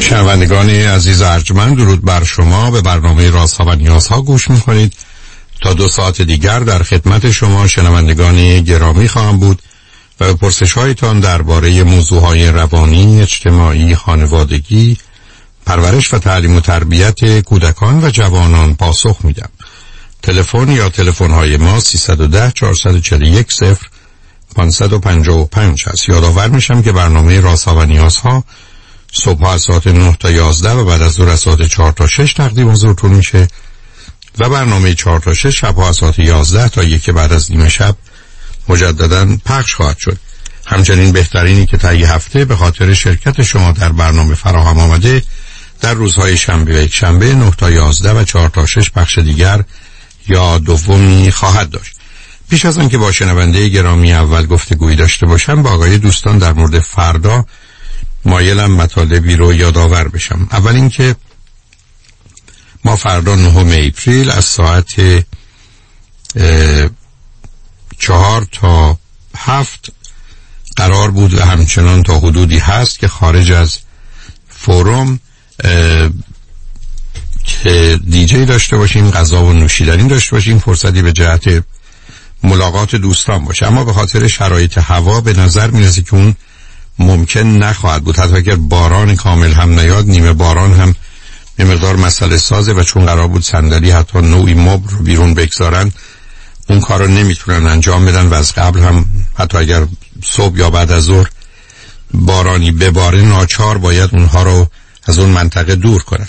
شنوندگان عزیز ارجمند، درود بر شما. به برنامه رازها و نیازها گوش میکنید. تا 2 ساعت دیگر در خدمت شما شنوندگان گرامی خواهم بود و به پرسش‌هایتان درباره موضوعهای روانی، اجتماعی، خانوادگی، پرورش و تعلیم و تربیت کودکان و جوانان پاسخ میدم. تلفن یا تلفن‌های ما 310 441 0555 است. یادآور میشم که برنامه رازها و نیازها صبح از ساعت 9 تا 11 و بعد از ظهر از ساعت 4 تا 6 تقدیم حضورتون میشه و برنامه 4 تا 6 شب از ساعت 11 تا 1 بعد از نیم شب مجددا پخش خواهد شد. همچنین بهترینی که طی هفته به خاطر شرکت شما در برنامه فراهم آمده در روزهای شنبه و یک شنبه 9 تا 11 و 4 تا 6 پخش دیگر یا دومی خواهد داشت. پیش از آن که با شنونده گرامی اول گفتگویی داشته باشم، با آقای دوستان در مورد فردا مایلم مطالبی رو یادآور بشم. اول اینکه ما فردا 9 اپریل از ساعت 4 تا 7 قرار بود و همچنان تا حدودی هست که خارج از فوروم که دیجی داشته باشیم، غذا و نوشیدنی داشته باشیم، فرصتی به جهت ملاقات دوستان باشه. اما به خاطر شرایط هوا به نظر میرسه که اون ممکن نخواهد بود. حتی اگر باران کامل هم نیاد، نیمه باران هم به مقدار مسئله سازه و چون قرار بود صندلی حتی نوعی مبل رو بیرون بگذارن، اون کار رو نمیتونن انجام بدن و از قبل هم حتی اگر صبح یا بعد از ظهر بارانی بباره، ناچار باید اونها رو از اون منطقه دور کنن.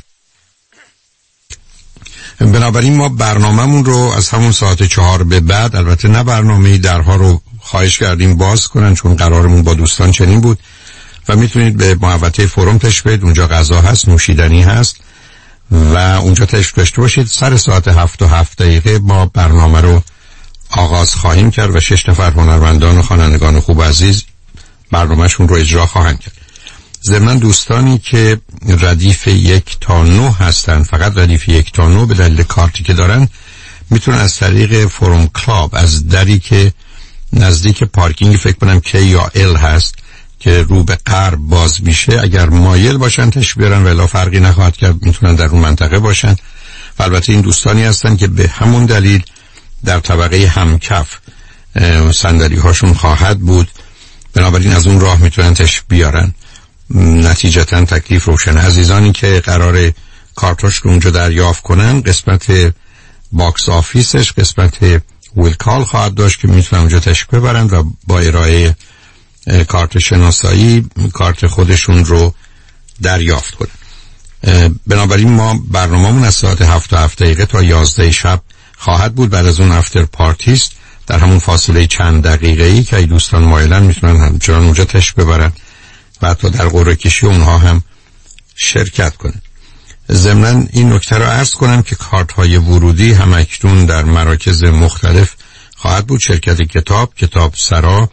بنابراین ما برنامه‌مون رو از همون ساعت 4 به بعد، البته نه برنامه‌ای، درها رو خواهش کردیم باز کنن چون قرارمون با دوستان چنین بود و میتونید به محوطه فوروم تشریف بیارید. اونجا غذا هست، نوشیدنی هست و اونجا تشریف داشته باشید. سر ساعت 7 و 7 دقیقه ما برنامه رو آغاز خواهیم کرد و 6 نفر هنرمندان و خوانندگان خوب عزیز برنامهشون رو اجرا خواهند کرد. ضمن دوستانی که ردیف 1 تا 9 هستن، فقط ردیف 1 تا 9 به دلیل کارتی که دارن، میتونن از طریق فوروم کلاب از دری که نزدیک پارکینگ فکر کنم K یا L هست که رو به غرب باز میشه، اگر مایل باشن تشریف بیارن، ولی فرقی نخواهد کرد، میتونن در اون منطقه باشن. و البته این دوستانی هستن که به همون دلیل در طبقه همکف صندلی هاشون خواهد بود، بنابراین از اون راه میتونن تشریف بیارن. نتیجتا تکلیف روشن. عزیزانی که قرار کارتاش رو اونجا دریافت کنن، قسمت باکس آفیسش قسمت ویل کال خواهد داشت که میتونن اونجا تشریف ببرن و با ارائه کارت شناسایی کارت خودشون رو دریافت کنن. بنابراین ما برنامه‌مون از ساعت 7 تا 7 دقیقه تا 11 شب خواهد بود. بعد از اون افتر پارتیست در همون فاصله چند دقیقه‌ای که ای دوستان مایلن میتونن همچنان اونجا تشریف ببرن و حتی در قرعه کشی اونها هم شرکت کنن. ضمناً این نکته رو عرض کنم که کارت های ورودی هم اکنون در مراکز مختلف خواهد بود. شرکت کتاب سرا،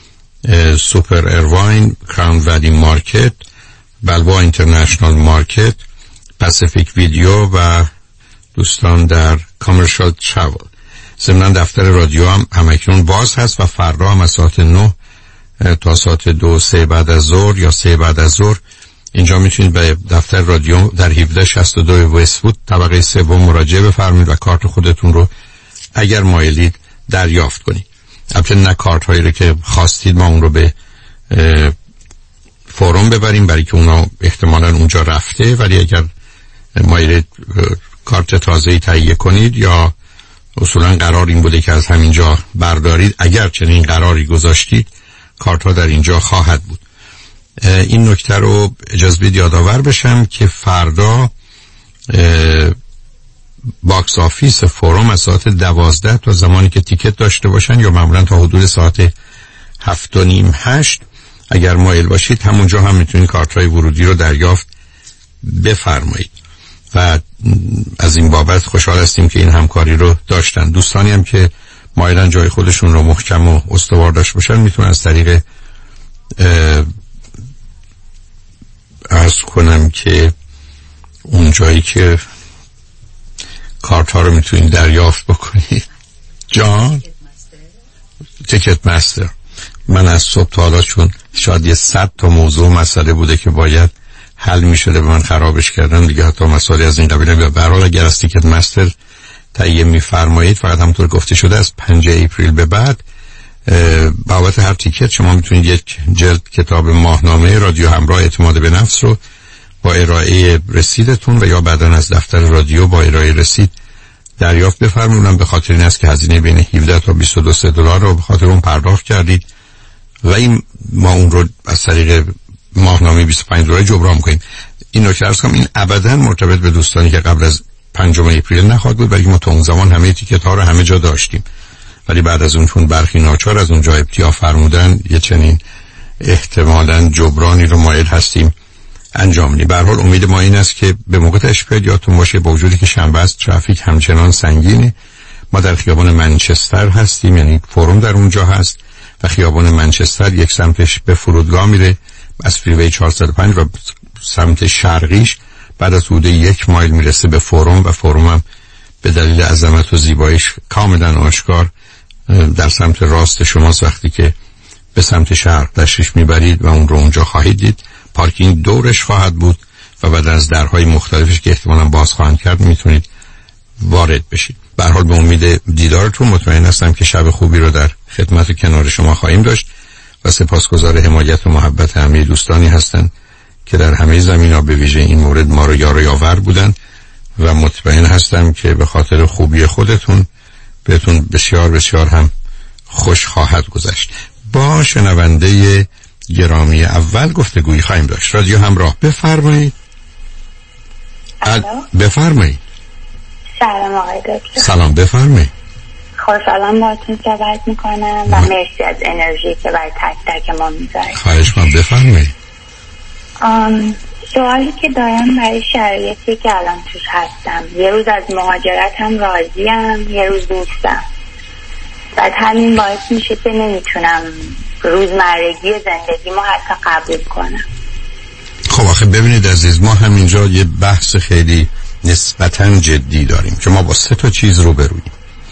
سوپر ایرواین، کراون ولی مارکت، بلوا اینترنشنال مارکت، پاسیفیک ویدیو و دوستان در کامرشال تراول. ضمناً دفتر رادیو هم اکنون باز هست و فردا هم از ساعت 9 تا ساعت 2 3 بعد از ظهر یا 3 بعد از ظهر اینجا میتونید به دفتر رادیو در 1762 وست‌وود طبقه 3 مراجعه بفرمایید و کارت خودتون رو اگر مایلید دریافت کنید. البته نه کارت هایی رو که خواستید ما اون رو به فوروم ببریم برای که اونا احتمالاً اونجا رفته، ولی اگر مایلید کارت تازه‌ای تهیه کنید یا اصولاً قرار این بوده که از همینجا بردارید، اگر چنین قراری گذاشتید کارت ها در اینجا خواهد بود. این نکته رو اجازه بدید یادآور بشم که فردا باکس آفیس فوروم از ساعت 12 تا زمانی که تیکت داشته باشن یا معمولا تا حدود ساعت 7:30-8 اگر مایل باشید همونجا هم میتونید کارت های ورودی رو دریافت بفرمایید و از این بابت خوشحال هستیم که این همکاری رو داشتن. دوستانی هم که مایلن جای خودشون رو محکم و استوار داشته باشن میتونن از طریق عرض کنم که اون جایی که کارت ها رو میتونید دریافت بکنید. جان تیکت مستر. من از صبح تا حالا چون شاید 100 تا موضوع مسئله بوده که باید حل می‌شده و من خرابش کردم دیگه. حتی مسائلی از این قبیل. به هر حال اگر از تیکت مستر تهیه می‌فرمایید، فقط همونطور گفته شده از 5 اپریل به بعد بابت هر تیکت شما میتونید یک جلد کتاب ماهنامه رادیو همراه اعتماد به نفس رو با ارائه رسیدتون و یا بعداً از دفتر رادیو با ارائه رسید دریافت بفرمونم. به خاطر این است که هزینه بین 17 تا 22 دلار رو به خاطر اون پرداخت کردید و این ما اون رو از طریق ماهنامه 25 دلار جبران کنیم. این نکته عرض کنم این ابداً مرتبط به دوستانی که قبل از 5 اپریل نخواهد بود، ولی ما تا اون زمان همه تیکت ها رو همه جا داشتیم، ولی بعد از اون چون برخی ناچار از اونجا ابتیا فرمودن یه چنین احتمالاً جبرانی رو مایل هستیم انجام بدیم. به هر حال امید ما این است که به موقع تشبیه یادتون باشه با وجودی که شنبه است ترافیک همچنان سنگینه. ما در خیابان منچستر هستیم، یعنی فروم در اونجا هست و خیابان منچستر یک سمتش به فرودگاه میره از فریوی 405 و سمت شرقیش بعد از حدود 1 مایل میرسه به فروم و فروم هم به دلیل عظمت و زیباییش کاملا آشکار در سمت راست شماست. وقتی که به سمت شرق تشریف میبرید و اون رو اونجا خواهید دید. پارکینگ دورش خواهد بود و بعد از درهای مختلفش که احتمالاً باز خواهند کرد میتونید وارد بشید. به هر حال به امید دیدارتون مطمئن هستم که شب خوبی رو در خدمت و کنار شما خواهیم داشت و سپاسگزار حمایت و محبت همه دوستانی هستند که در همه زمینا به ویژه این مورد ما رو یار و یاور بودن و مطمئن هستم که به خاطر خوبی خودتون بهتون بسیار بسیار هم خوش خواهد گذشت. با شنونده گرامی اول گفتگویی خواهیم داشت. رادیو همراه، بفرمایید. بفرمایید. سلام آقای دکتر. سلام، بفرمایید. خوشحالم باهاتون صحبت میکنم و مرسی از انرژی که برای تک تک ما میذارید. خواهش می‌کنم، بفرمایید. سوالی که دارم برای شرایطی که الان توش هستم، یه روز از مهاجرتم راضیم، یه روز نیستم. بعد همین باعث میشه که نمیتونم روزمرگی زندگی ما حتی قبول کنم. خب آخه ببینید عزیز، ما همینجا یه بحث خیلی نسبتاً جدی داریم که ما با 3 چیز رو برویم.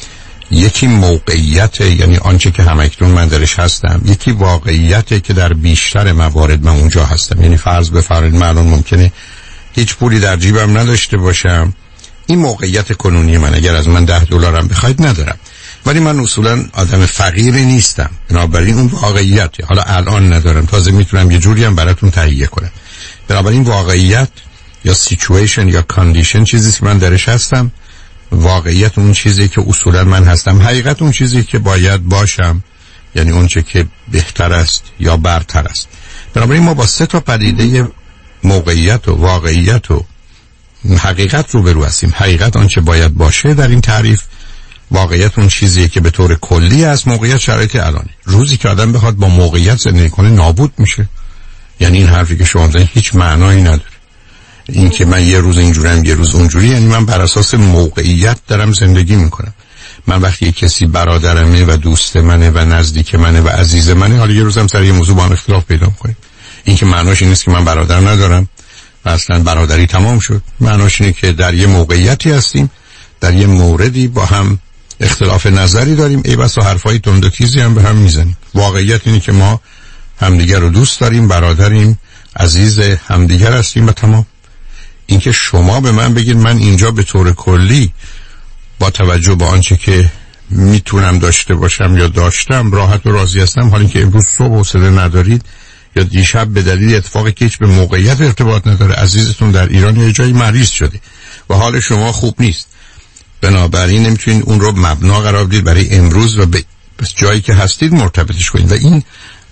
یکی موقعیت، یعنی آنچه که همکنون من درش هستم. یکی واقعیت که در بیشتر موارد من اونجا هستم. یعنی فرض بفرمایید من الان ممکنه هیچ پولی در جیبم نداشته باشم، این موقعیت کنونی من. اگر از من $10 بخواید ندارم، ولی من اصولا آدم فقیری نیستم، بنابراین اون واقعیته. حالا الان ندارم، تازه میتونم یه جوری هم براتون تهیه کنم. بنابراین واقعیت یا سیچویشن یا کاندیشن چیزی که من درش هستم. واقعیت اون چیزی که اصولا من هستم. حقیقت اون چیزی که باید باشم، یعنی اون چه که بهتر است یا برتر است. بنابراین ما با 3 پدیده موقعیت و واقعیت و حقیقت روبرو هستیم. حقیقت آنچه باید باشه در این تعریف، واقعیت اون چیزیه که به طور کلی از موقعیت شرایط الانه. روزی که آدم بخواد با موقعیت زندگی کنه نابود میشه. یعنی این حرفی که شما زدید هیچ معنایی نداره. این که من یه روز اینجوریم یه روز اونجوری، یعنی من بر اساس موقعیت دارم زندگی میکنم. من وقتی کسی برادرمه و دوست منه و نزدیک منه و عزیز منه، حالا یه روزم سر یه موضوع با هم اختلاف پیدا میکنیم، این که معناش این نیست که من برادر ندارم و اصلا برادری تمام شد. معناش اینه که در یه موقعیتی هستیم، در یه موردی با هم اختلاف نظری داریم، ای بسا حرفای تند و تیزی هم به هم میزنیم. واقعیت اینه که ما همدیگر رو دوست داریم، برادریم، عزیز همدیگر هستیم و تمام. اینکه شما به من بگید من اینجا به طور کلی با توجه به آنچه که میتونم داشته باشم یا داشتم راحت و راضی هستم، حالا اینکه امروز صبح حوصله ندارید یا دیشب به دلیل اتفاقی که هیچ به موقعیت ارتباط نداره عزیزتون در ایران یا جایی مریض شده و حال شما خوب نیست، بنابراین نمیتونید اون رو مبنا قرار بدید برای امروز و به جایی که هستید مرتبطش کنید. و این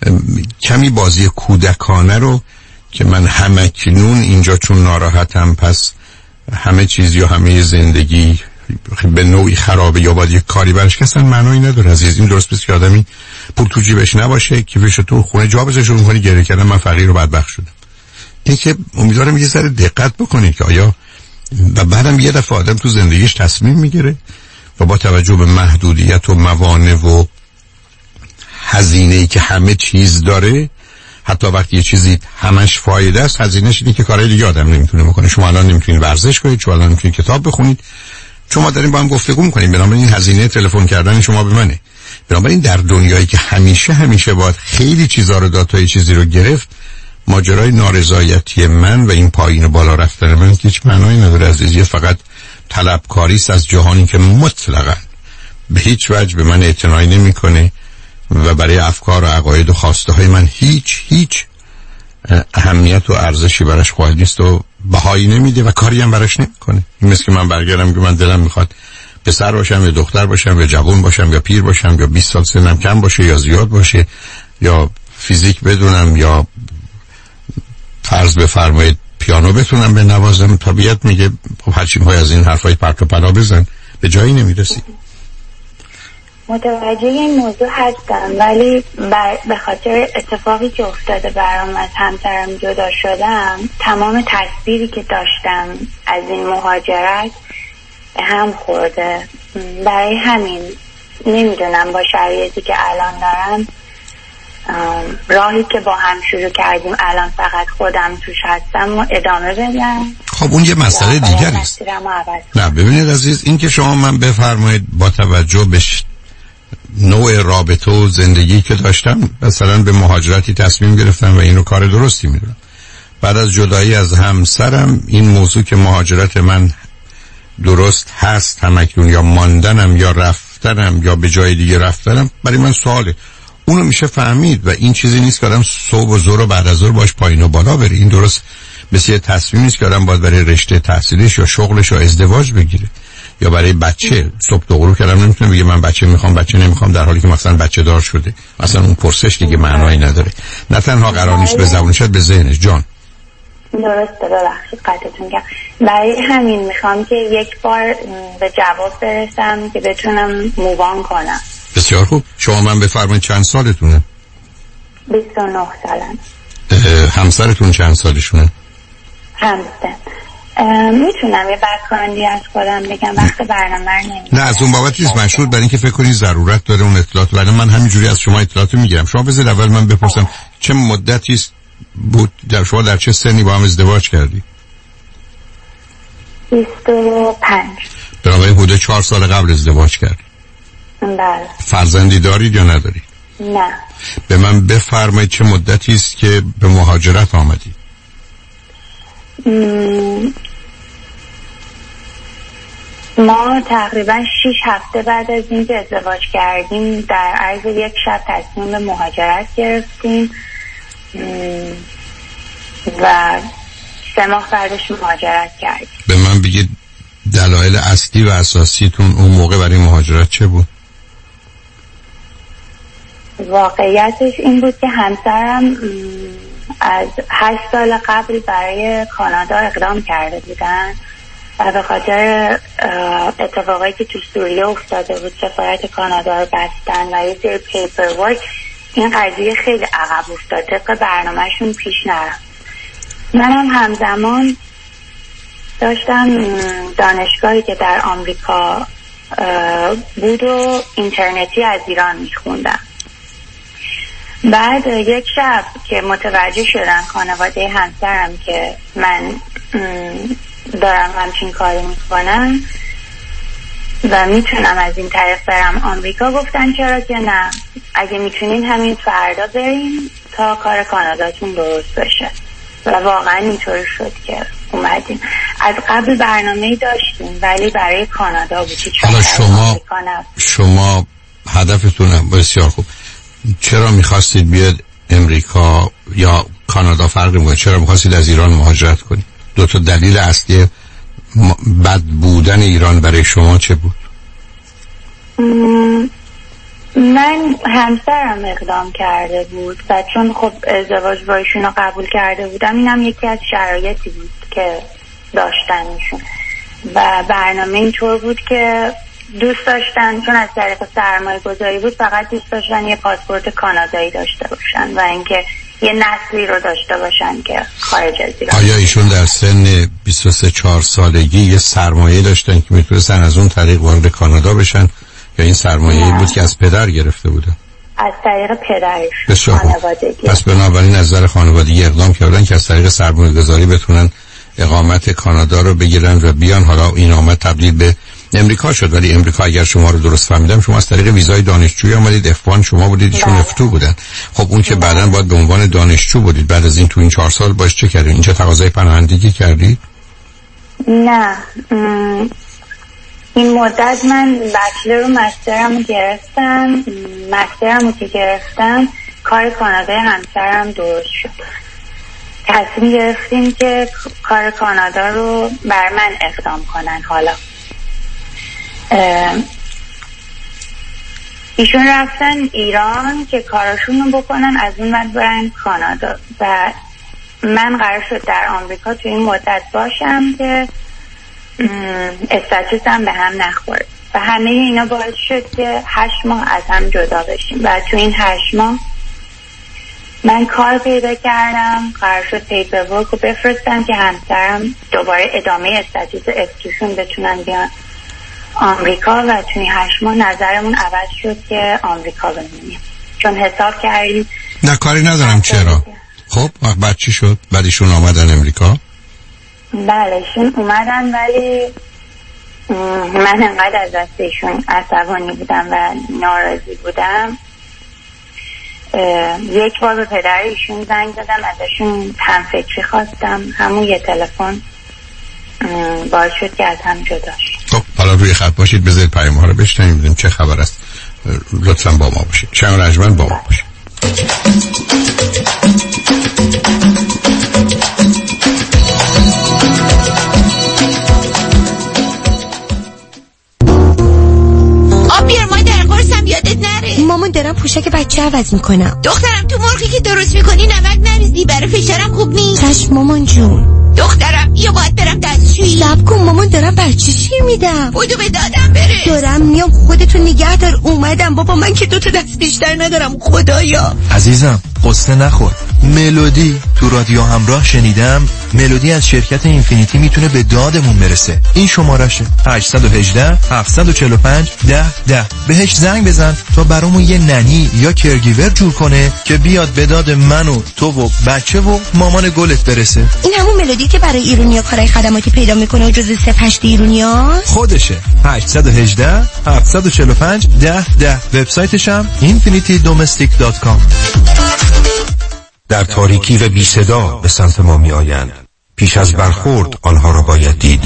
کمی بازی کودکانه رو که من همکنون اینجا چون ناراحتم پس همه چیز یا همه زندگی به نوعی خرابه یا باید یک کاری برش کسن معنایی نداره عزیز. این درست بست که آدمی پول تو جیبش نباشه، کیفش تو خونه جا بذاره شروع کنی گریه کردن من فقیر و بدبخت شدم. این که امیدوارم یه ذره دقت بکنید که آیا و بعدم یه دفعه آدم تو زندگیش تصمیم میگیره و با توجه به محدودیت و موانع و هزینه‌ای که همه چیز داره، حتی وقتی یه چیزی همش فایده است، هزینه‌اش اینه که کارهای دیگه آدم نمیتونه بکنه. شما الان نمیتونید ورزش کنید، شما الان نمیتونید کتاب بخونید، شما داریم با هم گفتگو میکنیم، بنابراین هزینه تلفن کردن شما به منه. بنابراین در دنیایی که همیشه باید خیلی چیزا رو داد تا یه چیزی رو گرفت، ماجرای نارضایتی من و این پایین و بالا رفتن من هیچ معنایی نداره عزیزی. فقط طلبکاری است از جهانی که مطلقاً به هیچ وجه به من اعتنایی نمیکنه و برای افکار و عقاید و خواسته های من هیچ اهمیت و ارزشی براش قائل نیست و بهایی نمیده و کاری هم براش نمیکنه. این مثل که من برگردم که من دلم میخواد پسر باشم یا دختر باشم یا جوان باشم یا پیر باشم یا 20 سال سنم کم باشه یا زیاد باشه یا فیزیک بدونم یا فرض بفرمایید پیانو بتونم بنوازم. طبیعت میگه هرچی های از این حرفای پرت و پلا بزن، به جایی نمیرسی. متوجه این موضوع هستم، ولی به خاطر اتفاقی که افتاده برام از همسرم جدا شدم، تمام تصویری که داشتم از این مهاجرت به هم خورده. برای همین نمیدونم با شرایطی که الان دارم، راهی که با هم شروع کردیم الان فقط خودم توش هستم و ادامه بدم. خب اون یه مسئله دیگر است. نه ببینید عزیز، این که شما من بفرمایید با توجه به نوع رابطه و زندگی که داشتم مثلا به مهاجرتی تصمیم گرفتم و اینو کار درستی میدونم. بعد از جدایی از همسرم این موضوع که مهاجرت من درست هست همکنون یا ماندنم یا رفتنم یا به جای دیگه رفتنم برای من سواله. اونو میشه فهمید و این چیزی نیست که آدم صبح و ظهر و بعد از ظهر باش پایین و بالا بره. این درست مثل تصمیم نیست که آدم باید برای رشته تحصیلیش یا شغلش یا ازدواج بگیره یا برای بچه صبح تا غروب کردم نمیتونه بگه من بچه میخوام بچه نمیخوام، در حالی که مثلا بچه دار شده. مثلا اون پرسش دیگه معنایی نداره. نه تنها قرار نیست به زبونش، به ذهنش. جان درسته، ببخشید قطعتون کردم. برای همین میخوام که یک بار به جواب برسم که بتونم مووان کنم. بسیار خوب. شما من بفرمایید چند سالتونه؟ 29 سالم. همسرتون چند سالشونه؟ همسن. میتونم یه بک‌گراندی از خودم بگم وقت برنامه رو نمیدونم. نه از اون بابت نیست، مشروط برای اینکه فکر کنید ضرورت داره اون اطلاعات. ولی من همینجوری از شما اطلاعاتو میگیرم. شما بذارید اول من بپرسم چه مدتی بود شما در چه سنی با هم ازدواج کردی؟ 25. بنابراین حدود 4 سال قبل ازدواج کردی. بله. فرزندی دارید یا ندارید؟ نه. به من بفرمایید چه مدتی است که به مهاجرت آمدی؟ ما تقریبا 6 هفته بعد از اینکه ازدواج کردیم در عرض یک شب تصمیم به مهاجرت گرفتیم و 3 ماه بعدش مهاجرت کردیم. به من بگید دلایل اصلی و اساسیتون اون موقع برای مهاجرت چه بود؟ واقعیتش این بود که همسرم از 8 سال قبل برای کانادا اقدام کرده بودن و به خاطر اتفاقایی که تو سوریه افتاده بود سفارت کانادا رو بستن و یه سری پیپر ورک، این قضیه خیلی عقب افتاد، طبق برنامهشون پیش نرفت. منم همزمان داشتم دانشگاهی که در آمریکا بود و اینترنتی از ایران میخوندم. بعد یک شب که متوجه شدن خانواده همسرم که من دارم همچین کاری میکنم و میتونم از این طریق برم آمریکا، گفتن چرا که نه، اگه میتونین همین فردا بریم تا کار کاناداتون درست بشه. و واقعا اینطور شد که اومدیم. از قبل برنامه‌ای داشتیم ولی برای کانادا بود. حالا شما هدفتون بسیار خوب. چرا میخواستید بیاد امریکا یا کانادا فرق میکنه؟ چرا میخواستید از ایران مهاجرت کنید؟ 2 تا دلیل اصلی بد بودن ایران برای شما چه بود؟ من همسرم اقدام کرده بود و چون خب ازدواج با ایشون رو قبول کرده بودم، اینم یکی از شرایطی بود که داشتن ایشون و برنامه اینطور بود که دوست داشتن چون از طریق سرمایه گذاری بود فقط دوست داشتن یه پاسپورت کانادایی داشته باشن و اینکه یه نسلی رو داشته باشن که خارج از ایران. آیا ایشون در سن 23-4 سالگی یه سرمایه داشتن که میتونستن از اون طریق وارد کانادا بشن یا این سرمایه بود که از پدر گرفته بودن؟ از طریق پدرش، خانوادگی. پس بنابراین از نظر خانوادگی اقدام کردن که از طریق سرمایه گذاری بتونن اقامت کانادا رو بگیرن و بیان. حالا این اقامت تبدیل به امریکا شد. ولی امریکا اگر شما رو درست فهمیدم شما از طریق ویزای دانشجویی اومدید، F1 شما بودید، ایشون F2 بودن. خب اون که بعداً باید به عنوان دانشجو بودید. بعد از این تو این 4 سال باش چه کردید؟ اینجا تقاضای پناهندگی کردید؟ نه، این مدت من بچلر و مسترم گرفتم. مسترم که گرفتم کار کانادای همسرم درست شد. تصمیم گرفتیم که کار کانادا رو بر من اقدام کنن. حالا ایشون رفتن ایران که کاراشون رو بکنن، از اون بعد برن کانادا و من قرار شد در آمریکا تو این مدت باشم که استاتوسم به هم نخورد و همه اینا باعث شد که 8 ماه از هم جدا بشیم و تو این 8 ماه من کار پیدا کردم. قرار شد پیپرورک رو بفرستم که همسرم دوباره ادامه استاتوس اکتوشون بتونن بیان آمریکا و توی 8 ماه نظرمون عوض شد که آمریکا بمونیم، چون حساب کردیم. نه کاری ندارم چرا. خب بعد چی شد؟ بعدشون آمدن امریکا؟ بله ایشون اومدن ولی من انقدر از دستشون عصبانی بودم و ناراضی بودم. یک بار به پدر ایشون زنگ زدم، ازشون همفکری خواستم، همون یه تلفن باعث شد که از هم جدا شد. خب حالا روی خط باشید، بذارید پیام ها رو بشنویم ببینیم چه خبر است. لطفاً با ما باشید. شما رجمن با ما باشید. مامان دارم پوشک بچه عوض میکنم. دخترم تو مرغی که درست میکنی نمک نریزی، برای فشارم خوب نیست. چشم مامان جون. دخترم یا باید برم دستشویی. صبر کن مامان دارم بچه شیر میدم. بودو به دادم برس. دارم میام، خودتو نگه دار. اومدم بابا، من که 2 تا دست بیشتر ندارم خدایا. عزیزم قصه نخور. ملودی تو رادیو همراه شنیدم. ملودی از شرکت اینفینیتی میتونه به دادمون برسه. این شمارشه 818 745 1010. بهش زنگ بزن تا برامون یه ننی یا کرگیور جور کنه که بیاد به داد من و تو و بچه و مامان گلت برسه. این همون ملودی که برای ایرانی‌ها کارهای خدماتی پیدا میکنه و جزء 08 ایرانی‌ها خودشه. 818 745 1010. وبسایتش هم infinitydomestic.com. در تاریکی و بی صدا به سمت ما می آیند. پیش از برخورد آنها را باید دید.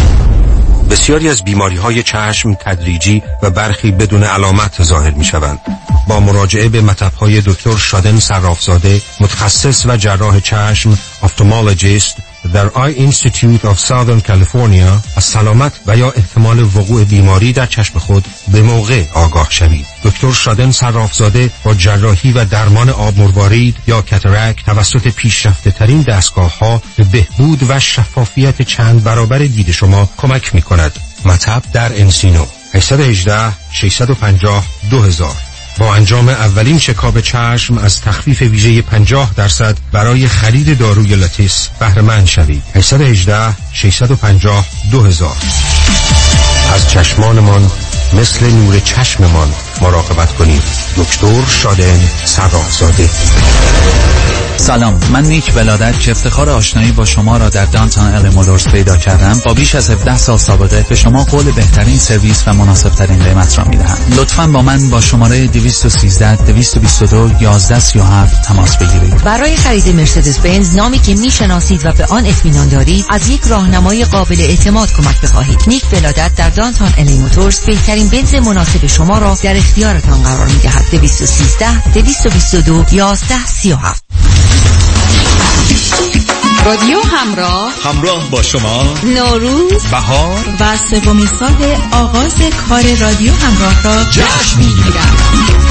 بسیاری از بیماری‌های چشم تدریجی و برخی بدون علامت ظاهر می‌شوند. با مراجعه به مطب‌های دکتر شادن صرافزاده، متخصص و جراح چشم، افتالمولوژیست در آی اینستیتیوت آف ساودرن کالیفرنیا، از سلامت و یا احتمال وقوع بیماری در چشم خود به موقع آگاه شوید. دکتر شادن صرافزاده با جراحی و درمان آب مروارید یا کاتاراکت توسط پیشرفته ترین دستگاه‌ها به بهبود و شفافیت چند برابر دید شما کمک می‌کند. مطب در انسینو 818 650 2000. با انجام اولین شکاب چشم از تخفیف ویژه 50% برای خرید داروی لاتیس بهره مند شوید. 818 650 2000. از چشمانمان مثل نور چشممان مراقبت کنید. دکتر شادن صرافزاده. سلام، من نیک ولادت که افتخار آشنایی با شما را در دانتون ال مولورز پیدا کردم. با بیش از 17 سال سابقه به شما قول بهترین سرویس و مناسب ترین قیمت را میدهم. لطفاً با من با شماره 213 222 1137 تماس بگیرید. برای خرید مرسدس بنز، نامی که میشناسید و به آن اطمینان دارید، از یک راهنمای قابل اعتماد کمک بخواهید. نیک ولادت در دانتون ال مولورز بهترین بنز مناسب شما را در اختیارتان قرار میدهد. 213 222 1137. رادیو همراه با شما نوروز، بهار و 3 سال آغاز کار رادیو همراه را جشن می‌گیرد.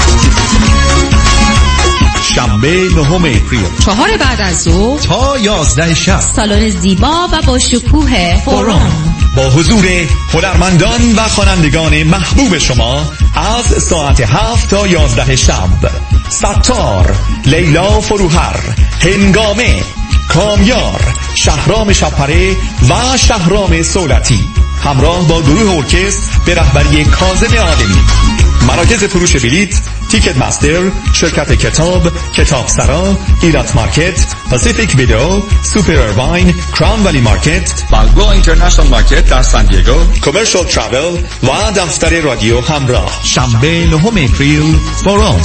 شنبه 9 اپریل 4 بعد از ظهر تا 11 شب، سالن زیبا و با شکوه فوروم با حضور هنرمندان و خوانندگان محبوب شما از ساعت 7 تا 11 شب. ستار، لیلا فروهر، هنگامه، کامیار، شهرام شپره و شهرام سولتی همراه با گروه ارکستر به رهبری کاظم عالمی. مراکز فروش بلیط تیکت مستر، شرکت کتاب، کتاب سرا، ایلات مارکت، پاسیفیک ویدئو، سوپر ارواین، کراون ولی مارکت، بالبو اینترنشنال مارکت در سان دیگو، کامرشال ترافل و دفتر رادیو همراه. شنبه 9 اپریل فورام.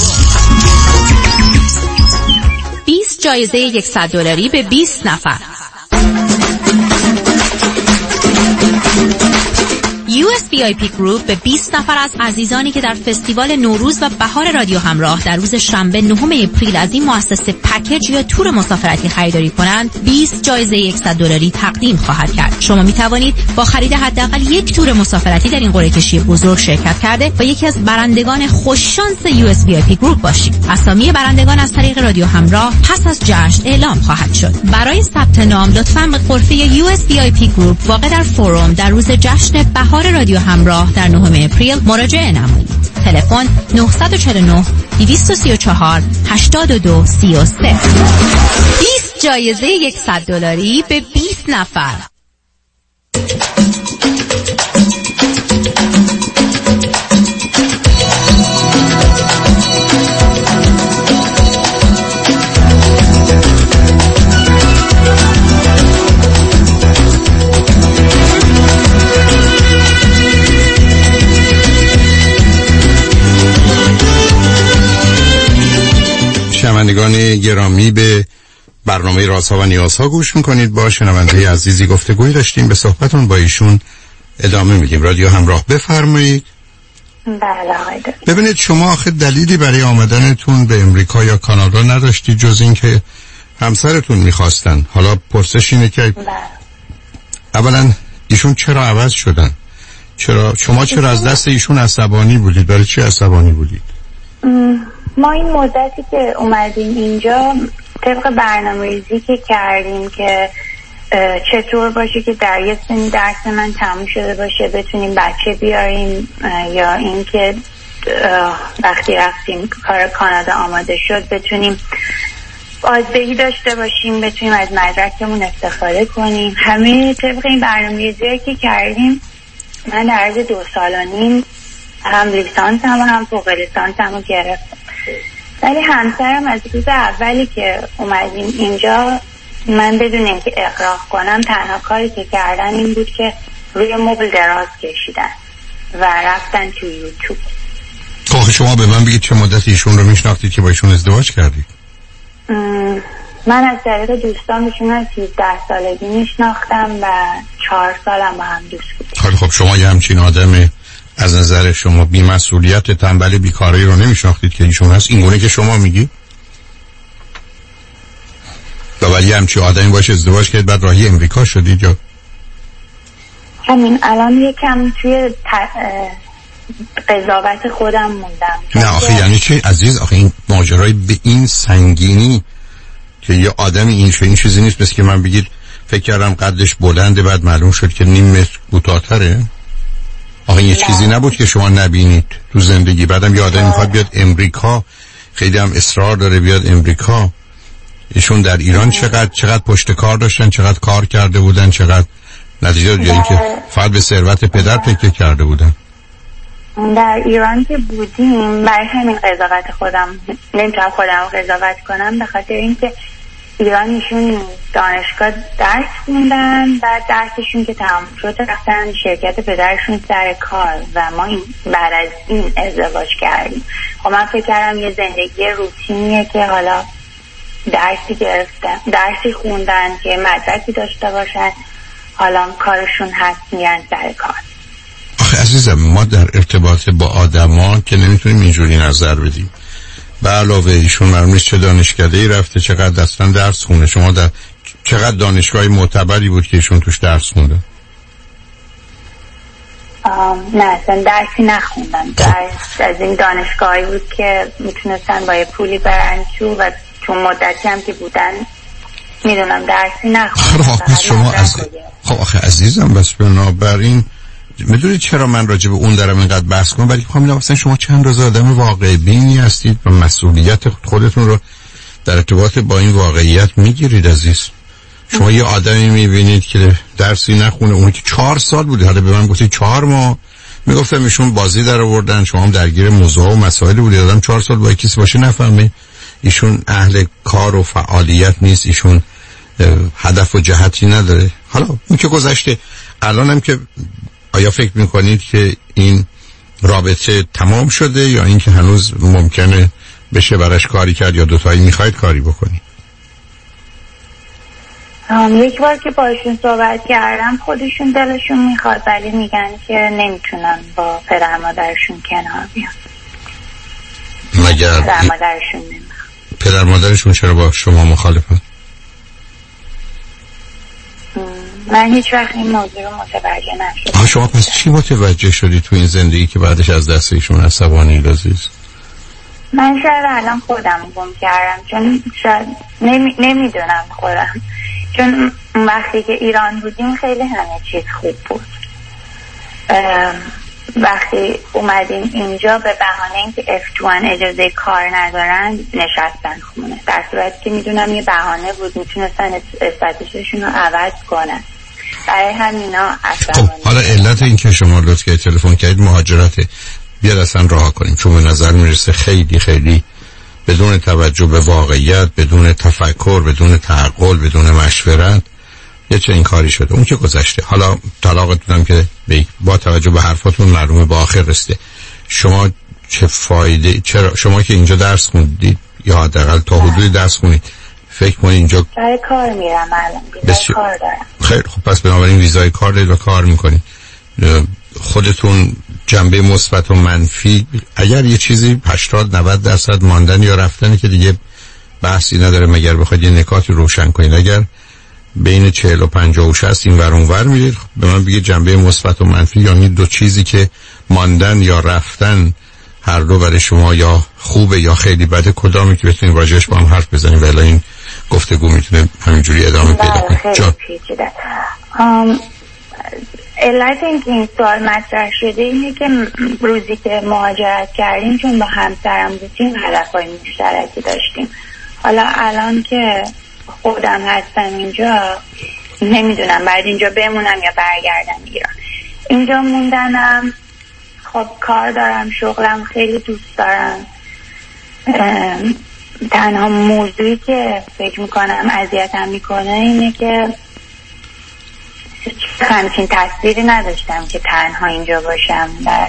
20 جایزه $100 به 20 نفر. USVIP گروپ به 20 نفر از عزیزانی که در فستیوال نوروز و بهار رادیو همراه در روز شنبه 9 اپریل از این مؤسسه پکیج یا تور مسافرتی خریداری کنند 20 جایزه $100 تقدیم خواهد کرد. شما می توانید با خرید حداقل یک تور مسافرتی در این قرعه کشی بزرگ شرکت کرده و یکی از برندگان خوششانس USVIP گروپ باشید. اسامی برندگان از طریق رادیو همراه پس از جشن اعلام خواهد شد. برای ثبت نام لطفاً به غرفه USVIP گروپ واقع در فوروم در روز جشن بهار رادیو همراه در 9 اپریل مراجعه نمایید. تلفن 949 234 82 33. 20 جایزه $100 به 20 نفر. شنوندگان گرامی، به برنامه رازها و نیازها گوش میکنید. با شنونده عزیزی گفتگوی داشتیم، به صحبتون با ایشون ادامه میدیم. رادیو همراه، بفرمایید. بله آقای دکتر. ببینید، شما آخه دلیلی برای آمدنتون به امریکا یا کانادا نداشتید جز این که همسرتون میخواستن. حالا پرسش اینه که اولا ایشون چرا عوض شدن؟ شما چرا از دست ایشون عصبانی بودید؟ برای چی عصبانی بودید؟ ما این مدتی که اومدیم اینجا طبق برنامه‌ریزی که کردیم که چطور باشه که در یه سنی درس من تموم شده باشه بتونیم بچه بیاریم، یا اینکه وقتی رفتیم کار کانادا آماده شد بتونیم آزادی داشته باشیم، بتونیم از مدرکمون استفاده کنیم. همه طبق این برنامه‌ریزی که کردیم من در عرض 2 سال و نیم هم لیسانس هم فوق لیسانس هم گرفتم. ولی همسرم از روز اولی که اومدیم اینجا من بدون اینکه اقراق کنم تنها کاری که کردن این بود که روی مبل دراز کشیدن و رفتن تو یوتیوب. خب شما به من بگید چه مدت ایشون رو میشناختید که با ایشون ازدواج کردید؟ من از طریق دوستان ایشون از 13 سالگی میشناختم و 4 سالم با هم دوست بودیم. خب شما یه همچین آدم از نظر شما بی‌مسئولیت تنبل بیکاری رو نمیشناختید که ایشون هست؟ این گونه که شما میگی؟ ولی همچین آدمی باشه ازدواج کرد بعد راهی امریکا شدید یا؟ همین الان یکم توی قضاوت خودم موندم. نه آخه یعنی چی عزیز؟ آخه این ماجرای به این سنگینی که یه آدمی این چیزی نیست مثل که من بگید فکر کردم قدش بلنده بعد معلوم شد که نیم متر کوتاه‌تره. آخه یه چیزی نبود که شما نبینید تو زندگی. بعدم یه آدم میخواد بیاد امریکا، خیلی هم اصرار داره بیاد امریکا. ایشون در ایران چقدر پشت کار داشتن، چقدر کار کرده بودن، چقدر نتیجه یا اینکه فقط به ثروت پدر تکیه کرده بودن. در ایران که بودیم برای همین قضاوت خودم نمیتونم خودم قضاوت کنم، به خاطر اینکه ایرانیشون دانشگاه درس خوندن، بعد درسشون که تمام شد رفتن شرکت پدرشون سر کار و ما بعد از این ازدواج کردیم. خب من فکر کردم یه زندگی روتینیه که حالا درسی گرفتن، درسی خوندن که مدرکی داشته باشن، حالا کارشون هست میرن سر کار. آخه عزیزم ما در ارتباط با آدما که نمیتونیم اینجوری نظر بدیم. به علاوه ایشون معلوم نیست چه دانشکده‌ای رفته، چقدر اصلا درس خونه. شما در چقدر دانشگاه معتبری بود که ایشون توش درس خونده؟ نه اصلا درسی نخوندن. درس از این دانشگاهی بود که میتونستن با یه پولی برن تو و چون مدتی هم که بودن میدونم درسی نخوندن. خب آخه عزیزم بس بنابراین میدونید چرا من راجع به اون دارم اینقدر بحث کنم؟ ولی میخوام مثلا شما چند روز آدم واقع بینی هستید و مسئولیت خودتون رو در ارتباط با این واقعیت میگیرید عزیز. شما یه آدمی میبینید که درسی نخونه، اون که 4 سال بوده، حالا به من گفتید 4 ماه میگفتم ایشون بازی در آوردن، شما هم درگیر موضوع و مسائل بودید. آدم 4 سال با کسی باشه نفهمه ایشون اهل کار و فعالیت نیست، ایشون هدف و جهتی نداره. حالا این که گذشته، الانم که آیا فکر میکنید که این رابطه تمام شده یا اینکه هنوز ممکنه بشه براش کاری کرد یا دوتایی میخواید کاری بکنید؟ یک بار که باشون صحبت کردم خودشون دلشون میخواد، ولی میگن که نمیتونن با پدر مادرشون کنار بیان. مگر پدر مادرشون نمیخواد. پدر مادرشون چرا با شما مخالفن؟ من هیچ وقت این موضوع رو متوجه نشدم. شما پس چی متوجه شدی تو این زندگی که بعدش از دست ایشون عصبانی لذیذ؟ من شاید الان خودم گم کردم، چون شاید نمیدونم خودم، چون وقتی که ایران بودیم خیلی همه چیز خوب بود. وقتی اومدیم اینجا به بهانه اینکه F1 اجازه کار ندارن نشستن خونه، در صورتی که میدونم یه بهانه بود، میتونستن استاتوسشون رو عوض کنن. برای همینا خب حالا علت این که شما لطف که تلفن کردید مهاجرته، بیاد اصلا راه کنیم، چون به نظر میرسه خیلی خیلی بدون توجه به واقعیت، بدون تفکر، بدون تعقل، بدون مشورت یه چنین کاری شده. اون که گذشته. حالا طلاقتونم که با توجه به حرفاتون معلومه با آخر رسیده. شما چه فایده، چرا شما که اینجا درس خوندید یا حداقل تا حدودی درس خوندید فکر کنید اینجا برای کار میرم الان، ویزای کار دارم. خیلی خب، پس بنابراین ویزای کار دارید و کار میکنید. خودتون جنبه مثبت و منفی، اگر یه چیزی 80-90% ماندن یا رفتن که دیگه بحثی نداره، مگر بخواید یه نکاتی روشن کنید. اگر بین 40 و 50 و 60 این ور اون ور میرید، به من بگید جنبه مثبت و منفی، یعنی دو چیزی که ماندن یا رفتن هر دو برای شما یا خوبه یا خیلی بده، کدامی که بتونید راجعش با هم حرف بزنید ولی این گفتگو میتونه همینجوری ادامه پیدا کنه. علت اینکه این سوال مطرح شده اینه که روزی که مهاجرت کردیم چون با همسرم بودیم هدفهای مشترکی داشتیم. حالا الان که خودم هستم اینجا، نمیدونم بعد اینجا بمونم یا برگردم ایران. اینجا موندنم، خب کار دارم، شغلم خیلی دوست دارم. تنها موضوعی که فکر میکنم اذیتم میکنه اینه که همچین تصویری نداشتم که تنها اینجا باشم و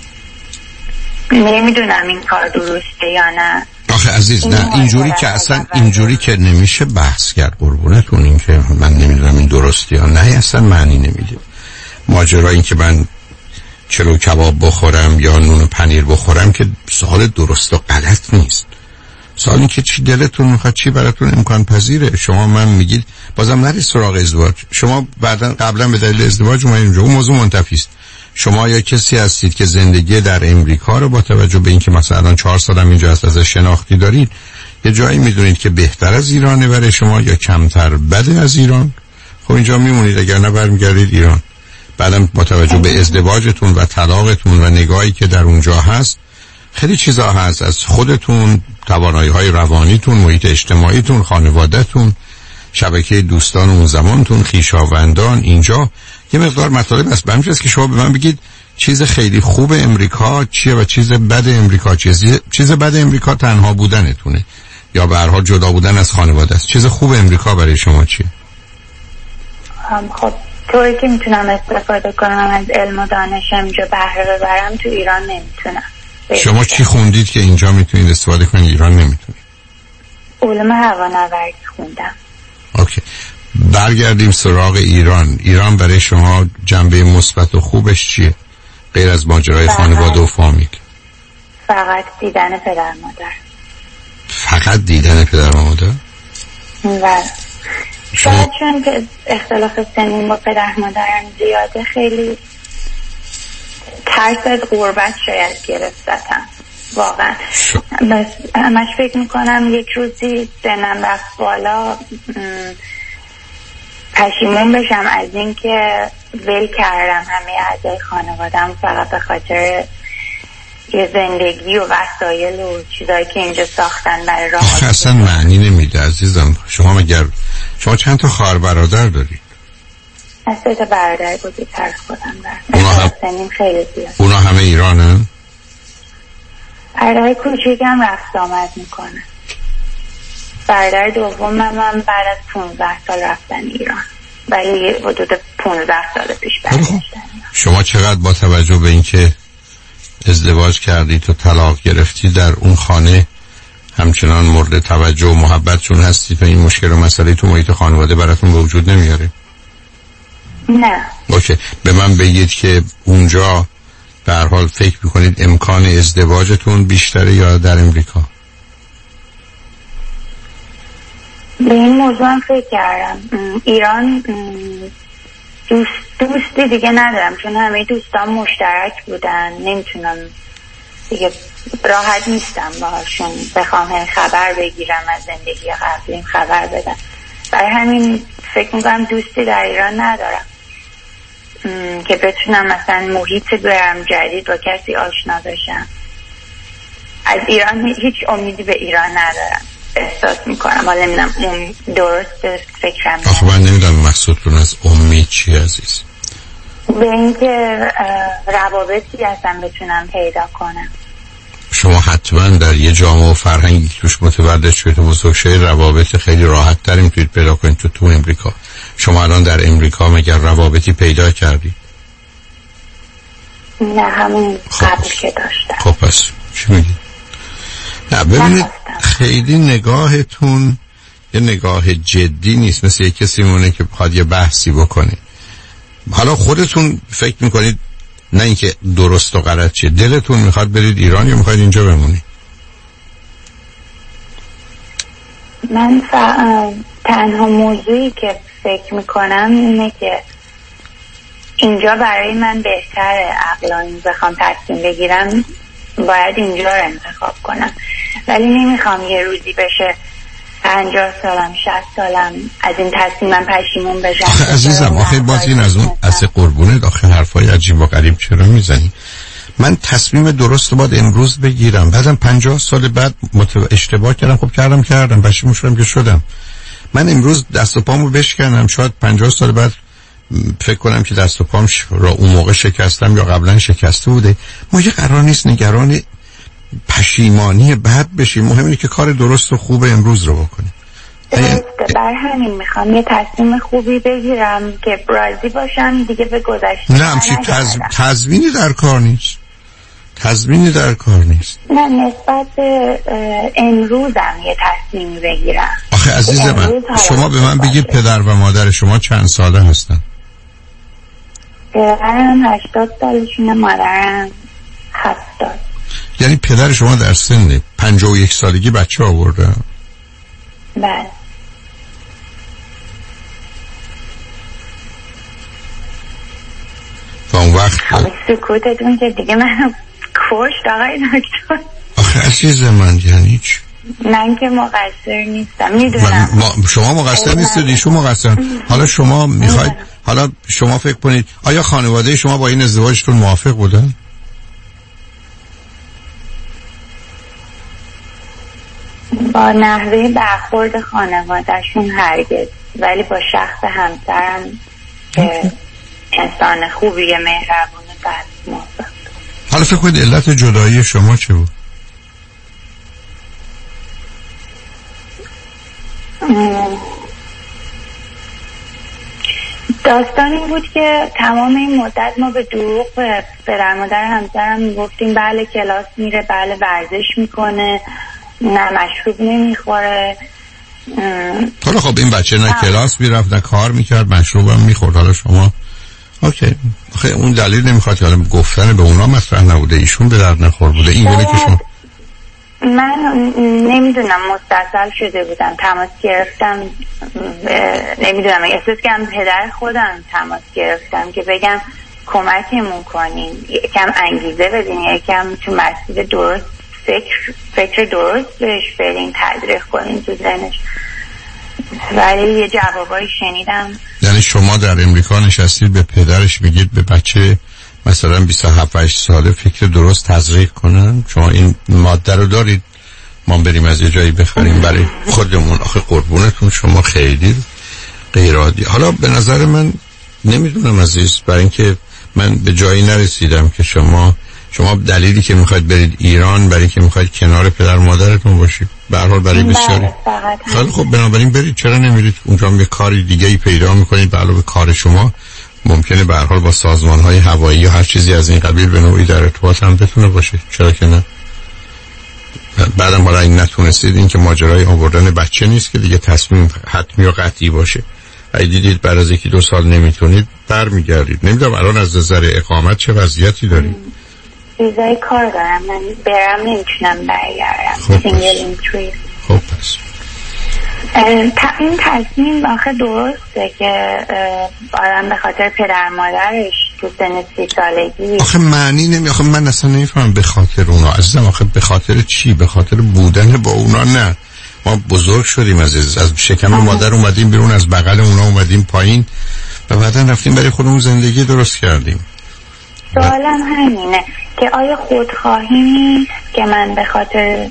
نمیدونم این کار درسته یا نه. آخه عزیز نه، اینجوری که اصلا اینجوری که نمیشه بحث کرد قربونتون. این که من نمیدونم این درسته یا نه اصلا معنی نمیده. ماجرا این که من چلو کباب بخورم یا نون و پنیر بخورم که سوال درست و غلط نیست. سوال این که چی دلتون میخواد، چی براتون امکان پذیره. شما من میگید بازم نرید سراغ ازدواج. شما قبلا به دلیل ازدواج اومدید اینجا، اون موضوع منتفی است. شما یا کسی هستید که زندگی در امریکا رو با توجه به اینکه مثلا 4 سالم اینجا هست ازش شناختی دارید، یه جایی میدونید که بهتر از ایرانه برای شما یا کمتر بده از ایران، خب اینجا میمونید، اگر نه برمیگردید ایران. بعدم با توجه به ازدواجتون و طلاقتون و نگاهی که در اونجا هست، خیلی چیزا هست از خودتون، توانایی‌های روانیتون، محیط اجتماعیتون، خانواده‌تون، شبکه دوستان اون زمانتون، خویشاوندان، اینجا یه مقدار مطالب هست. به همین که شما به من بگید چیز خیلی خوب امریکا چیه و چیز بد امریکا چیه. چیز بد امریکا تنها بودنتونه یا به هر حال جدا بودن از خانواده است. چیز خوب امریکا برای شما چیه؟ خب طوری که میتونم استفاده کنم از علم و دانشم اینجا بهره ببرم تو ایران نمیتونم. شما چی خوندید که اینجا میتونید استفاده کنید ایران نمیتونید؟ علوم هوانوردی خوندم. اوکی، برگردیم سراغ ایران. ایران برای شما جنبه مثبت و خوبش چیه غیر از ماجرای خانواده و فامیل؟ فقط دیدن پدر مادر. فقط دیدن پدر مادر؟ بله. شاید چون که اختلاف سنین با پدر مادرم زیاده، خیلی ترس از غربت شاید گرفتم واقعا. بس همش فکر میکنم یک روزی سنم رفت بالا پشیمون بشم از این که ول کردم همه اعضای خانوادم فقط به خاطر یه زندگی و وسایل و چیزایی که اینجا ساختن برای راه. اصلا معنی نمیده عزیزم. شما چند تا خواهر برادر دارید؟ از 3 تا برادر بزرگتر خودم دارم. سنیم خیلی زیاد. اونا همه ایرانن؟ برادر کوچیکم رفت آمد میکنه. برادر دوم من بعد از 15 سال رفتن ایران، ولی حدود 15 سال پیش برگشتن. شما چقدر با توجه به اینکه ازدواج کردید و طلاق گرفتید در اون خانه همچنان مورد توجه و محبتشون هستید و این مشکل و مسئله تو محیط خانواده براتون به وجود نمیاره؟ نه. اوکی، به من بگید که اونجا به هر حال فکر میکنید امکان ازدواجتون بیشتره یا در امریکا؟ به این موضوع هم فکر کردم. ایران دوستی دیگه ندارم، چون همه دوستان مشترک بودن، نمیتونم دیگه، راحت نیستم باهاشون بخوام خبر بگیرم از زندگی قبلیم، خبر بدم. برای همین فکر میکنم دوستی در ایران ندارم که بتونم مثلا محیط برم جدید با کسی آشنا بشم. از ایران هیچ امیدی به ایران ندارم، احساس میکنم. حالا نمیدونم اون درست فکرم. آخه من نمیدونم مقصودتون از امید چی عزیز؟ به اینکه روابطی هستم بتونم پیدا کنم. شما حتما در یه جامعه و فرهنگی توش متولد شدید و بزرگ شدید روابط خیلی راحت تر میتونید پیدا کنید تو امریکا. شما الان در امریکا مگر روابطی پیدا کردید؟ نه، همین قبل که داشتم. خب پس چی میگید؟ نه ببینید خیلی نگاهتون یه نگاه جدی نیست، مثل یه کسی مونه که بخواد یه بحثی بکنه. حالا خودتون فکر میکنید نه اینکه درست و غلط چیه، دلتون میخواد برید ایران یا میخواید اینجا بمونید؟ من تنها موضوعی که فکر میکنم اینه که اینجا برای من بهتره. عقلانی بخوام تصمیم بگیرم باید اینجا رو انتخاب کنم، ولی نمیخوام یه روزی بشه 50 سالم 60 سالم از این تصمیمم پشیمون بشم. آخه عزیزم، آخه باز این از اون از قربونه داخل حرفای عجیب و غریب چرا میزنی؟ من تصمیم درست رو باید امروز بگیرم، بعدم 50 سال بعد اشتباه کردم. خب کردم پشیمون شدم که شدم. من امروز دست و پامو بشکنم، شاید 50 سال بعد فکر کنم که دست و پام را اون موقع شکستم یا قبلا شکسته بوده. ما یه قرار نیست نگران پشیمانی بعد بشیم، مهم اینه که کار درست و خوب امروز رو بکنیم. برای همین میخوام یه تصمیم خوبی بگیرم که راضی باشم دیگه به گذشته. نه همچین تضمینی در کار نیست. نه، نسبت به امروزم یه تصمیمی بگیرم. آخه عزیز من، شما به من بگید پدر و مادر شما چند ساله هستن؟ پدرم 80 سالشونه، مادرم 70. یعنی پدر شما در سن 51 سالگی بچه آورده؟ بله. و اون وقت سکوتتون که دیگه منو کشت آقای دکتر. آخه عزیز من یعنی چی؟ من که مقصر نیستم، میدونم. شما مقصر نیستید، ایشون مقصر. حالا شما میخواید، حالا شما فکر کنید آیا خانواده شما با این ازدواجتون موافق بودن؟ با نحوه برخورد خانوادهشون هرگز، ولی با شخص همسرم که انسان خوبیه، مهربونه، بس موافق. حالا فکر کنید علت جدایی شما چه بود؟ داستان این بود که تمام این مدت ما به دروغ به پدر مادر همسرم میگفتیم بله کلاس میره، بله ورزش میکنه، نه مشروب نمیخوره. حالا خب این بچه نه کلاس میرفت نه کار میکرد، مشروب هم میخورد. حالا شما اوکی، خیلی اون دلیل نمیخواد که حالا گفتن به اونا مطرح نبوده، ایشون به درد نخور بوده. این گونه که شما من نمیدونم مستاصل شده بودم، تماس گرفتم، نمیدونم احساس کردم پدر خودم تماس گرفتم که بگم کمکمون کنین، یکم انگیزه بدین، یکم تو مسیر درست فکر درست بهش بدین، تدریخ کنین تو ذهنش. ولی یه جوابایی شنیدم. یعنی شما در امریکا نشستید به پدرش میگید به بچه مثلا 27-8 ساله فکر درست تزریق کنن؟ شما این ماده رو دارید ما بریم از یه جایی بخریم برای خودمون؟ آخه قربونتون شما خیلی غیر عادی. حالا به نظر من نمیدونم عزیز، برای اینکه من به جایی نرسیدم که شما دلیلی که میخواید برید ایران برای که میخواید کنار پدر مادرتون باشید، به هر حال برای بسیاری. خیلی خب، بنابراین برید، چرا نمیرید اونجا؟ یه کاری دیگه ای پیدا میکنید به علاوه کار شما. ممکنه به هر حال با سازمان‌های هوایی یا هر چیزی از این قبیل به نوعی در ارتباط هم بتونه باشه، چرا که نه؟ بعدم حالا این نتونستید، این که ماجرای آوردن بچه نیست که دیگه تصمیم حتمی و قطعی باشه. اگه دیدید بعد از 1-2 سال نمیتونید برمیگردید. نمیدونم الان از نظر اقامت چه وضعیتی دارید؟ ویزای کار دارم، من برم نمیتونم برگردم. سینگل اینتری. خب پس این تصمیم آخه درسته که آدم به خاطر پدر مادرش تو سن 30 سالگی آخه معنی نمی، آخه من اصلا نمیفهمم به خاطر اونا عزیزم. آخه به خاطر چی؟ به خاطر بودن با اونا نه. ما بزرگ شدیم عزیز، از شکم مادر اومدیم بیرون، از بغل اونا اومدیم پایین و بعدا رفتیم برای خودمون زندگی درست کردیم. سوالم همینه که آیا خودخواهی نیست که من به خاطر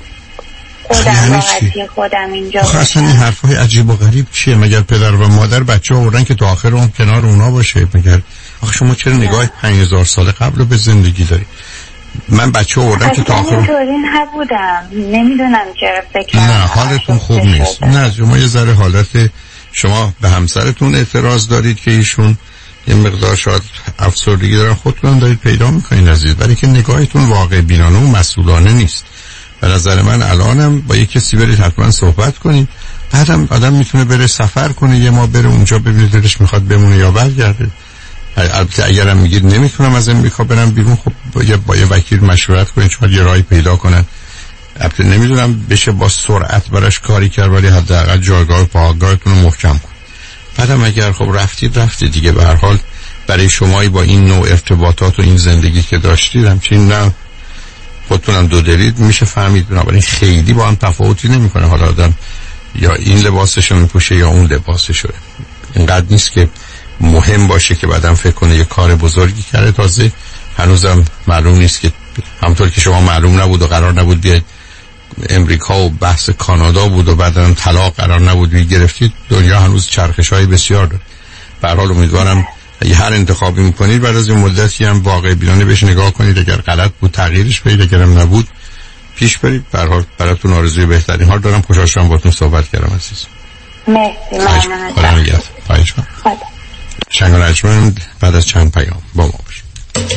خودم اینجا باشم؟ اصلا این حرفای عجیب و غریب چیه؟ مگر پدر و مادر بچه آوردن که تا آخر اون کنار اونا باشه؟ مگر آخه شما چرا نگاه 5000 سال قبل رو به زندگی داری؟ من بچه آوردم که تا آخر اینطوری نبودم، نمیدونم چرا فکر نه حالتون خوب نیست. نه شما یه ذره حالت، شما به همسرتون اعتراض دارید که ایشون یه مقدار شاید افسردگی دارن، خودتون دارید پیدا میکنین عزیز، برای که نگاهتون واقع بینانه و مسئولانه نیست. به نظر من الانم با یک کسی برید حتما صحبت کنید. بعدم آدم میتونه بره سفر کنه، یه ما بره اونجا ببینید دلش میخواد بمونه یا برگرده. البته اگرم میگید نمیتونم از امریکا برم بیرون، خب با یه وکیل مشورت کنید چون یه راهی پیدا کنن. البته نمیدونم بشه با سرعت براش کاری کرد، ولی حداقل جایگاه پاگاهتون رو محکم کن. بعدم اگر خب رفتید دیگه، به هر حال برای شمایی با این نوع ارتباطات و این زندگی که داشتید همچین نه خودتونم دو دلید میشه فهمید. بنابراین خیلی با هم تفاوتی نمیکنه حالا آدم یا این لباسشو میپوشه یا اون لباسشو. اینقدر نیست که مهم باشه که بعدم فکر کنه یه کار بزرگی کرده. تازه هنوزم معلوم نیست که همونطور که شما معلوم نبود و قرار نبود بیاید امریکا و بحث کانادا بود و بعدم طلاق قرار نبود گرفتید، دنیا هنوز چرخش‌های بسیار داره. به هر حال امیدوارم هر انتخابی میکنید بعد از این مدتی هم واقع بینانه بهش نگاه کنید. اگر غلط بود تغییرش بدید، اگرم نبود پیش برید. به هر حال براتون آرزوی بهترین ها دارم. خوشحال شدم باهاتون صحبت کردم عزیز. مرسی. ممنونم. شنگ و رجمند بعد از چند پیام با ما باشید.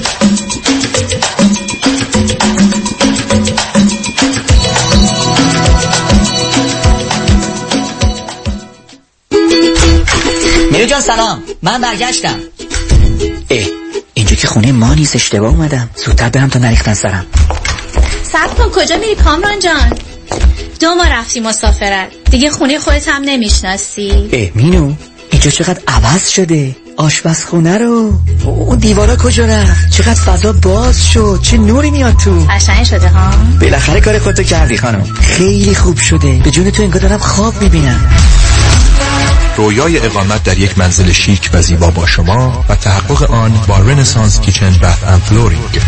میرو جان سلام، من برگشتم. اینجا که خونه ما نیست، اشتباه اومدم. زودتر برم تا نریختن سرم. صبر کن، کجا میری کامران جان؟ 2 ماه رفتی مسافرت، دیگه خونه خودت هم نمیشناسی. مینو اینجا چقدر عوض شده، آشپزخونه رو، اون دیوارا کجا رفت، چقدر فضا باز شد، چه نوری میاد تو. قشنگ شده ها. بالاخره کار خودتو کردی خانم، خیلی خوب شده. به جون تو انگار دارم خواب میبینم. رویای اقامت در یک منزل شیک و زیبا با شما و تحقق آن با رنسانس کیچن بث اند فلورینگ.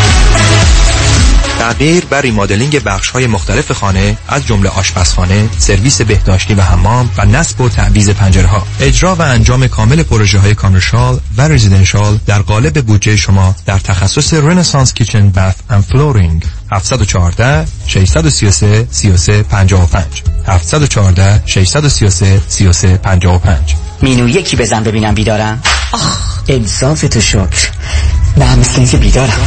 تغییر و ریمادلینگ بخش‌های مختلف خانه از جمله آشپزخانه، سرویس بهداشتی و حمام و نصب و تعویض پنجره‌ها. اجرا و انجام کامل پروژه‌های کامرشال و رزیدنشال در قالب بودجه شما در تخصص رنسانس کیچن بث اند فلورینگ. 714 633 3355 714 633 3355. مینو یکی بزن ببینم بیدارم. انصاف تو شکر. نه مثل اینکه بیدارم.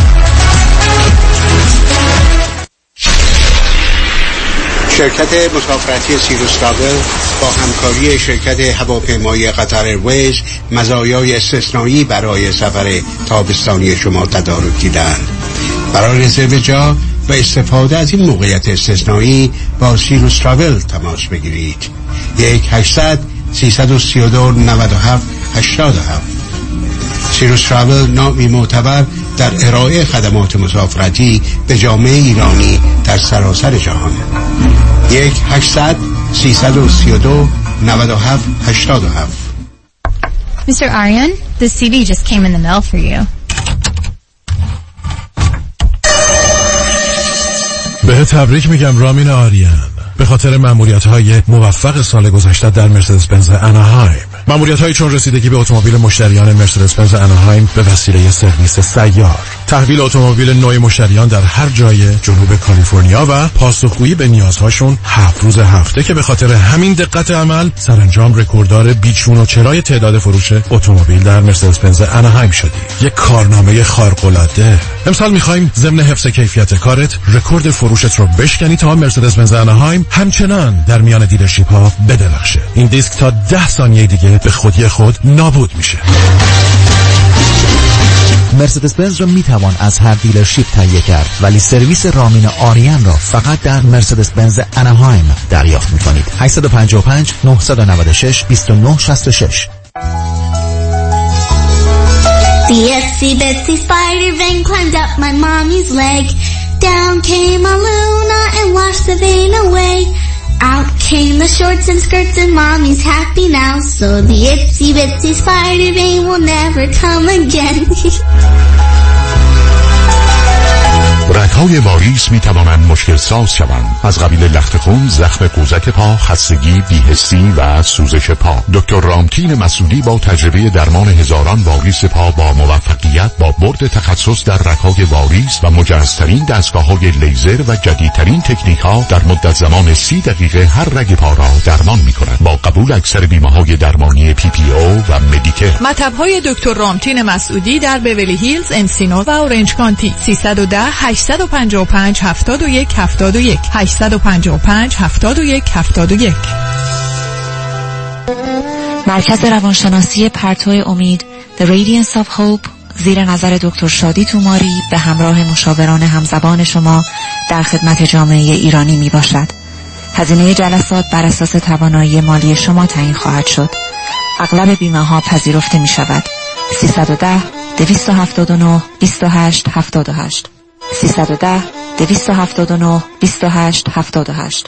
شرکت مسافرتی سیروس تراول با همکاری شرکت هواپیمایی قطر ایرویز مزایای استثنایی برای سفر تابستانی شما تدارک دیدند. برای رزرو جا و استفاده از این موقعیت استثنایی با سیروس تراول تماس بگیرید. 1-800-332-97-87. سیروس تراول نامی معتبر در ارائه خدمات مسافرتی به جامعه ایرانی در سراسر جهان. 1-800-332-97-87. Mr. Aryan, the CD just came in the mail for you. به تبریک میگم رامین آریان به خاطر مأموریت‌های موفق سال گذشته در مرسدس بنز اناهایم. ماموریت‌هایی چون رسیدگی به اتومبیل مشتریان مرسدس بنز آناهایم به وسیله سرویس سیار، تحویل اتومبیل نوع مشتریان در هر جای جنوب کالیفرنیا و پاسخگویی به نیازهاشون 7 روز هفته که به خاطر همین دقت عمل سرانجام رکورددار بیچون و چرای تعداد فروش اتومبیل در مرسدس بنز آناهایم شدی. یک کارنامه خارق‌العاده. امسال می‌خوایم ضمن حفظ کیفیت کارت رکورد فروشت رو بشکنی تا مرسدس بنز آناهایم همچنان در میان دیلرشیپ‌ها بدرخشه. این دیسک تا 10 ثانیه دیگه به خودی خود نابود میشه. مرسدس بنز را میتوان از هر دیلرشیپ تهیه کرد، ولی سرویس رامین آریان را فقط در مرسدس بنز آناهایم دریافت میکنید. 855 996 2966. The itsy bitsy spider vein climbed up my mommy's leg. Down came a Luna and washed the vein away. Out came the shorts and skirts and mommy's happy now. So the itsy bitsy spider vein will never come again. رگ‌های واریس می‌توانند مشکل ساز شوند. از قبیل لخت خون، زخم قوزک پا، خستگی، بی‌حسی و سوزش پا. دکتر رامتین مسعودی با تجربه درمان هزاران واریس پا با موفقیت با برد تخصص در رگ‌های واریس و مجهزترین دستگاه‌های لیزر و جدیدترین تکنیک‌ها در مدت زمان 30 دقیقه هر رگ پا را درمان می‌کند. با قبول اکثر بیمه‌های درمانی PPO و مدیکر. مطب‌های دکتر رامتین مسعودی در بیولی هیلز، انسینو و اورنج کانتی. 310 855 71 71 855 71 71. مرکز روانشناسی پرتو امید The Radiance of Hope زیر نظر دکتر شادی توماری به همراه مشاوران همزبان شما در خدمت جامعه ایرانی می باشد. هزینه جلسات بر اساس توانایی مالی شما تعیین خواهد شد. اغلب بیمه ها پذیرفته می شود. 310 279 28 78 310 279 28 78.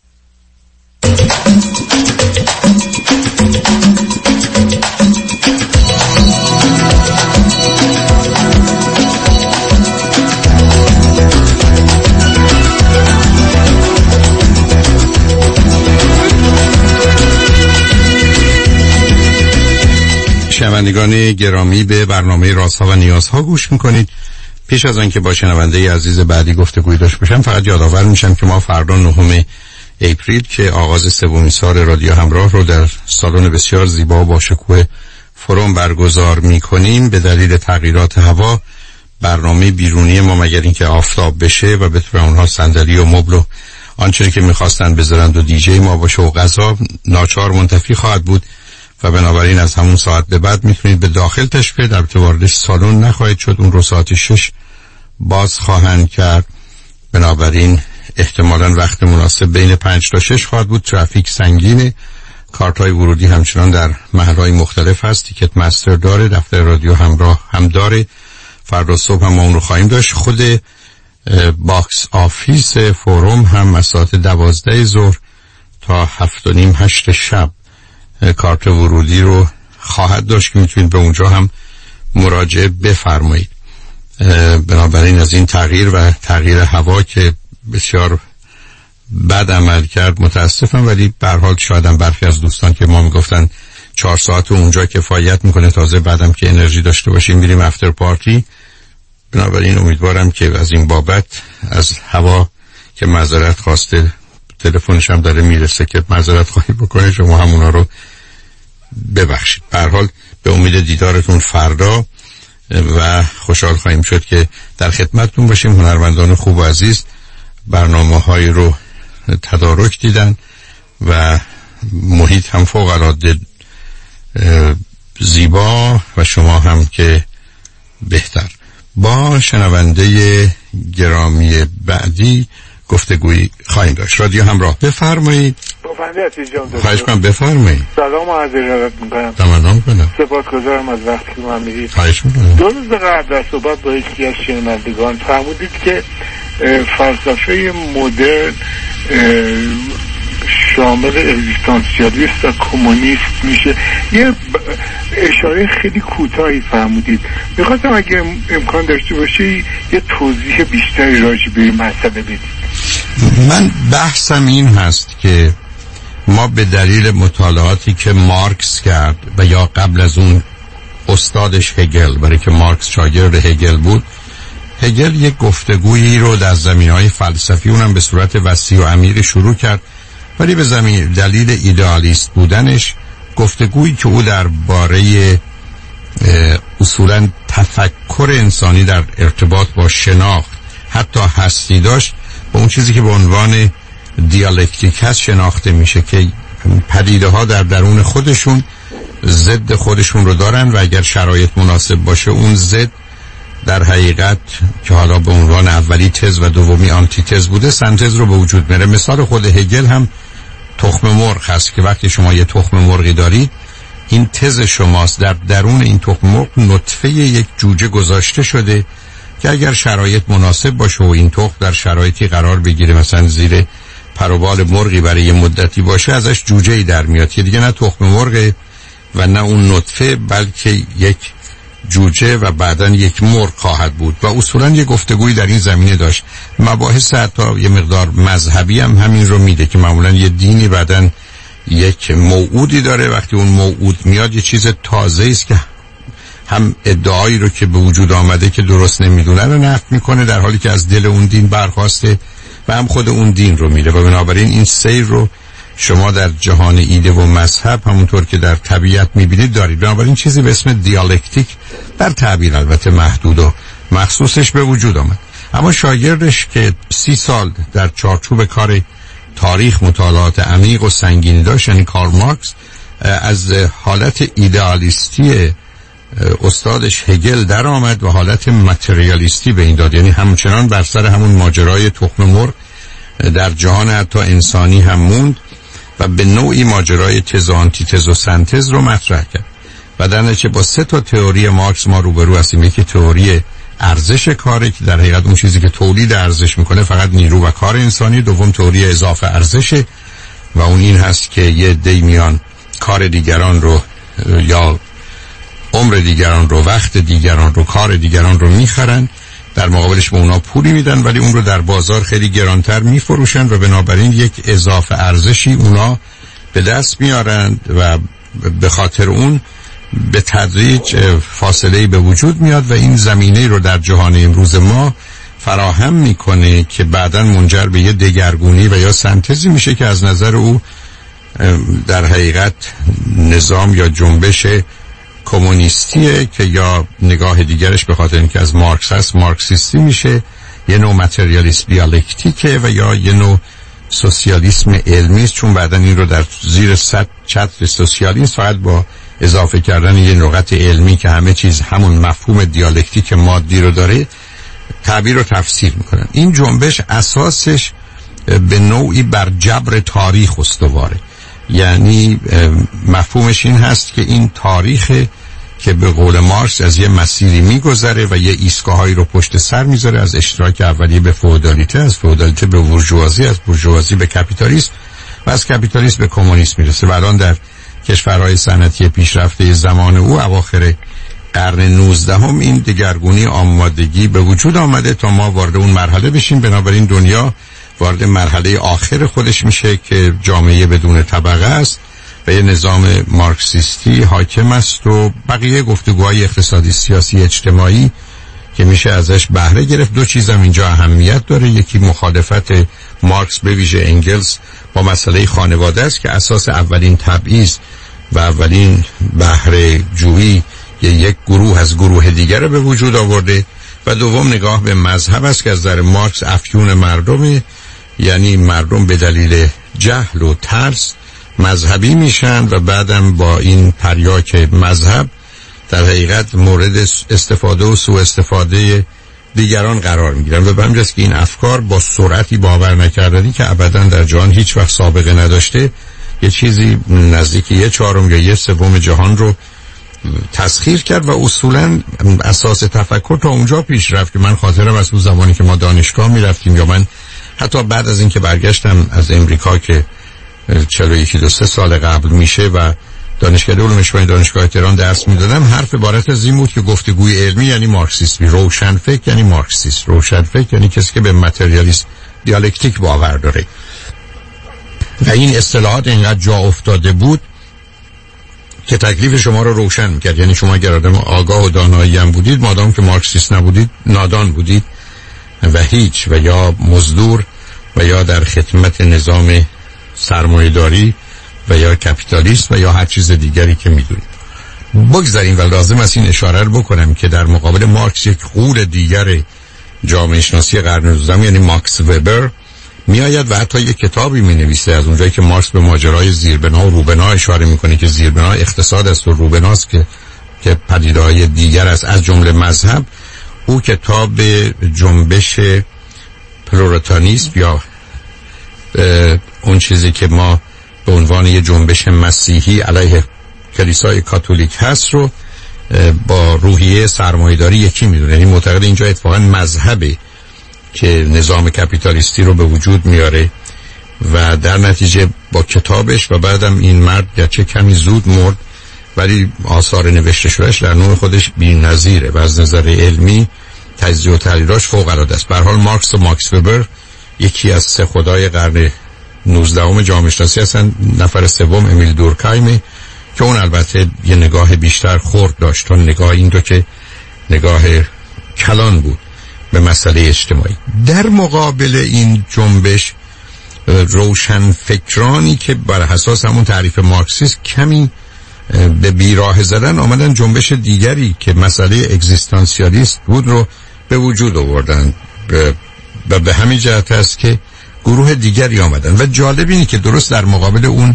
شنوندگان گرامی، به برنامه رازها و نیازها گوش میکنید. پیش از آنکه با شنونده عزیز بعدی گفتگوی داشته باشم، فقط یادآور میشم که ما فردا 9 اپریل که آغاز سومین سال رادیو همراه رو در سالن بسیار زیبا با شکوه فروم برگزار میکنیم. به دلیل تغییرات هوا برنامه بیرونی ما مگر اینکه آفتاب بشه و بتونه اونها صندلی و مبل و آنچه که میخواستن بذارند و دیجی ما باشه و غذا ناچار منتفی خواهد بود و بنابراین از همون ساعت به بعد میتونید به داخل تشریف بیارید. البته وارد سالن نخواهید شد، اون رو ساعت 6 باز خواهند کرد. بنابراین احتمالاً وقت مناسب بین 5 تا 6 خواهد بود. ترافیک سنگینه. کارت‌های ورودی همچنان در محل‌های مختلف هست. تیکت مستر داره، دفتر رادیو همراه هم داره. فردا صبح هم ما اون رو خواهیم داشت. خود باکس آفیس فوروم هم از ساعت 12 ظهر تا 7:30 8 شب کارت ورودی رو خواهد داشت که میتونید به اونجا هم مراجعه بفرمایید. بنابراین از این تغییر و تغییر هوا که بسیار بد عمل کرد متاسفم، ولی به هر حال شاید هم برخی از دوستان که ما میگفتن 4 ساعت اونجا کفایت میکنه، تازه بعدم که انرژی داشته باشیم میریم افتر پارتی. بنابراین امیدوارم که از این بابت از هوا که معذرت خواسته، تلفنش هم داره میرسه که معذرت خواهی بکنه، شما همونا رو ببخشید. به هر حال به امید دیدارتون فردا و خوشحال خواهیم شد که در خدمتتون باشیم. هنرمندان خوب و عزیز برنامه‌های رو تدارک دیدن و محیط هم فوق العاده زیبا و شما هم که بهتر. با شنونده گرامی بعدی گفتگویی خواهیم داشت. رادیو همراه، بفرمایید. خواهش کنم بفرمایید. سلام و عرض ارادت می‌کنم. تمام کنم. سپاسگزارم از وقتی که من میدید. خواهش می‌کنم. 2 روز قبل در صحبت با یکی از شنوندگان فرمودید که فلسفه مدرن شامل اگزیستانسیالیست و کمونیست میشه. یه اشاره خیلی کوتاهی فرمودید. میخواستم اگه امکان داشته باشی یه توضیح بیشتری راجع به این مسئله بدید. من بحثم این هست که ما به دلیل مطالعاتی که مارکس کرد و یا قبل از اون استادش هگل، برای که مارکس شاگرد هگل بود، هگل یک گفتگویی رو در زمینه‌های فلسفی اونم به صورت وسیع و عمیق شروع کرد، ولی به دلیل ایدئالیست بودنش گفتگویی که او درباره اصولاً تفکر انسانی در ارتباط با شناخت حتی هستی داشت، با اون چیزی که به عنوان دیالکتیک هست شناخته میشه که پدیده ها در درون خودشون ضد خودشون رو دارن و اگر شرایط مناسب باشه اون ضد در حقیقت که حالا به عنوان اولی تز و دومی آنتی تز بوده سنتز رو به وجود میاره. مثال خود هگل هم تخم مرغ هست که وقتی شما یه تخم مرغی دارید این تز شماست، در درون این تخم مرغ نطفه یک جوجه گذاشته شده که اگر شرایط مناسب باشه و این تخم در شرایطی قرار بگیره، مثلا زیر پر و بال مرغی برای یه مدتی باشه، ازش جوجه‌ای در میاد که دیگه نه تخم مرغ و نه اون نطفه بلکه یک جوجه و بعداً یک مرغ خواهد بود. و اصولاً یه گفتگویی در این زمینه داشت. مباحث حتی یه مقدار مذهبی هم همین رو میده که معمولاً یه دینی بعداً یک موعودی داره، وقتی اون موعود میاد یه چیز تازه است که هم ادعایی رو که به وجود آمده که درست نمیدونه رو نفی میکنه در حالی که از دل اون دین برخواسته و هم خود اون دین رو میره و بنابراین این سیر رو شما در جهان ایده و مذهب همونطور که در طبیعت میبینید دارید. بنابراین چیزی به اسم دیالکتیک در تعبیر البته محدود و مخصوصش به وجود آمد. اما شاگردش که 30 سال در چارچوب کار تاریخ مطالعات عمیق و سنگینی داشت، یعنی کارل مارکس، از حالت ایدئالیستی استادش هگل در آمد و حالت متریالیستی به این داد، یعنی همچنان بر سر همون ماجرای تخم مرغ در جهان حتی انسانی هم موند و به نوعی ماجرای تز و آنتی تز و سنتز رو مطرح کرد و در نتیجه با 3 تا تئوری مارکس ما روبرو هستیم. یکی تئوری ارزش کاره که در حقیقت اون چیزی که تولید ارزش میکنه فقط نیرو و کار انسانی. دوم تئوری اضافه ارزشه و اون این هست که یه عده‌ای میان کار دیگران رو یا عمر دیگران رو، وقت دیگران رو، کار دیگران رو میخرن، در مقابلش به اونا پولی میدن ولی اون رو در بازار خیلی گرانتر میفروشن و بنابراین یک اضافه ارزشی اونا به دست میارن و به خاطر اون به تدریج فاصله‌ای به وجود میاد و این زمینه رو در جهان امروز ما فراهم میکنه که بعداً منجر به یه دگرگونی و یا سنتزی میشه که از نظر او در حقیقت نظام یا جنبش کمونیستیه که یا نگاه دیگرش به خاطر اینکه از مارکس هست مارکسیستی میشه، یه نوع متریالیسم دیالکتیکه و یا یه نوع سوسیالیسم علمی است، چون بعدن این رو در زیر چتر سوسیالیسم فقط با اضافه کردن یه نقط علمی که همه چیز همون مفهوم دیالکتیک مادی رو داره تعبیر و تفسیر میکنن. این جنبش اساسش به نوعی بر جبر تاریخ استواره، یعنی مفهومش این هست که این تاریخ که به قول مارکس از یه مسیری میگذره و یه ایستگاهایی رو پشت سر میذاره، از اشتراک اولیه به فئودالیته، از فئودالیته به بورژوازی، از بورژوازی به کاپیتالیسم و از کاپیتالیسم به کمونیسم میرسه. و الان در کشورهای صنعتی پیشرفته زمان او اواخر قرن 19 این دگرگونی آمادگی به وجود آمده تا ما وارد اون مرحله بشیم. بنابراین دنیا وارد مرحله آخر خودش میشه که جامعه بدون طبقه است و یه نظام مارکسیستی حاکم است و بقیه گفتگوهای اقتصادی، سیاسی، اجتماعی که میشه ازش بهره گرفت. 2 چیز هم اینجا اهمیت داره. یکی مخالفت مارکس به ویژه انگلز با مسئله خانواده است که اساس اولین تبعیض و اولین بهره جویی یک گروه از گروه دیگر به وجود آورده و دوم نگاه به مذهب است که از نظر مارکس افیون مردمه، یعنی مردم به دلیل جهل و ترس مذهبی میشن و بعدم با این تریاک مذهب در حقیقت مورد استفاده و سوء استفاده دیگران قرار میگیرن و به همین جاست که این افکار با سرعتی باور نکردنی که ابدا در جهان هیچ وقت سابقه نداشته یه چیزی نزدیک 1/4 یا 1/3 جهان رو تسخیر کرد و اصولا اساس تفکر تا اونجا پیش رفت که من خاطرم از اون زمانی که ما دانشگاه میرفتیم یا من حتی بعد از اینکه برگشتم از امریکا که 41-2 سال قبل میشه و دانشکده علوم اجتماعی دانشگاه تهران درس میدادم، حرف عبارت از این بود که گفتگوی علمی یعنی مارکسیسمی، روشنفکر یعنی مارکسیست، روشنفکر یعنی کسی که به متریالیسم دیالکتیک باور داره. و این اصطلاحات اینقدر جا افتاده بود که تکلیف شما رو روشن میکرد. یعنی شما اگر آدم آگاه و دانایی هم بودید، مادام که مارکسیست نبودید نادان بودید و هیچ، و یا مزدور و یا در خدمت نظام سرمایه‌داری و یا کپیتالیست و یا هر چیز دیگری که میدونید. بگذاریم و لازم است این اشاره رو بکنم که در مقابل مارکس یک غول دیگر جامعه شناسی قرن 19 یعنی ماکس وبر میآید و حتی یک کتابی مینویسه از اونجایی که مارکس به ماجرای زیربنا و روبنا اشاره میکنه که زیربنا اقتصاد است و روبناست که پدیده‌های دیگر است از جمله مذهب. او کتاب جنبش پلوراتانیسم یا اون چیزی که ما به عنوان یه جنبش مسیحی علیه کلیسای کاتولیک هست رو با روحیه سرمایه‌داری یکی میدونه. یعنی معتقد اینجا اتفاقا مذهبه که نظام کپیتالیستی رو به وجود میاره و در نتیجه با کتابش و بعدم این مرد گرچه کمی زود مرد ولی آثار نوشته شدهش در نوع خودش بی‌نظیره و از نظر علمی تجزیه و تحلیلاش فوق‌العاده است. به هر حال مارکس و ماکس وبر یکی از سه خدای قرن 19 جامعه شناسی هستن. نفر سوم امیل دورکهایمه که اون البته یه نگاه بیشتر خرد داشت تا نگاه این دو که نگاه کلان بود به مسئله اجتماعی. در مقابل این جنبش روشن فکرانی که بر اساس همون تعریف مارکسیست کمی به بیراه زدن آمدن جنبش دیگری که مسئله اگزیستانسیالیست بود رو به وجود آوردن و به همین جهت است که گروه دیگری آمدن و جالب اینه که درست در مقابل اون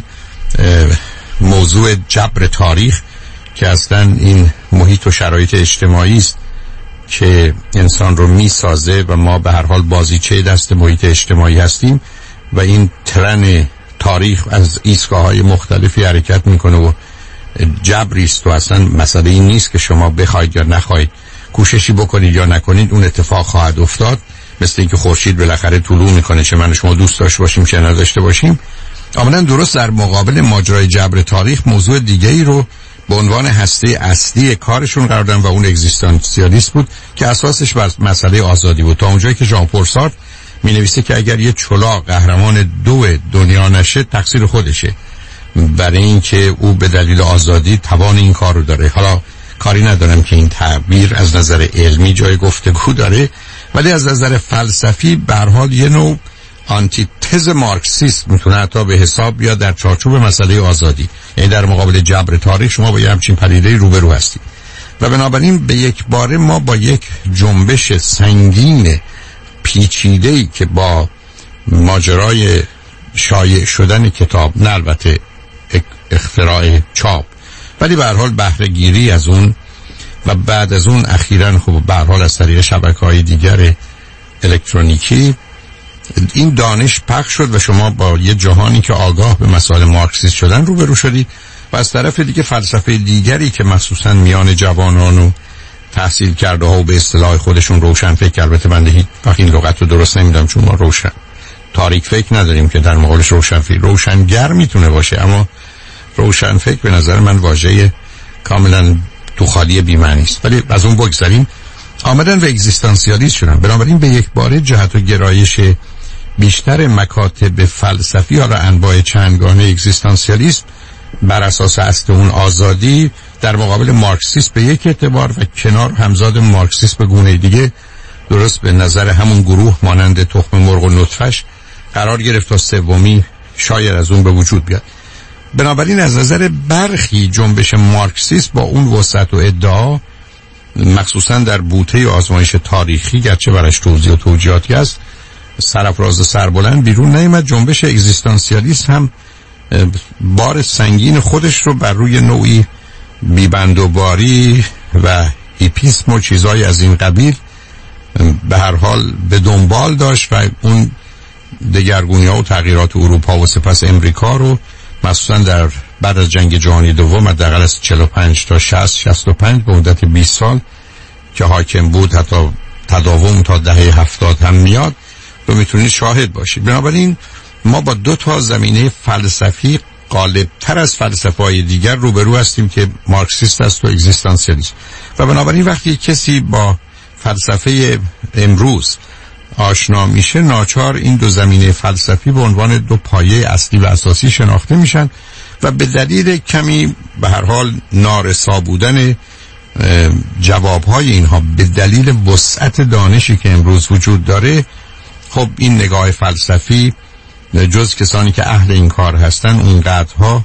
موضوع جبر تاریخ که اصلا این محیط و شرایط اجتماعی است که انسان رو میسازه و ما به هر حال بازیچه دست محیط اجتماعی هستیم و این ترن تاریخ از ایستگاه‌های مختلفی حرکت میکنه و جبری است و اصلا مسئله این نیست که شما بخواید یا نخواید کوششی بکنید یا نکنید اون اتفاق خواهد افتاد. مثل اینکه خورشید بالاخره طلوع میکنه چه من شما دوست داشته باشیم چه نداشته باشیم. عملاً درست در مقابل ماجرای جبر تاریخ موضوع دیگه‌ای رو به عنوان هسته اصلی کارشون قرار دادن و اون اگزیستانسیالیسم بود که اساسش بر مسئله آزادی بود. تا اونجایی که ژان پل سارتر می‌نویسه که اگر یه چلاق قهرمان دنیا نشه تقصیر خودشه، برای اینکه او به دلیل آزادی توان این کار رو داره. حالا کاری ندارم که این تعبیر از نظر علمی جای گفتگو داره ولی از نظر فلسفی به هر حال یه نوع آنتی تز مارکسیسم میتونه حتی به حساب بیاد در چارچوب مسئله آزادی. یعنی در مقابل جبر تاریخ شما با یه همچین پدیده روبرو هستید و بنابراین به یک باره ما با یک جنبش سنگین پیچیده‌ای که با ماجرای شایع شدن کتاب، نه البته اختراع چاپ ولی به هر حال بهره گیری از اون و بعد از اون اخیراً خب به هر حال از طریق شبکه‌های دیگر الکترونیکی این دانش پخش شد و شما با یه جهانی که آگاه به مسائل مارکسیست شدن روبرو شدید و از طرف دیگه فلسفه دیگری که مخصوصاً میان جوانان و تحصیل کرده ها و به اصطلاح خودشون روشن فکر، البته من هیچ وقت این لغت رو درست نمیدونم چون ما روشن تاریک فکر نداریم که در مقابلش روشن فکر، روشنگر میتونه باشه اما روشن فکر به نظر من واژه کاملا تو خالی بی‌معنی است. ولی از اون بگذاریم آمدن و اگزیستانسیالیست شدن. بنابراین به یک باره جهت و گرایش بیشتر مکاتب فلسفی ها را انواع چندگانه اگزیستانسیالیسم بر اساس اصل اون آزادی در مقابل مارکسیسم به یک اعتبار و کنار همزاد مارکسیسم به گونه دیگه درست به نظر همون گروه مانند تخم مرغ و نطفش قرار گرفت تا سومی شاید از اون به وجود بیاد. بنابراین از نظر برخی جنبش مارکسیسم با اون وسعت و ادعا مخصوصا در بوته آزمایش تاریخی گرچه برش توضیح و توجیهاتی است سرافراز و سربلند بیرون نیامد. جنبش اگزیستانسیالیست هم بار سنگین خودش رو بر روی نوعی بیبندوباری و هیپیسم و چیزهای از این قبیل به هر حال به دنبال داشت و اون دگرگونی ها و تغییرات اروپا و سپس امریکا رو مخصوصا در بعد از جنگ جهانی دوم حداقل از 45 تا 65 به مدت 20 سال که حاکم بود حتی تداوم تا دهه 70 هم میاد رو میتونید شاهد باشید. بنابراین ما با دو تا زمینه فلسفی غالبتر از فلسفه‌های دیگر روبرو هستیم که مارکسیست است و اگزیستانسیالیست و بنابراین وقتی کسی با فلسفه امروز آشنا میشه ناچار این دو زمینه فلسفی به عنوان دو پایه اصلی و اساسی شناخته میشن و به دلیل کمی به هر حال نارسا بودن جوابهای اینها، به دلیل وسعت دانشی که امروز وجود داره، خب این نگاه فلسفی جز کسانی که اهل این کار هستن اونقدرها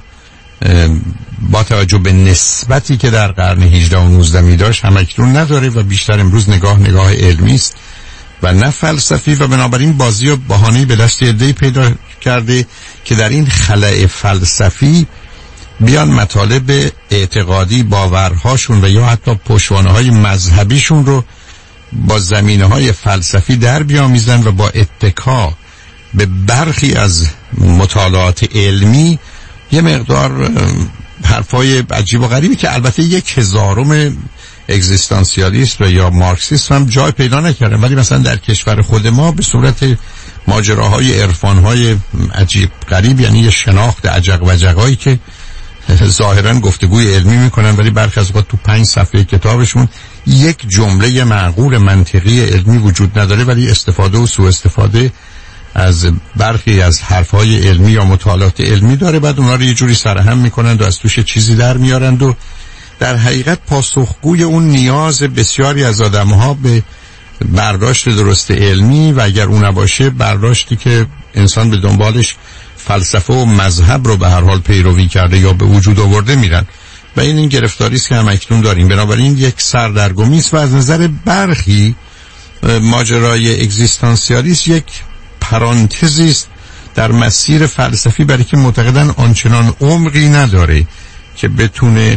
با توجه به نسبتی که در قرن 18 و 19 می داشت همکنون نداره و بیشتر امروز نگاه علمی است و نه فلسفی و بنابراین بازی و بهانه‌ای به دست عده‌ای پیدا کرده که در این خلأ فلسفی بیان مطالب اعتقادی، باورهاشون و یا حتی پشتوانه‌های مذهبیشون رو با زمینه‌های فلسفی در بیامیزن و با اتکا به برخی از مطالعات علمی یه مقدار حرفای عجیب و غریبی که البته 1000م اگزیستانسیالیست و یا مارکسیست هم جای پیدا نکردن، ولی مثلا در کشور خود ما به صورت ماجراهای عرفانهای عجیب غریب، یعنی یه شناخت عجق و جقایی که ظاهرا گفتگوی علمی میکنن ولی برخی از اوقات تو 5 صفحه کتابشون یک جمله معقول منطقی علمی وجود نداره، ولی استفاده و سوء استفاده از برخی از حرفهای علمی یا مطالعات علمی داره، بعد اونا رو یه جوری سرهم میکنند و از توش چیزی در میارند و در حقیقت پاسخگوی اون نیاز بسیاری از آدم‌ها به برداشت درست علمی و اگر اون نباشه برداشتی که انسان به دنبالش فلسفه و مذهب رو به هر حال پیروی کرده یا به وجود آورده میرن و این گرفتاری است که هم اکنون داریم. بنابراین یک سردرگمی است و از نظر برخی ماجرای اگزیستانسیالیسم یک پرانتزی است در مسیر فلسفی، برای که معتقدن آنچنان عمقی نداره که بتونه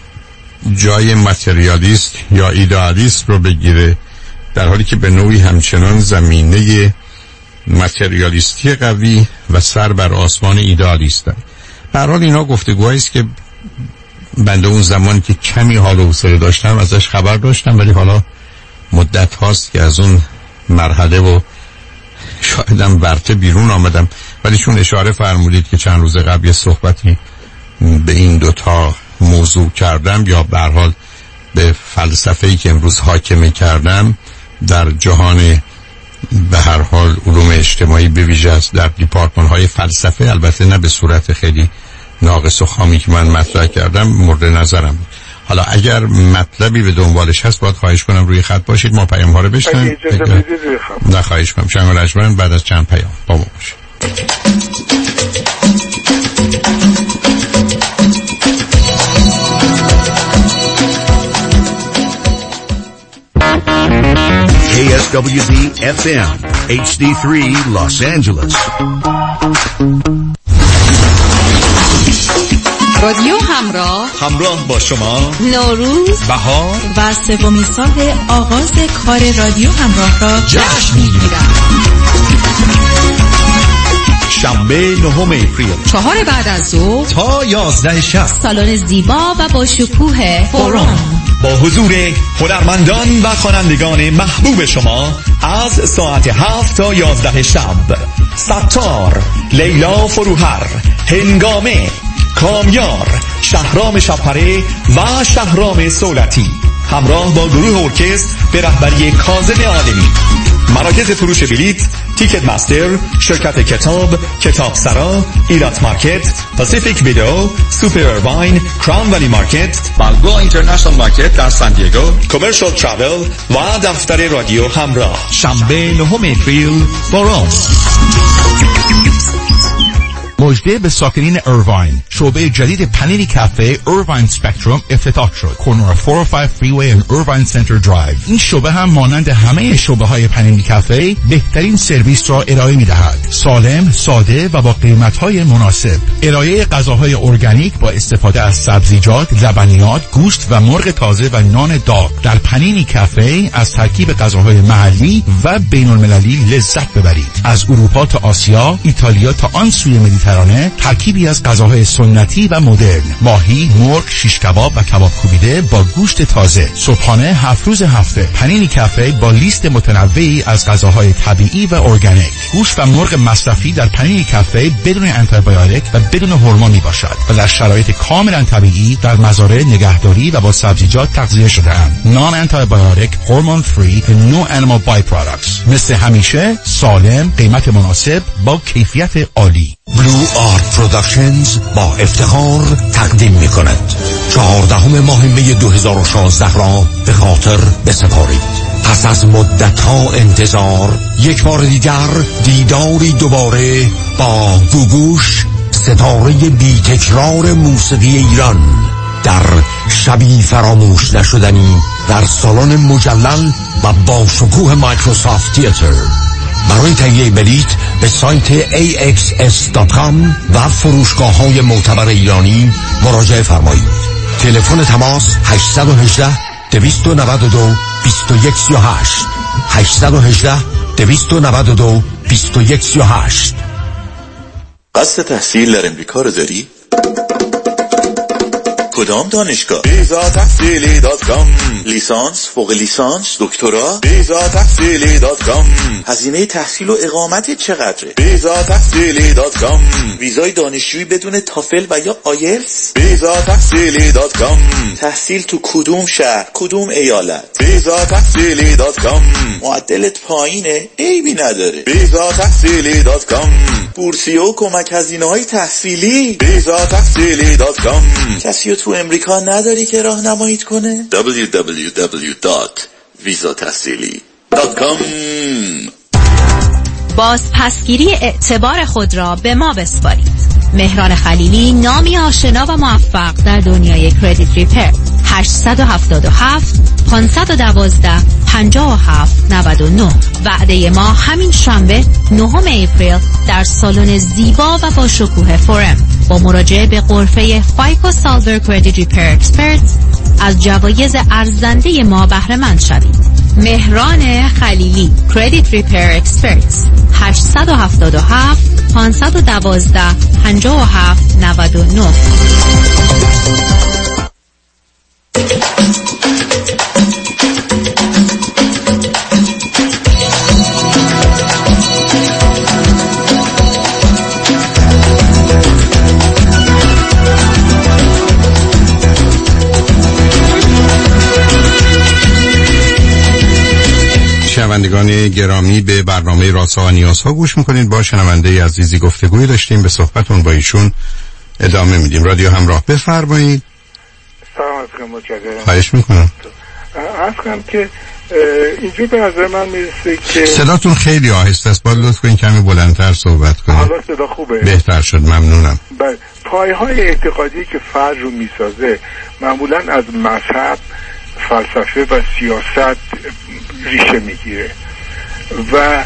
جای ماتریالیست یا ایدئالیست رو بگیره، در حالی که به نوعی همچنان زمینه ماتریالیستی قوی و سر بر آسمان ایدئالیست داره. به هر حال اینا گفتگوهایی است که بنده اون زمان که کمی حال و حوصله داشتم ازش خبر داشتم، ولی حالا مدت هاست که از اون مرحله و شایدم ورطه بیرون آمدم، ولی چون اشاره فرمودید که چند روز قبل یه صحبتی به این دوتا موضوع کردم یا به هر حال به فلسفه‌ای که امروز حاکمه کردم در جهان به هر حال علوم اجتماعی به ویژه است در دیپارتمان‌های فلسفه، البته نه به صورت خیلی ناقص و خامی که من مطرح کردم، مورد نظرم بود. حالا اگر مطلبی به دنبالش هست باید خواهش کنم روی خط باشید، ما پیام ها رو بشنویم. نه خواهش کنم شنگ و لجمن بعد از چند پیام با ما باشید. KSWZ FM HD3 Los Angeles. رادیو همراه با شما نوروز، بهار و 3مین سال آغاز کار رادیو همراه را جشن می‌گیرد. شنبه 9 اپریل 4 بعد از ظهر تا 11 شب، سالن زیبا و با شکوه فورم با حضور هنرمندان و خوانندگان محبوب شما از ساعت 7 تا 11 شب. ستار، لیلا فروهر، هنگامه، کامیار، شهرام شبپره و شهرام سولتی همراه با گروه ارکستر به رهبری کاظم عالمی. مراکز فروش بلیط: تیکت مستر، شرکت کتاب سرا، ایرات مارکت، پاسیفیک ویدئو، سوپر ارواین، کراون ولی مارکت، بالبوآ اینترنشنال مارکت در سان دیگو، کامرشال ترافل و دفتر رادیو همراه. شنبه 9 اپریل بارون. مژده به ساکنین ایرواین، شعبه جدید پنینی کافه ایرواین سپکتروم افتتاح شد. کورنر 405 فریوی و ایرواین سنتر درایو. این شعبه هم مانند همه شعبه های پنینی کافه بهترین سرویس را ارائه می دهد. سالم، ساده و با قیمت های مناسب. ارائه غذاهای ارگانیک با استفاده از سبزیجات، لبنیات، گوشت و مرغ تازه و نان داغ. در پنینی کافه از ترکیب غذاهای محلی و بین المللی لذت ببرید. از اروپا تا آسیا، ایتالیا تا آن سوی مدیترانه مدیترانه ترکیبی از غذاهای سنتی و مدرن، ماهی، مرغ، شیش کباب و کباب کوبیده با گوشت تازه. صبحانه 7 روز هفته پنینی کافه با لیست متنوعی از غذاهای طبیعی و ارگانیک. گوشت و مرغ مصرفی در پنینی کافه بدون آنتیبیوتیک و بدون هورمون می باشد و در شرایط کاملا طبیعی در مزارع نگهداری و با سبزیجات تغذیه شده اند. نان آنتیبیوتیک، هورمون فری و نو انیمال بای پروداکتس. مثل همیشه سالم، قیمت مناسب با کیفیت عالی. بلو آرت پروداکشنز با افتخار تقدیم می کند 14 ماه می 2016 را به خاطر بسپارید. پس از مدت‌ها انتظار یک بار دیگر دیداری دوباره با گوگوش، ستاره بی تکرار موسیقی ایران، در شبی فراموش نشدنی در سالن مجلل و با شکوه مایکروسافت تیاتر. برای تهیه بلیط به سایت axs.com و فروشگاه‌های معتبر ایرانی مراجعه فرمایید. تلفن تماس 818 292 2138 818 292 2138. قصد تحصیل در امریکا رو داری؟ کدام دانشگاه؟ bizatahsili.com. لیسانس، فوق لیسانس، دکترا؟ bizatahsili.com. هزینه تحصیل و اقامت چقدره؟ bizatahsili.com. ویزای دانشجویی بدون تافل و یا آیلتس؟ bizatahsili.com. تحصیل تو کدوم شهر، کدوم ایالت؟ bizatahsili.com. معدلت پایینه؟ عیبی نداره. bizatahsili.com. بورسیه و کمک هزینه‌های تحصیلی؟ bizatahsili.com. کسی تو امریکا نداری که راهنماییت کنه؟ www.visatahsili.com. بازپسگیری اعتبار خود را به ما بسپارید. مهران خلیلی، نامی آشنا و موفق در دنیای کردیت ریپر. 877 512 5799. وعده ما همین شنبه 9 اپریل در سالن زیبا و با شکوه فورم. با مراجعه به غرفه فایکو سالور کردیت ریپر اکسپرت از جوایز ارزنده ما بهره مند شوید. مهران خلیلی، کردیت ریپر اکسپرت. 877 512 5799. شنوندگان گرامی، به برنامه رازها و نیازها گوش میکنید. با شنونده عزیزی گفتگوی داشتیم، به صحبتون با ایشون ادامه میدیم. رادیو همراه، بفرمایید. سلام علیکم. متشکرم. خواهش میکنم. عرض کنم که اینجور به نظر من میرسه که صداتون خیلی آهسته است، باید لطف کنید کمی بلندتر صحبت کنید. حالا صدا خوبه؟ بهتر شد، ممنونم. بله، پایه‌های اعتقادی که فرد رو میسازه معمولا از مذهب، فلسفه و سیاست ریشه میگیره و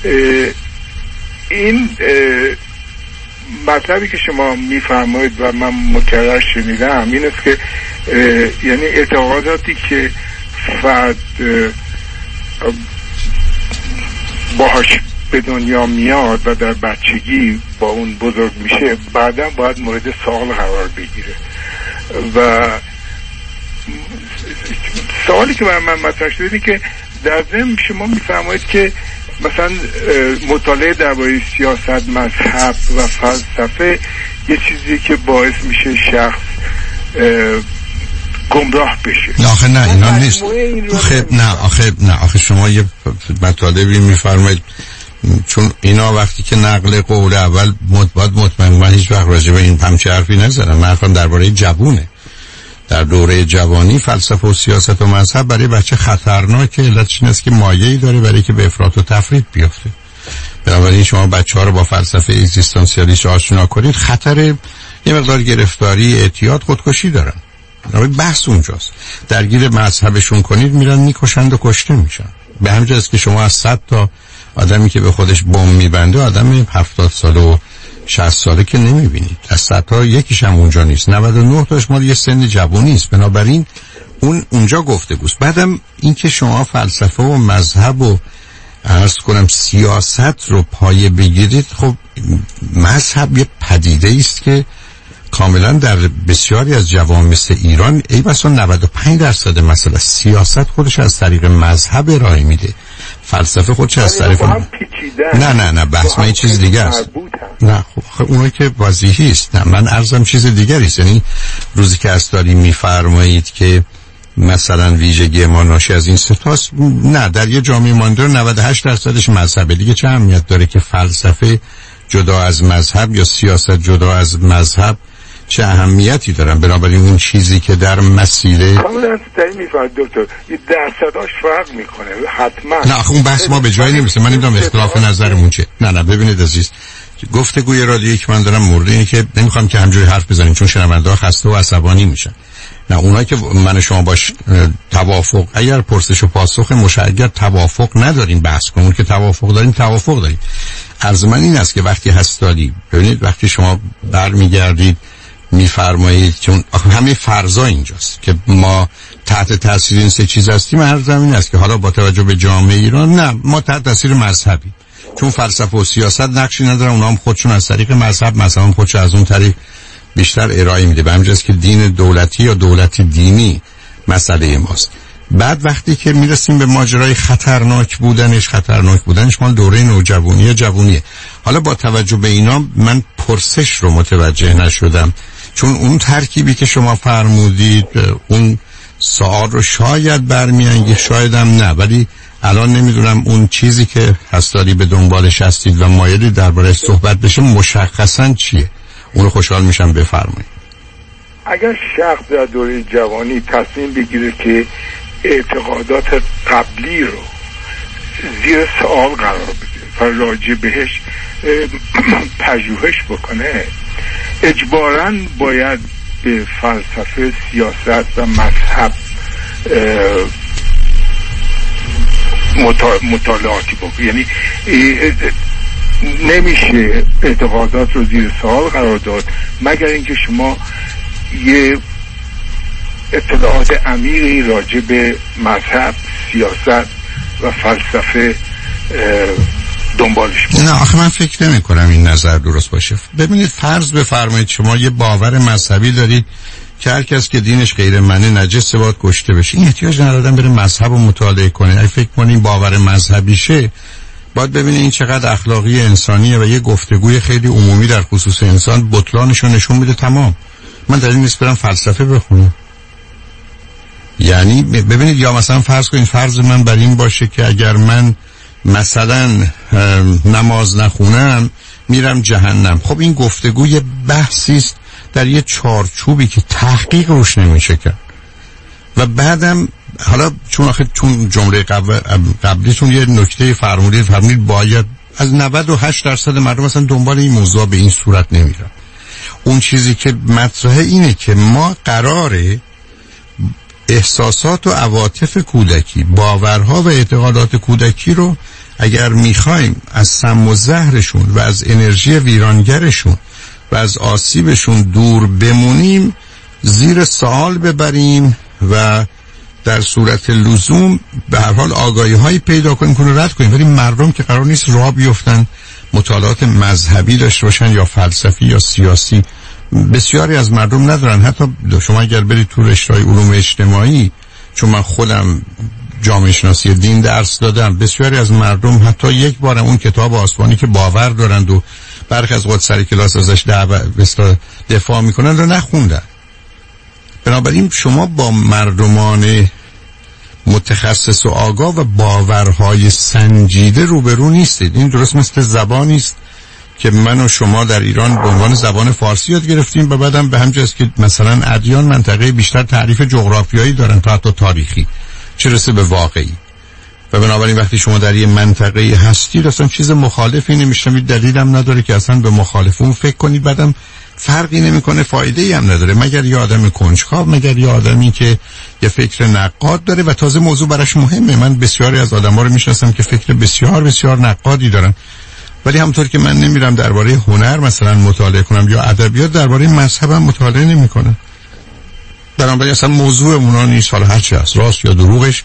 این مطلبی که شما میفرمایید و من مکرر شنیدم این است که یعنی اعتقاداتی که فرد باهاش به دنیا میاد و در بچگی با اون بزرگ میشه، بعدا باید مورد سوال قرار بگیره. و سوالی که برای من مطرح شده اینه که در ضمن شما میفرمایید که مثلا مطالعه درباره سیاست، مذهب و فلسفه یه چیزی که باعث میشه شخص گمراه بشه. آخه نه اینا نیست. آخه شما یه مطالبی میفرمایید چون اینا وقتی که نقل قول اول باید مطمئن من هیچ وقت راجع به این همچه حرفی نزدم. من حرفم درباره جوونه. در دوره جوانی فلسفه و سیاست و مذهب برای بچه خطرناکه. علتش این است که مایه‌ای داره برای که به افراط و تفرید بیفته. بنابراین شما بچه‌ها رو با فلسفه اگزیستانسیالیسم آشنا کنید، خطر یه مقدار گرفتاری، اعتیاد، خودکشی دارن. بحث اونجاست. درگیر مذهبشون کنید میرن میکشند و کشته میشن. به همین جاست که شما از 100 تا آدمی که به خودش بمب میبنده آدم 70 ساله و 60 ساله که نمیبینید. از 100 تا یکیش هم اونجا نیست. 99 تاش مال یه سن جوانی است. بنابراین اونجا گفتگوست. بعدم این که شما فلسفه و مذهب و عرض کنم سیاست رو پایه بگیرید، خب مذهب یه پدیده است که کاملا در بسیاری از جوامع مثل ایران ای بسا 95% مسئله سیاست خودش از طریق مذهب ارائه میده، فلسفه خودش از طریق نه بحث من چیز دیگه است. نه خب اونایی که واضحی است. نه من عرضم چیز دیگری است. یعنی روزی که استاری میفرمایید که مثلا ویژگی ما ناشی از این ستاست، نه در یه جامعه ماندار 98% مذهبه دیگه. چه اهمیت داره که فلسفه جدا از مذهب یا سیاست جدا از مذهب چه اهمیتی دارن؟ بنابراین اون چیزی که در مسیره کاملا صحیح میفهمید دکتر، این درصداش فرق میکنه حتما. نه اون بحث ما به جایی نمیرسه. من نمیدونم اختلاف نظرمون چه. نه ببینید عزیز، گفتگوی رادیویی که من دارم مورد اینه که نمیخوام که همجوری حرف بزنیم چون شنونده ها خسته و عصبانی میشن. نه اونایی که من شما باش توافق، اگر پرسش و پاسخ مشاهده توافق نداریم بحث کنیم، که توافق داریم. عرض من این است که وقتی هستادی ببینید، وقتی شما برمیگردید میفرمایید چون همه فرضا اینجاست که ما تحت تاثیر این سه چیز هستیم، عرضم این است که حالا با توجه به جامعه ایران نه، ما تحت تاثیر مذهبی، چون فلسفه و سیاست نقشی ندارن، اونا هم خودشون از طریق مذهب مثلا خودش از اون طریق بیشتر ارائه میده. به همین جاست که دین دولتی یا دولت دینی مسئله ماست. بعد وقتی که میرسیم به ماجرای خطرناک بودنش مال دوره نوجوانی یا جوونیه. حالا با توجه به اینا من پرسش رو متوجه نشدم، چون اون ترکیبی که شما فرمودید اون سوال رو شاید برمیانگیخت، شاید هم نه، ولی الان نمیدونم اون چیزی که هستاری به دنبالش هستید و مایلی درباره صحبت بشه مشخصا چیه؟ اونو خوشحال میشم بفرمایید. اگر شخص در دوره جوانی تصمیم بگیره که اعتقادات قبلی رو زیر سوال قرار بده و راجع بهش پژوهش بکنه، اجباراً باید به فلسفه، سیاست و مذهب مطالعاتی بکنه. یعنی نمیشه اعتقادات رو زیر سوال قرار داد مگر اینکه شما یه اطلاعات عمیقی راجع به مذهب، سیاست و فلسفه دنبالش بود. نه آخه من فکر نمی کنم این نظر درست باشه. ببینید فرض بفرمایید شما یه باور مذهبی دارید که هر کس که دینش غیر منه نجس باید کشته بشه. این احتیاج ندارم بره مذهب رو مطالعه کنه. اگه فکر کنین باور مذهبی شه، باید ببینید این چقدر اخلاقی انسانیه و یه گفتگوی خیلی عمومی در خصوص انسان بطلانش رو نشون میده. تمام. من دلیل نیست برم فلسفه بخونم. یعنی ببینید، یا مثلا فرض کنید فرض من بر این باشه که اگر من مثلا نماز نخونم میرم جهنم. خب این گفتگوی بحثی است در یه چارچوبی که تحقیق روش نمیشه کرد. و بعدم حالا چون جمله قبلیتون یه نکته فرمودید باید از 98% مردم مثلا دنبال این موضوع به این صورت نمیرن. اون چیزی که مطرحه اینه که ما قراره احساسات و عواطف کودکی، باورها و اعتقادات کودکی رو اگر میخوایم از سم و زهرشون و از انرژی ویرانگرشون و از آسیبشون دور بمونیم، زیر سوال ببریم و در صورت لزوم به هر حال آگاهی هایی پیدا کنیم که رد کنیم. ولی مردم که قرار نیست راه بیفتن مطالعات مذهبی داشته باشن یا فلسفی یا سیاسی. بسیاری از مردم ندارن. حتی شما اگر برید تو رشته‌های علوم اجتماعی، چون من خودم جامعه شناسی دین درس دادم، بسیاری از مردم حتی یک بارم اون کتاب آسمانی که باور دارند و برخی از وقت سر کلاس ازش دفاع میکنن رو نخوندن. بنابراین شما با مردمان متخصص و آگاه و باورهای سنجیده روبرو نیستید. این درست مثل زبانی است که من و شما در ایران به عنوان زبان فارسی یاد گرفتیم و بعدم به همجاست که مثلا ادیان منطقه بیشتر تعریف جغرافیایی دارن تا حتی تاریخی، چه رسه به واقعی. و بنابراین وقتی شما در یه منطقه هستید اصلا چیز مخالفی نمیشنوید، دلیل هم نداره که اصلا به مخالفون فکر کنید، بعدم فرقی نمیکنه، فایده‌ای هم نداره، مگر یه آدم کنجکاو، مگر یه آدمی که یه فکر نقاد داره و تازه موضوع براش مهمه. من بسیاری از آدما رو میشناسم که فکر بسیار بسیار نقادی دارن، ولی همونطور که من نمیرم درباره هنر مثلا مطالعه کنم یا ادبیات، درباره مذهبم مطالعه نمیکنم. بنابراین اصلا موضوع اونا نیست. حالا هر چی هست راست یا دروغش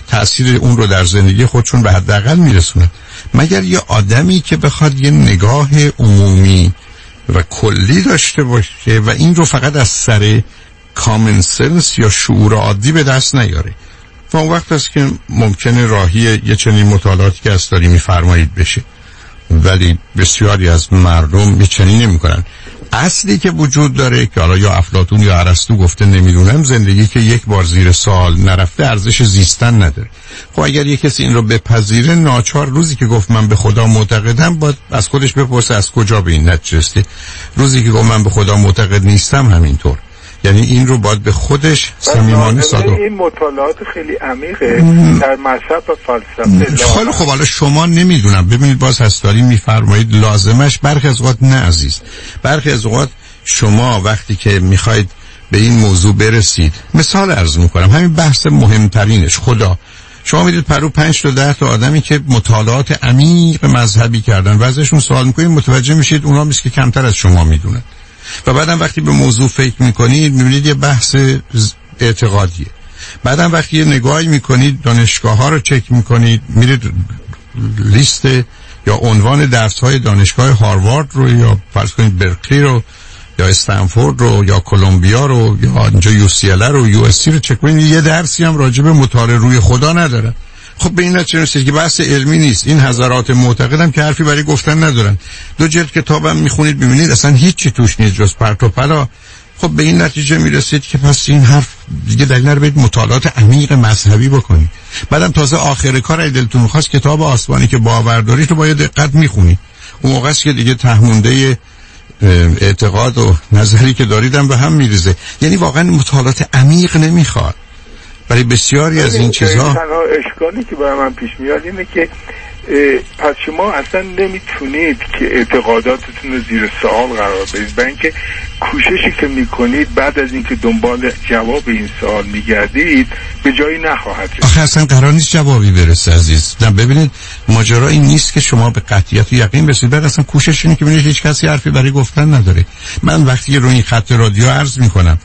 تأثیر اون رو در زندگی خودشون به حداقل میرسونن. مگر یه آدمی که بخواد یه نگاه عمومی و کلی داشته باشه و این رو فقط از سر کامن سنس یا شعور عادی به دست نیاره، و اون وقت است که ممکنه راهی یه چنین مطالعاتی که از داری میفرمایید بشه. ولی بسیاری از مردم یه چنین نمی کنن. اصلی که وجود داره که حالا یا افلاطون یا ارسطو گفته نمیدونم، زندگی که یک بار زیر سوال نرفته ارزش زیستن نداره. خب اگر یک کسی این رو بپذیره، ناچار روزی که گفت من به خدا معتقدم باید از خودش بپرسه از کجا به این نتیجه رسیده. روزی که گفت من به خدا معتقد نیستم همینطور. یعنی این رو باید به خودش صمیمانه صادق. این مطالعات خیلی عمیقه در مذهب و فلسفه. خیلی خب حالا شما نمیدونم، ببینید باز هستاری میفرمایید لازمش برخی از اوقات نه عزیز. برخی از اوقات شما وقتی که میخواید به این موضوع برسید، مثال عرض میکنم همین بحث مهمترینش خدا، شما میدید پرو 5 تا 10 تا آدمی که مطالعات عمیق مذهبی کردن و ازشون سوال میکنید، متوجه میشید اونا میشه که کمتر از شما میدونن. و بعدم وقتی به موضوع فکر میکنید میبینید یه بحث اعتقادیه. بعدم وقتی یه نگاهی میکنید دانشگاه ها رو چک میکنید، میرید لیست یا عنوان درس های دانشگاه هاروارد رو یا فرض کنید برکلی رو یا استنفورد رو یا کلمبیا رو یا اینجا UCLA رو USC رو چک کنید، یه درسی هم راجع به مطالعه روی خدا نداره. خب به این نتیجه رسید که بحث علمی نیست. این حضرات معتقدم که حرفی برای گفتن ندارن. 2 جلد کتابم میخونید ببینید اصلا هیچی توش نیست جز پرت و پلا. خب به این نتیجه میرسید که پس این حرف دیگه دلیل نداره برید مطالعات عمیق مذهبی بکنید. بعدم تازه آخر کار اگه دلتون می‌خواست کتاب آسمانی که باور دارید رو با دقت میخونید. اون موقع است که دیگه تهمونده اعتقاد و نظری که داریدم به هم میریزه. یعنی واقعا مطالعات عمیق نمیخواد. برای بسیاری از این چیزها تنها اشکالی که برای من پیش میاد اینه که پس شما اصلا نمیتونید که اعتقاداتتون رو زیر سوال قرار بدید، برای اینکه کوششی که میکنید بعد از اینکه دنبال جواب این سوال میگردید به جایی نخواهد رسید. آخه اصلا قرار نیست جوابی برسه عزیز. نه ببینید ماجرا این نیست که شما به قطعیت و یقین برسید، بعد اصلا کوشش اینه که ببینید هیچ کسی حرفی برای گفتن نداره. من وقتی روی این خط رادیو عرض میکنم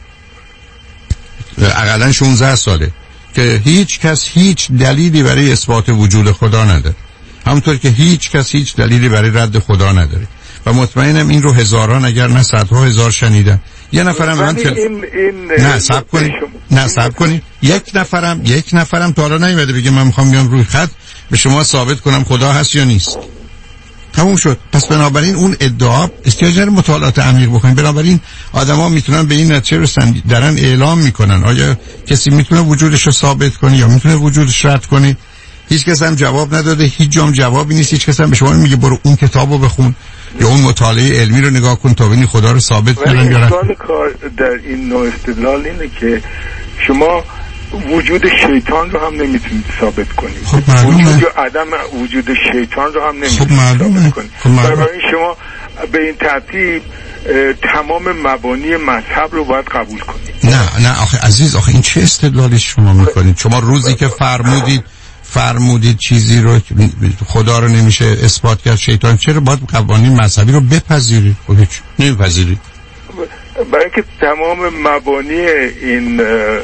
اقلاً 16 ساله که هیچ کس هیچ دلیلی برای اثبات وجود خدا نداره، همونطور که هیچ کس هیچ دلیلی برای رد خدا نداره و مطمئنم این رو هزاران اگر نه صدها هزار شنیدن. یه نفرم من نه صبر کنید یک نفرم تا حالا نیومده بگه من میخوام بیام روی خط به شما ثابت کنم خدا هست یا نیست. تموم شد. پس بنابراین اون ادعا احتیاج نداره مطالعات عمیق بکنید. بنابراین آدما میتونن به این نتیجه رسن، دارن اعلام میکنن. آیا کسی میتونه وجودش رو ثابت کنه یا میتونه وجودش رد کنه؟ هیچ کس هم جواب نداده، هیچ جام جوابی نیست. هیچ کس هم به شما نمیگه برو اون کتابو بخون یا اون مطالعه علمی رو نگاه کن تا ببینی خدا رو ثابت کنن یا نه. کار در این نوع استدلال اینه که شما وجود شیطان رو هم نمیتونید ثابت کنید. خب وجود یا عدم وجود شیطان رو هم نمیتونید ثابت کنید. برای شما به این ترتیب تمام مبانی مذهب رو باید قبول کنید. نه آخه عزیز، آخه این چه استدلالی شما میکنید؟ شما روزی که فرمودید چیزی رو خدا رو نمیشه اثبات کرد، شیطان، چرا باید قوانین مذهبی رو بپذیرید؟ خب هیچ نمیپذیرید. برای اینکه تمام مبانی این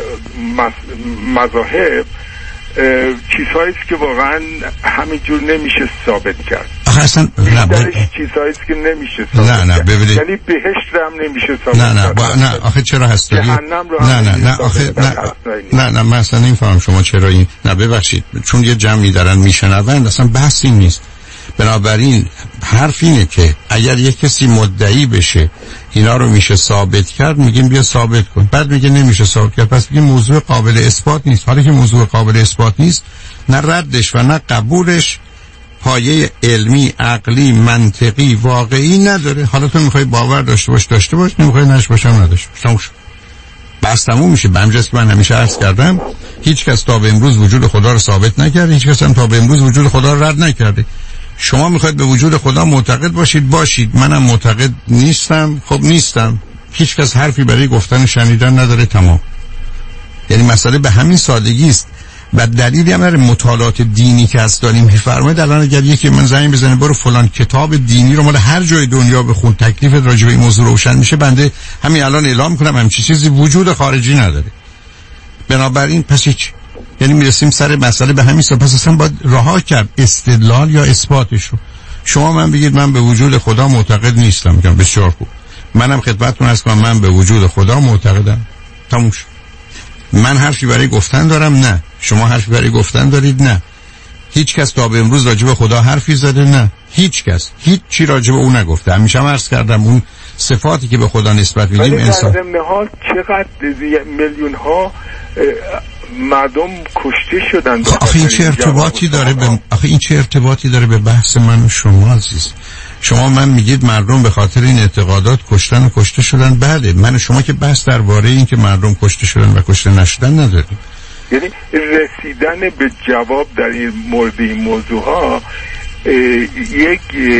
مذاهب چیزهایی است که واقعا همینجور نمیشه ثابت کرد. اصلا چیزهایی است که نمیشه ثابت کرد. نه ببینید، یعنی بهشت هم نمیشه ثابت کرد. نه آخه چرا هستی؟ جهنم رو هم آخه نه من اصلا نمیفهمم شما چرا این. نه ببخشید، چون یه جمعی دارن میشنوند اصلا بحثی نیست. بنابراین حرف اینه که اگر یک کسی مدعی بشه اینا رو میشه ثابت کرد، میگیم بیا ثابت کن. بعد میگه نمیشه ثابت کرد، پس میگیم موضوع قابل اثبات نیست. حالا که موضوع قابل اثبات نیست، نه ردش و نه قبولش پایه علمی، عقلی، منطقی، واقعی نداره. حالا تو میخوای باور داشته باش، نمیخوای نش باشم نداشته باش. بس تموم میشه. به همجاست که من همیشه عرض کردم هیچ کس تا به امروز وجود خدا رو ثابت نکرده، هیچ کس هم تا به امروز وجود خدا رو رد نکرده. شما میخواید به وجود خدا معتقد باشید، منم معتقد نیستم. خب نیستم، هیچ کس حرفی برای گفتن شنیدن نداره، تمام. یعنی مسئله به همین سادگی است. و دلیلی هم نداره مطالعات دینی که هست داریم میفرمایید الان اگر یکی من زنگ بزنه برو فلان کتاب دینی رو مال هر جای دنیا بخون تکلیفت راجع به این موضوع روشن میشه، بنده همین الان اعلام کنم همچین چیزی وجود خارجی نداره. بنابراین پس هیچ یعنی میرسیم سر مسئله به همین پس اصلا باید رها کرد استدلال یا اثباتش رو. شما من بگید من به وجود خدا معتقد نیستم، میگم بسیار خوب، منم خدمتتون عرض کنم من به وجود خدا معتقدم، تموم شد. من حرفی برای گفتن دارم؟ نه. شما حرفی برای گفتن دارید؟ نه. هیچ کس تا به امروز راجع به خدا حرفی زده؟ نه. هیچ کس هیچ چی راجع به او نگفته. همیشه هم عرض کردم اون صفاتی که به خدا نسبت میدیم انسان. در ضمن حال چقدر میلیون ها مردم کشته شدن. آخه این چه ارتباطی داره به این چه ارتباطی داره به بحث من و شما عزیز؟ شما من میگید مردم به خاطر این اعتقادات کشتن و کشته شدن. بله، من و شما که بحث درباره این که مردم کشته شدن و کشته نشدن نداریم. یعنی رسیدن به جواب در این مورد این موضوع ها یک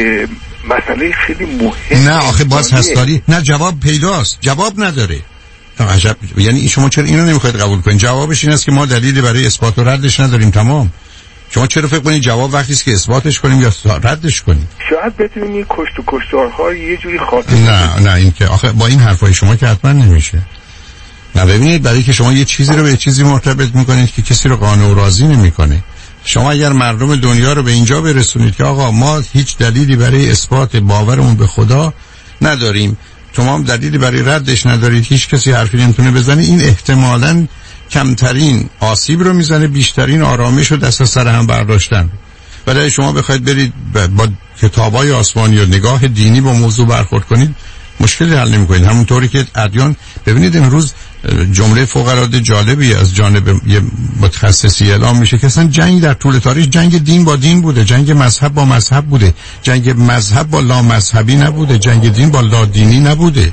مسئله خیلی مهم. نه آخه باز هستاری نه، جواب پیداست، جواب نداره. عجب. یعنی شما چرا اینو نمیخواید قبول کنید؟ جوابش این است که ما دلیلی برای اثبات و ردش نداریم. تمام. شما چرا فکر کنید جواب وقتی است که اثباتش کنیم یا ردش کنیم؟ شاید بتونیم این کشت و کشتارها یه جوری خاطر. نه این که آخه با این حرفای شما که حتما نمیشه. نه ببینید، برای که شما یه چیزی رو به چیزی مرتبط میکنید که کسی رو قانع و راضی نمیکنه. شما اگر مردم دنیا رو به اینجا برسونید که آقا ما هیچ دلیلی برای اثبات باورمون به خدا نداریم، شما هم دلیلی برای ردش ندارید، هیچ کسی حرفی نمیتونه بزنه، این احتمالاً کمترین آسیب رو میزنه، بیشترین آرامش رو دست از سر هم برداشتن. ولی شما بخواید برید با کتابای آسمانی و نگاه دینی با موضوع برخورد کنید، مشکلی حل نمی‌کنید. همونطوری که ادیان، ببینید امروز جمله فوق‌العاده جالبی از جانب یه متخصصی اعلام میشه که اصلا جنگ در طول تاریخ جنگ دین با دین بوده، جنگ مذهب با مذهب بوده، جنگ مذهب با لا مذهبی نبوده، جنگ دین با لا دینی نبوده.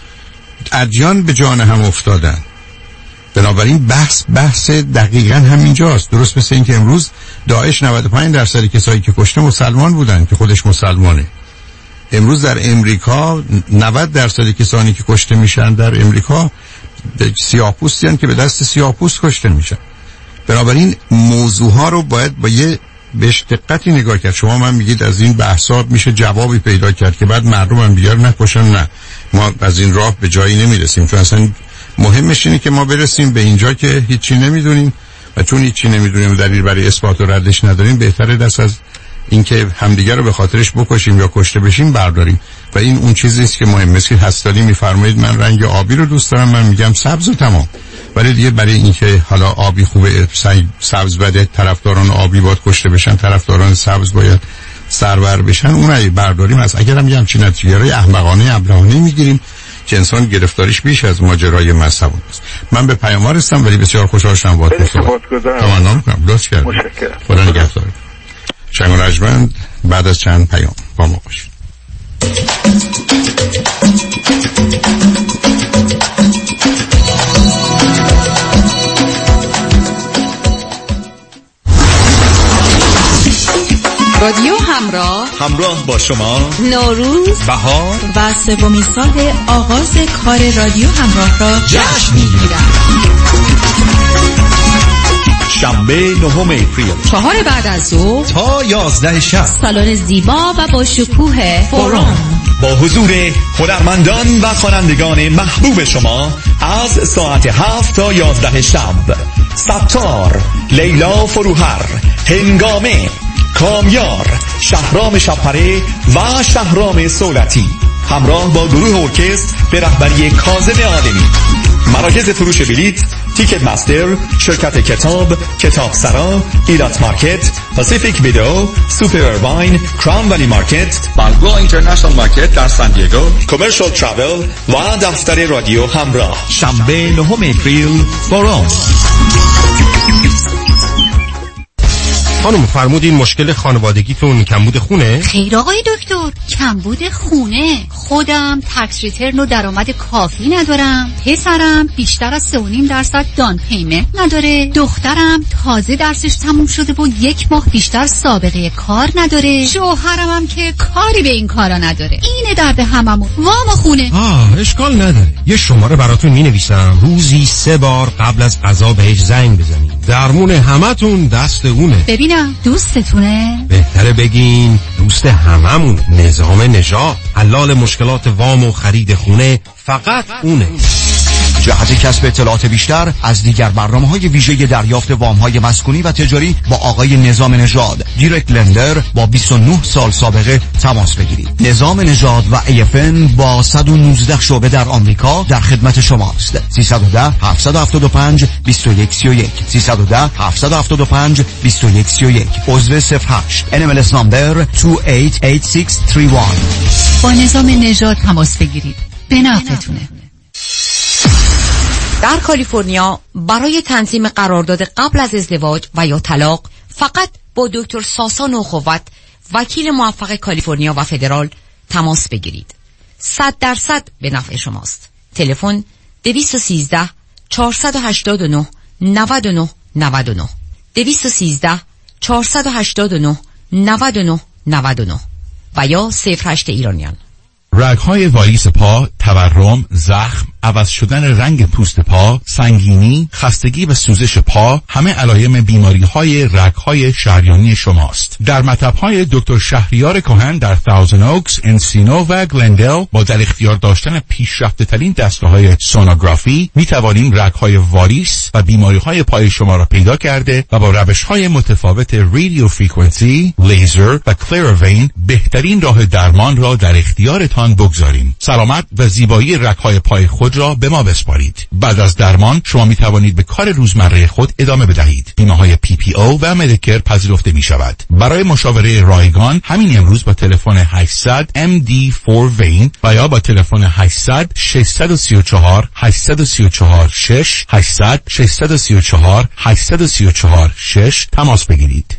ادیان به جان هم افتادن. بنابراین بحث دقیقاً همینجاست. درست مثل این که امروز داعش 95% کسایی که کشته مسلمان بودن که خودش مسلمانه. امروز در امریکا 90% کسانی که کشته میشن در امریکا سیاه‌پوستیان که به دست سیاه‌پوست کشته میشن. بنابراین موضوع ها رو باید با یه بهش دقتی نگاه کرد. شما من میگید از این بحثات میشه جوابی پیدا کرد که بعد مردم هم بیار نکشن. نه، ما از این راه به جایی نمیرسیم، چون اصلا مهمش اینه که ما برسیم به اینجا که هیچی نمیدونیم و چون هیچی نمیدونیم و دلیل برای اثبات و ردش نداریم، بهتره دست از اینکه همدیگر رو به خاطرش بکشیم یا کشته بشیم برداریم. و این اون چیزی است که مهمه. مثل هستانی میفرمایید من رنگ آبی رو دوست دارم، من میگم سبز و تمام. ولی دیگه برای اینکه حالا آبی خوبه سبز بده، طرفداران آبی باید کشته بشن، طرفداران سبز باید سرور بشن، اون برداریم. از اگرم یه همچین نتیجه‌ای احمقانه ابلهانه میگیریم که انسان گرفتاریش بیش از ماجرای مذهب است. من به پیام‌ها رسیدم ولی بسیار خوشحال شدم باهاتون صحبت کردم. تمام کنم. لطف کردید. متشکرم. خدا نگهدار. شنگ رجمند بعد از چند پیام با ما باشید. رادیو همراه با شما نوروز، بهار و سومین سال آغاز کار رادیو همراه را جشن می‌گیرد. شنبه 9 اپریل 4 بعد از ظهر تا 11 شب، سالن زیبا و با شکوه فورم با حضور هنرمندان و خوانندگان محبوب شما از ساعت 7 تا 11 شب. ستار، لیلا فروهر، هنگامه، کامیار، شهرام شبپره و شهرام سولتی، همراه با گروه ارکستر به رهبری کاظم عالمی. مراکز فروش بلیط: تیکت مستر، شرکت کتاب، کتاب سرا، ایلات مارکت، پاسیفیک ویدئو، سوپر ارواین، کراون ولی مارکت، بالبوآ اینترنشنال مارکت در سان دیگو، کامرشال ترافل و دفتر رادیو همراه. شنبه 9 اپریل فورم. خانم فرمودین مشکل خانوادگیتون کمبود خونه؟ خیر آقای دکتر، کمبود خونه. خودم تکس ریترن و درآمد کافی ندارم، پسرم بیشتر از 3.5% دان پیمنت نداره، دخترم تازه درسش تموم شده و 1 ماه بیشتر سابقه کار نداره، شوهرم هم که کاری به این کارا نداره. اینه درد هممون. وام خونه. اشکال نداره، یه شماره براتون مینویسم، روزی 3 بار قبل از غذا بهش زنگ بزنید. درمون همتون دست اونه. ببینم دوستتونه؟ بهتره بگین دوست هممون. نظام نژاد، حلال مشکلات وام و خرید خونه فقط اونه. جهت کسب اطلاعات بیشتر از دیگر برنامه‌های ویژه دریافت وام‌های مسکونی و تجاری با آقای نظام نژاد دایرکت لندر با 29 سال سابقه تماس بگیرید. نظام نژاد و AFN با 119 شعبه در آمریکا در خدمت شماست. 310 775 2131 310 775 2131 عضو 08 NMLS نمبر 288631. با نظام نژاد تماس بگیرید. به نفعتونه. در کالیفرنیا برای تنظیم قرارداد قبل از ازدواج و یا طلاق فقط با دکتر ساسان اخوت، وکیل موفق کالیفرنیا و فدرال تماس بگیرید. 100% به نفع شماست. تلفن 213 489 99 99 213 489 99 99 و یا 08 ایرانیان. رگ‌های واریس پا، تورم، زخم، عوض شدن رنگ پوست پا، سنگینی، خستگی و سوزش پا همه علائم بیماری‌های رگ‌های شریانی شماست. در مطب‌های دکتر شهریار کهن در تاوزن اوکس، انسینو و گلندل با در اختیار داشتن پیشرفته‌ترین دستگاه‌های سونوگرافی می‌توانیم رگ‌های واریس و بیماری‌های پای شما را پیدا کرده و با روش‌های متفاوت رادیو فرکانسی، لیزر و کلیروین بهترین راه درمان را در اختیارتان بگذاریم. سلامت و زیبایی رگ‌های پای خود را به ما بسپارید. بعد از درمان شما می توانید به کار روزمره خود ادامه بدهید. بیمه‌های PPO و مدیکر پذیرفته می شود. برای مشاوره رایگان همین امروز با تلفن 800 MD4 وین و یا با تلفن 800 634 834 6 800 634 834 6 تماس بگیرید.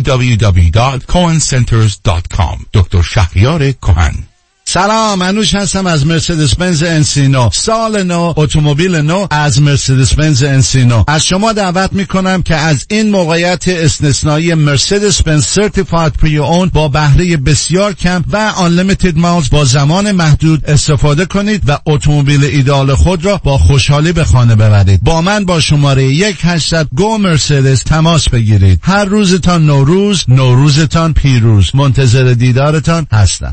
www.cohencenters.com. دکتر شهریار کهن. سلام، انوش هستم از مرسدس بنز انسینو. سال نو، اتومبیل نو از مرسدس بنز انسینو. از شما دعوت میکنم که از این موقعیت استثنایی مرسدس بنز سرتیفاید پری اون با بهره بسیار کم و آنلیمیتد مایلز با زمان محدود استفاده کنید و اتومبیل ایدئال خود را با خوشحالی به خانه ببرید. با من با شماره 1800 گو مرسدس تماس بگیرید. هر روزتان نوروز، نوروزتان پیروز. منتظر دیدارتان هستم.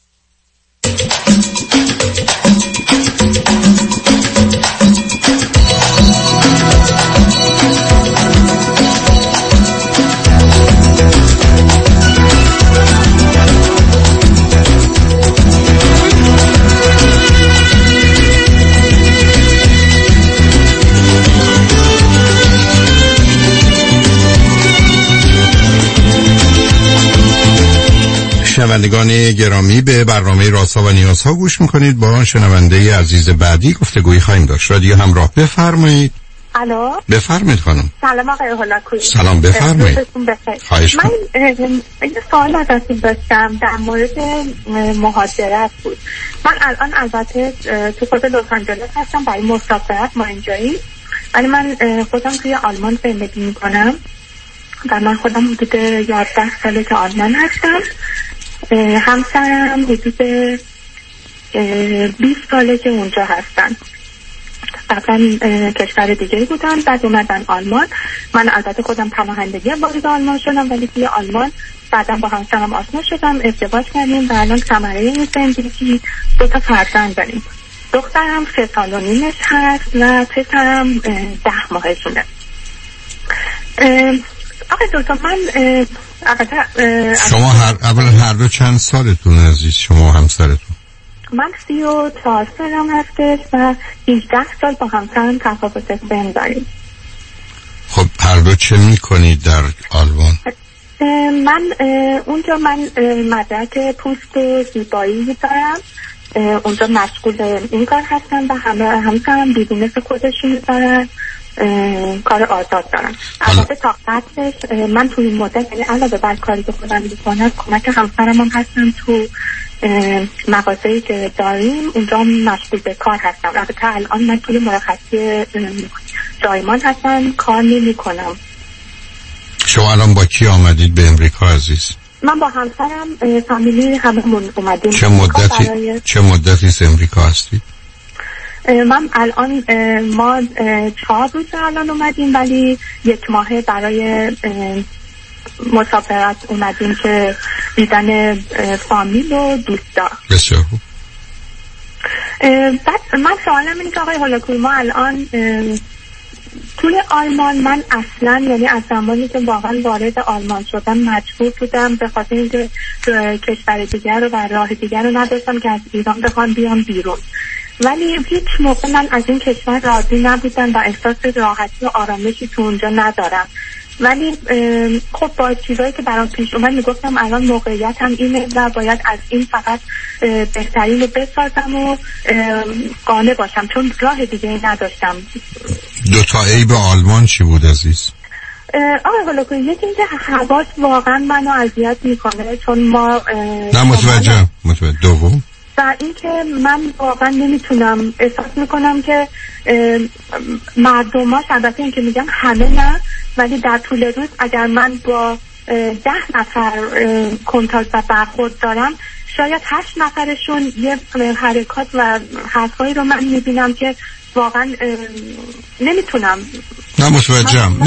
شنوندگان گرامی، به برنامه رازها و نیازها گوش میکنید. با شنونده عزیز بعدی گفتگویی خواهیم داشت. رادیو همراه، بفرمایید. الو، بفرمایید خانم. سلام آقای هولاکویی. سلام، بفرمایید. خواهش من یه سوال ازتون داشتم در مورد مهاجرت بود. من الان البته تو خود لس آنجلس هستم برای مسافرت، ما اینجایی، ولی من خودم توی آلمان زندگی میکنم و من خودم حدود 11 ساله که آلمان هستم. همسرم حدود 20 ساله که اونجا هستن. قبلا کشور دیگه بودن، بعد اومدن آلمان. من البته خودم پناهندگی وارد آلمان شدم، ولی توی آلمان بعدم با همسرم آشنا شدم، ازدواج کردیم و الان ثمره این زندگی 2 تا فرزند داریم. دخترم 3 سال و نیمش هست و پسرم 10 ماهشونه. آقای دکتر، من شما هر دو چند سالتون عزیز، شما و همسرتون؟ من 34 سالم هستش و 18 سال با همسرم تفاوت سن داریم. خب هر دو چه میکنید در آلمان؟ من اونجا مدرک پوست و زیبایی دارم، اونجا مشغول این کار هستم و همسرم بیزینس خودشون دارن، کار آزاد دارم. البته تا قبلش من توی این مدت، یعنی علاوه بر کاری که خودم میکنم، کمک همسرم هم هستم تو مغازه‌ای که داریم، اونجا مشغول به کار هستم. البته الان من توی مرخصی زایمان هستم، کار نمی‌کنم. شما الان با کی آمدید به امریکا عزیز؟ من با همسرم فامیلی هممون اومدیم. چه مدتی از امریکا هستید؟ من الان ما 4 روز الان اومدیم، ولی 1 ماه برای مسافرت اومدیم که دیدن فامیل و دوستا. بسیار خوب. بعد من سوالم اینه که آقای هولاکویی ما الان توی آلمان من اصلا یعنی از زمانی که واقعا وارد آلمان شدم مجبور بودم به خاطر اینکه کشور دیگر رو و راه دیگر رو نداشتم که از ایران بخوام بیام بیرون، ولی هیچ موقع من از این کشور راضی نبودم و احساس راحتی و آرامشی تو اونجا ندارم. ولی خب با چیزایی که برام پیش اومد میگفتم الان موقعیتم اینه و باید از این فقط بهترین رو بسازم و قانع باشم، چون راه دیگه نداشتم. دوتا عیب آلمان چی بود عزیز؟ آقای هولاکویی یکی اینکه حواس واقعا منو اذیت میکنه، چون ما نه متوجه. دوم و اینکه من واقعا نمیتونم، احساس میکنم که مردماش البته اینکه میگم همه نه، ولی در طول روز اگر من با 10 نفر کنتاکت و برخورد دارم، شاید 8 نفرشون یه حرکات و حرفایی رو من میبینم که واقعا نمیتونم. نه متوجهم.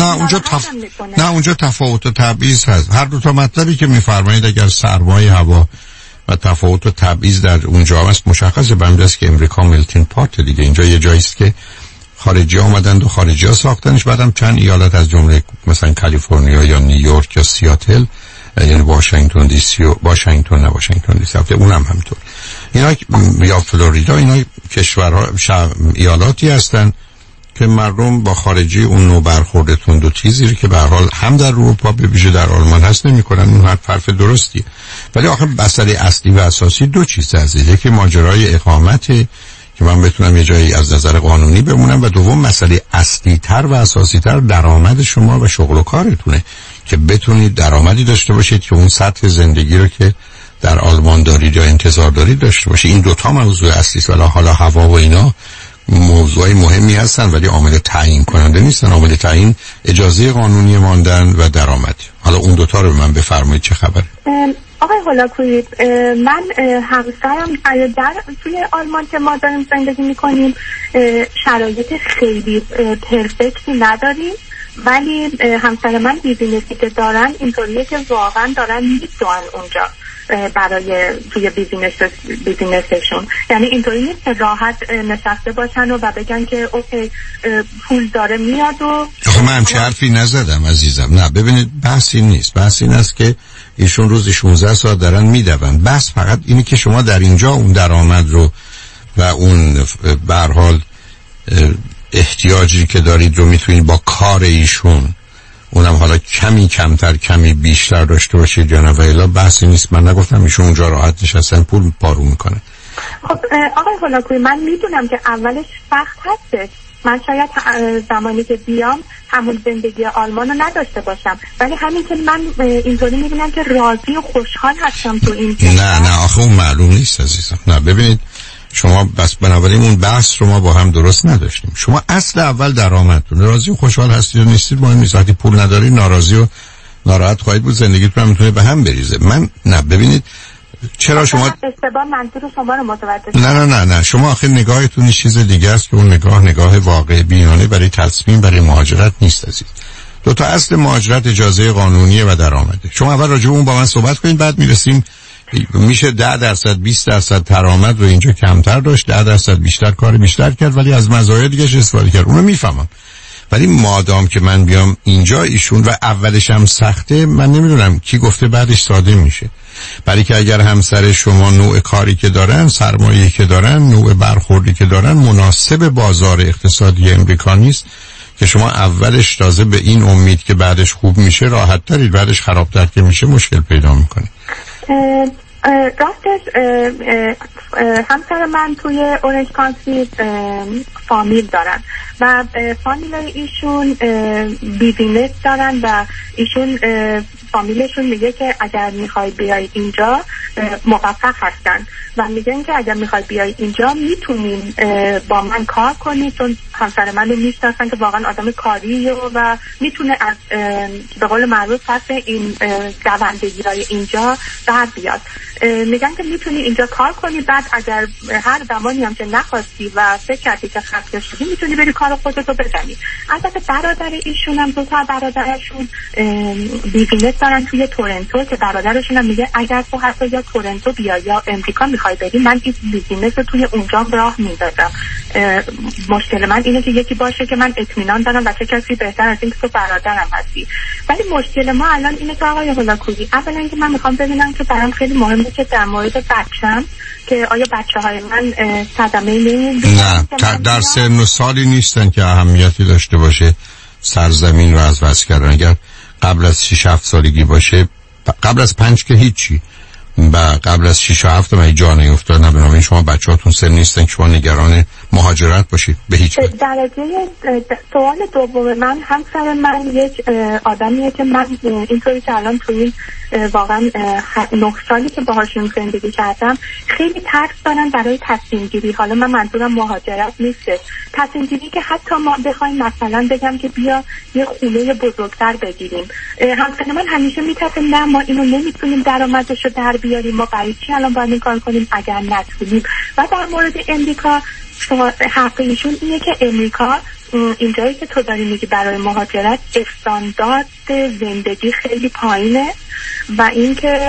نه اونجا تفاوت و تبعیض هست. هر دو تا مطلبی که میفرمایید اگر سرمایه هوا و تفاوت و تبعیض در اونجا هست مشخصه. بنده است که امریکا ملتین پات دیگه، اینجا یه جایی است که خارجی آمدند و خارجی ها ساختنش، بعدم چند ایالت از جمله مثلا کالیفرنیا یا نیویورک یا سیاتل، یعنی واشنگتن دی سی و واشنگتن دی سی اونم همینطور، اینا یا فلوریدا، اینا کشورها ایالاتی هستن که مردم با خارجی اون نوع برخوردتون دو چیزی که به هر حال هم در اروپا به ویژه در آلمان هست نمی‌کنن. اون حرف درستیه، ولی آخه مسئله اصلی و اساسی دو چیز هست. یکی ماجرای اقامته که من بتونم یه جایی از نظر قانونی بمونم، و دوم مسئله اصلی تر و اساسی تر درآمد شما و شغل و کارتونه که بتونید درآمدی داشته باشید که اون سطح زندگی رو که در آلمان دارید یا انتظار دارید داشته باشید. این دوتا موضوع اصلی است. حالا هوا و اینا موضوعی مهمی هستن ولی عامل تعیین کننده نیستن. عامل تعیین اجازه قانونی ماندن و درآمد. حالا اون دوتا رو به من بفرمایید چه خبره؟ آقای هولاکویی، من همسرم توی آلمان که ما داریم زندگی میکنیم شرایط خیلی پرفکتی نداریم، ولی همسر من بیزینسی که دارن اینطوریه که واقعا دارن میدونن اونجا برای توی بیزینسشون، یعنی اینطوری نیست که راحت نشسته باشن و بگن که اوکی پول داره میاد و من همچه حرفی نزدم عزیزم. نه ببینید بحث این نیست، بحث این است که ایشون روزی 16 ساعت دارن میدون. بس فقط اینی که شما در اینجا اون درآمد رو و اون به هر حال احتیاجی که دارید رو میتونید با کار ایشون، اونم حالا کمی کمتر کمی بیشتر داشته باشید یا نه، و الا بحثی نیست. من نگفتم ایشون اونجا راحت نشستن پول پارو میکنه. خب آقای هولاکویی، من میدونم که اولش سخت هستش، من شاید زمانی که بیام همون زندگی آلمان رو نداشته باشم، ولی همین که من اینطوری میبینم که راضی و خوشحال هستم تو این نه آخه اون معلوم نیست عزیزم. نه ببینید شما بس بنابراین اون بحث رو ما با هم درست نداشتیم. شما اصل اول درآمدتون، راضی و خوشحال هستید یا نیستید مهم نیست. وقتی پول ندارید ناراضی و ناراحت خواهید بود، زندگیتون هم میتونه به هم بریزه. من نه ببینید چرا شما اشتباه منظور شما رو متوجه نه شما آخه نگاهتون چیز دیگه است که اون نگاه واقع بینانه برای تصمیم برای مهاجرت نیست عزیز. دو تا اصل مهاجرت اجازه قانونیه و درآمده. شما اول راجع به اون با من صحبت کنید، بعد میرسیم میشه 10% 20% درآمد رو اینجا کمتر داشت، 10% بیشتر کار بیشتر کرد ولی از مزایا دیگه استفاده کرد. اونو میفهمم، ولی مادام که من بیام اینجا ایشون و اولش هم سخته، من نمیدونم کی گفته بعدش ساده میشه. برای که اگر همسر شما نوع کاری که دارن، سرمایه‌ای که دارن، نوع برخوردی که دارن مناسب بازار اقتصادی امریکا نیست که شما اولش تازه به این امید که بعدش خوب میشه راحت ترید، بعدش خرابتر که میشه مشکل پیدا میکنه. راستش همسر من توی اورنج کانتی فامیل دارن و فامیل ایشون بیزینس دارن و ایشون فامیلشون میگه که اگر میخوای بیای اینجا موفق هستن و میگن که اگر میخوای بیای اینجا میتونین با من کار کنی، چون همسر من رو میشناسن که واقعا آدم کاریه و میتونه از به قول معروف پس این دوندگی‌های اینجا در بیاد. میگن که میتونی اینجا کار کنی، بعد اگر هر زمانی هم که نخواستی و فکر کردی که خسته شدی میتونی بری کار خودتو بزنی. البته برادر ایشون هم، دو تا برادرشون بیزینس دارن توی تورنتو که برادرشون هم میگه اگر تو حتی یا تورنتو بیا یا امریکا میخوای بری، من این بیزینس رو توی اونجا راه میندازم. مشکل من اینه که یکی باشه که من اطمینان دارم و چه کسی بهتر از این که تو برادرم هستی. ولی مشکل ما الان اینه که آقای هولاکویی، اولا که من میخوام ببینم که برام خیلی مهمه که در مورد بچه‌م که آیا بچه‌های من صدمه نمی‌بینن؟ نه، در سن و سالی نیستن که اهمیتی داشته باشه سرزمین رو از وصل کردن. اگر قبل از 6-7 سالگی باشه، قبل از 5 که هیچی، و قبل از 6 و 7 من جا نیفتاد. نه، بنابراین شما بچه‌هاتون سن نیستن که شما نگران مهاجرت باشید به هیچ وجه. درجه سوال دوم من، همسر من یک آدمیه که من اینطوری که الان توی واقعا 9 سالی که باهاشون زندگی کردم خیلی ترس دارن برای تصمیم گیری. حالا من منظورم مهاجرت نیسته، تصمیم گیری که حتی ما بخوایم مثلا بگم که بیا یه خونه بزرگتر بگیریم، همسر من همیشه میتونه نه ما اینو نمیتونیم درآمدشو در بیاریم، ما برای چی الان باید این کار کنیم اگر نتونیم. و در مورد امریکا حق ایشون اینه که امریکا اینجایی که تو داری میگی برای مهاجرت استاندارد زندگی خیلی پایینه و اینکه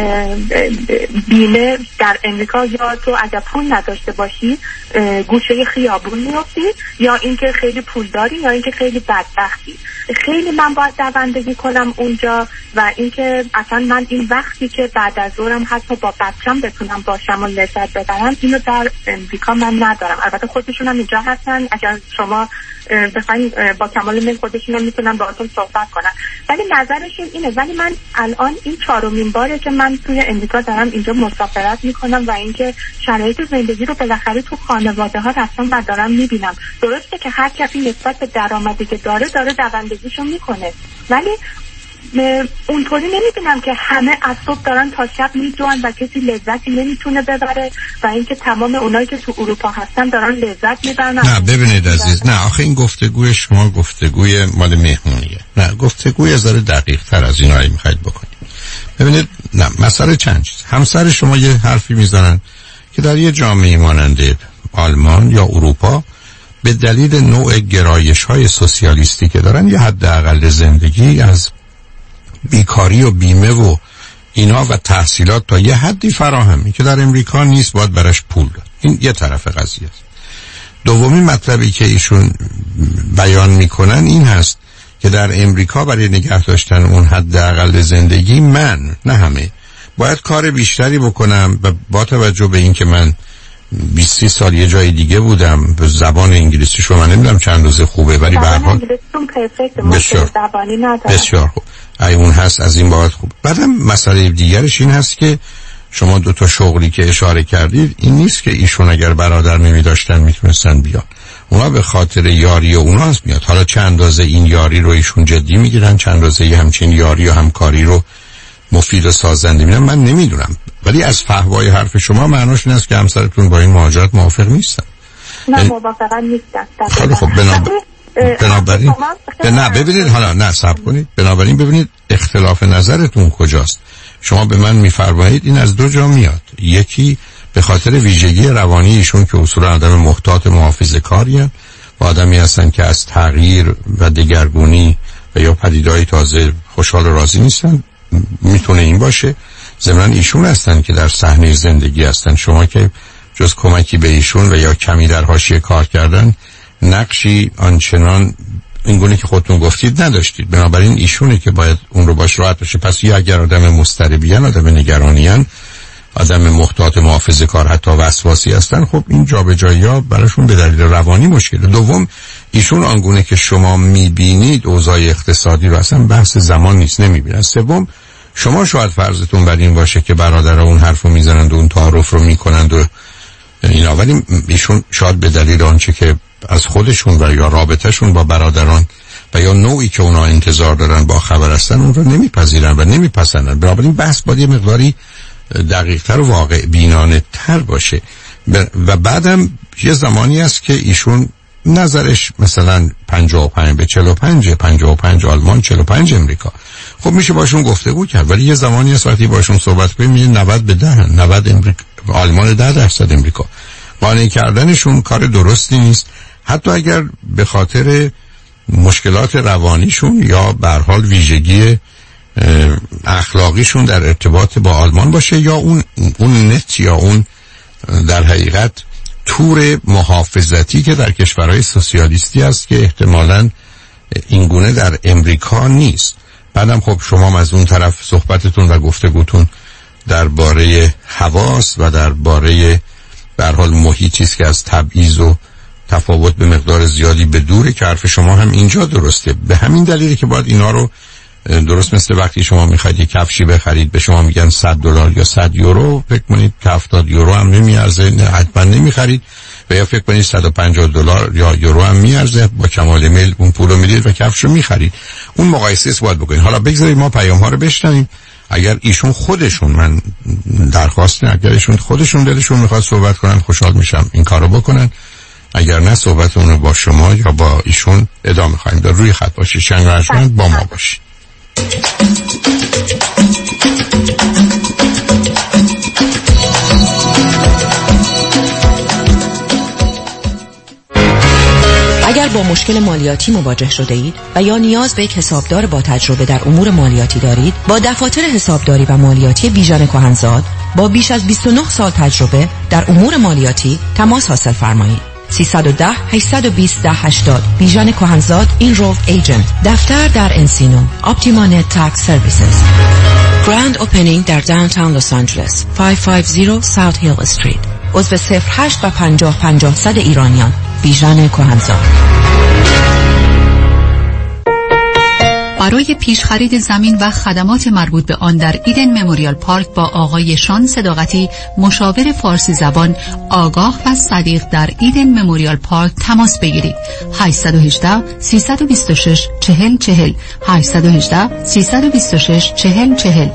بیمه در امریکا یا تو اگر پول نداشته باشی گوشه خیابون میافتی، یا اینکه خیلی پول داری یا اینکه خیلی بدبختی. خیلی من باید دوندگی کنم اونجا و اینکه اصلا من این وقتی که بعد از ظهرم حتی با بچم بتونم باشم و لذت ببرم اینو در امریکا من ندارم. البته خودشون هم اینجا هستن، اگر شما بخواین با کمال میل خودشون هم میتونن باهاتون صحبت کنن، ولی نظرشون اینه. ولی من الان این 4مین باره که من توی امریکا دارم اینجا مسافرت میکنم و اینکه شرایط زندگی رو بالاخره تو خانواده ها رفتم و دارم میبینم. درسته که هر کسی نسبت به درآمدی که داره دوندگیشو میکنه، ولی اونطوری نمیبینم که همه از صبح دارن تا شب میجوان و کسی لذتی نمیتونه ببره و اینکه تمام اونایی که تو اروپا هستن دارن لذت میبرن. نه ببینید عزیز، نه آخه این گفتگوی شما گفتگوی مال مهمونیه، نه گفتگوی از داره دقیق تر از اینایی میخواید بکنید. ببینید نه، مسئله چند چیز. همسر شما یه حرفی میزنن که در یه جامعه مانند آلمان یا اروپا به دلیل نوع گرایش‌های سوسیالیستی که دارن یه حداقل زندگی از بیکاری و بیمه و اینا و تحصیلات تا یه حدی فراهمی که در امریکا نیست، باید برش پول داد. این یه طرف قضیه است. دومی مطلبی که ایشون بیان میکنن این هست که در امریکا برای نگه داشتن اون حداقل زندگی من، نه همه، باید کار بیشتری بکنم و با توجه به این که من 20 سال یه جای دیگه بودم، به زبان انگلیسی شو من نمیدونم چند روزه خوبه، ولی به هر حال بسیار خوب اون هست، از این باید خوب. بعدم مسئله دیگرش این هست که شما 2 شغلی که اشاره کردید این نیست که ایشون اگر برادر نمیداشتن میتونستن بیان، اونا به خاطر یاری و اونا هست میاد. حالا چند اندازه این یاری رو ایشون جدی میگیرن، چند اندازه همچین یاری و همکاری رو مفید و سازنده میبینن، من نمیدونم. ولی از فحوای حرف شما معناش این است که همسرتون با این مهاجرت موافق نیستن. نه موافقا نیستن. خب بنابراین نه ببینید، حالا نه صبر کنید، بنابراین ببینید اختلاف نظرتون کجاست. شما به من میفرمایید این از 2 جا میاد. یکی به خاطر ویژگی روانی ایشون که اصولا آدم محتاط محافظه‌کاری هستن و آدمی هستن که از تغییر و دگرگونی و یا پدیده‌های تازه خوشحال و راضی نیستن، میتونه این باشه. ضمناً ایشون هستن که در صحنه زندگی هستن، شما که جز کمکی به ایشون و یا کمی در حاشیه کار کردن نقشی آنچنان اینگونه که خودتون گفتید نداشتید. بنابراین ایشونه که باید اون رو باش راحت بشه. پس یا اگر آدم مضطربیان، آدم نگرانیان، آدم محتاط محافظه کار، حتی وسواسی هستن، خب این جابجایی‌ها براشون به دلیل روانی مشکله. دوم ایشون آنگونه که شما میبینید اوضاع اقتصادی رو اصلا بحث زمان نیست، نمیبینن. سوم شما شاید فرضتون بر این باشه که برادرها اون حرفو میزنند و اون تعارف رو میکنند و اینا، ولی ایشون شاید به دلیل آنچه که از خودشون و یا رابطهشون با برادران و یا نوعی که اونا انتظار دارن با خبر هستن اون رو نمیپذیرن و نمیپسندن. بنابراین بحث باید یه مقداری دقیق‌تر و واقع بینانه تر باشه. و بعدم یه زمانی است که ایشون نظرش مثلا 55 به 45، 55 آلمان، 45 امریکا. خب میشه باشون گفتگو کرد، ولی یه زمانی هست وقتی باشون صحبت کنیم میگه 90 به 10، 90 امریکا، آلمان 10% امریکا. قانع کردنشون کار درستی نیست، حتی اگر به خاطر مشکلات روانیشون یا به هر حال ویژگی اخلاقیشون در ارتباط با آلمان باشه یا اون نت یا اون در حقیقت تور محافظتی که در کشورهای سوسیالیستی است که احتمالاً اینگونه در امریکا نیست. بعدم خب شما از اون طرف صحبتتون و گفتگوتون درباره حواس و درباره به هر حال محیطی است که از تبعیض و تفاوت به مقدار زیادی به دوره که حرف شما هم اینجا درسته. به همین دلیلی که باید اینا رو درست مثل وقتی شما میخواید یک کفشی بخرید به شما میگن $100 یا 100 یورو، فکر کنید که 70 یورو هم نمیارزه، حتما نمیخرید. و یا فکر کنید $150 یا یورو هم میارزه، با کمال میل اون پولو میدید و کفش رو میخرید. اون مقایسه است باید بکنید. حالا بگذارید ما پیام ها رو بشنویم. اگر ایشون خودشون، من درخواست اگر ایشون خودشون دلشون میخواد صحبت کنن، خوشحال میشم این کارو بکنن. اگر نه صحبتمون رو با شما یا با ایشون ادامه خواهیم داد. روی خط باشید، شنگرشمند با ما باشید. اگر با مشکل مالیاتی مواجه شده اید و یا نیاز به یک حسابدار با تجربه در امور مالیاتی دارید، با دفاتر حسابداری و مالیاتی بیژن کهنزاد با بیش از 29 سال تجربه در امور مالیاتی تماس حاصل فرمایید. 310 820 1080 بیژن کهنزاد اینرولد ایجنت. دفتر در انسینو. اپتیمانت تکس سرویسز. گراند اوپنینگ در داونتاون لس آنجلس 550 ساوت هیل استریت. عضو 08 و 50 50 100 ایرانیان. بیژن کهنزاد. برای پیش خرید زمین و خدمات مربوط به آن در ایدن مموریال پارک با آقای شان صداقتی، مشاور فارسی زبان آگاه و صدیق در ایدن مموریال پارک تماس بگیرید. 818 326 4040 818 326 4040.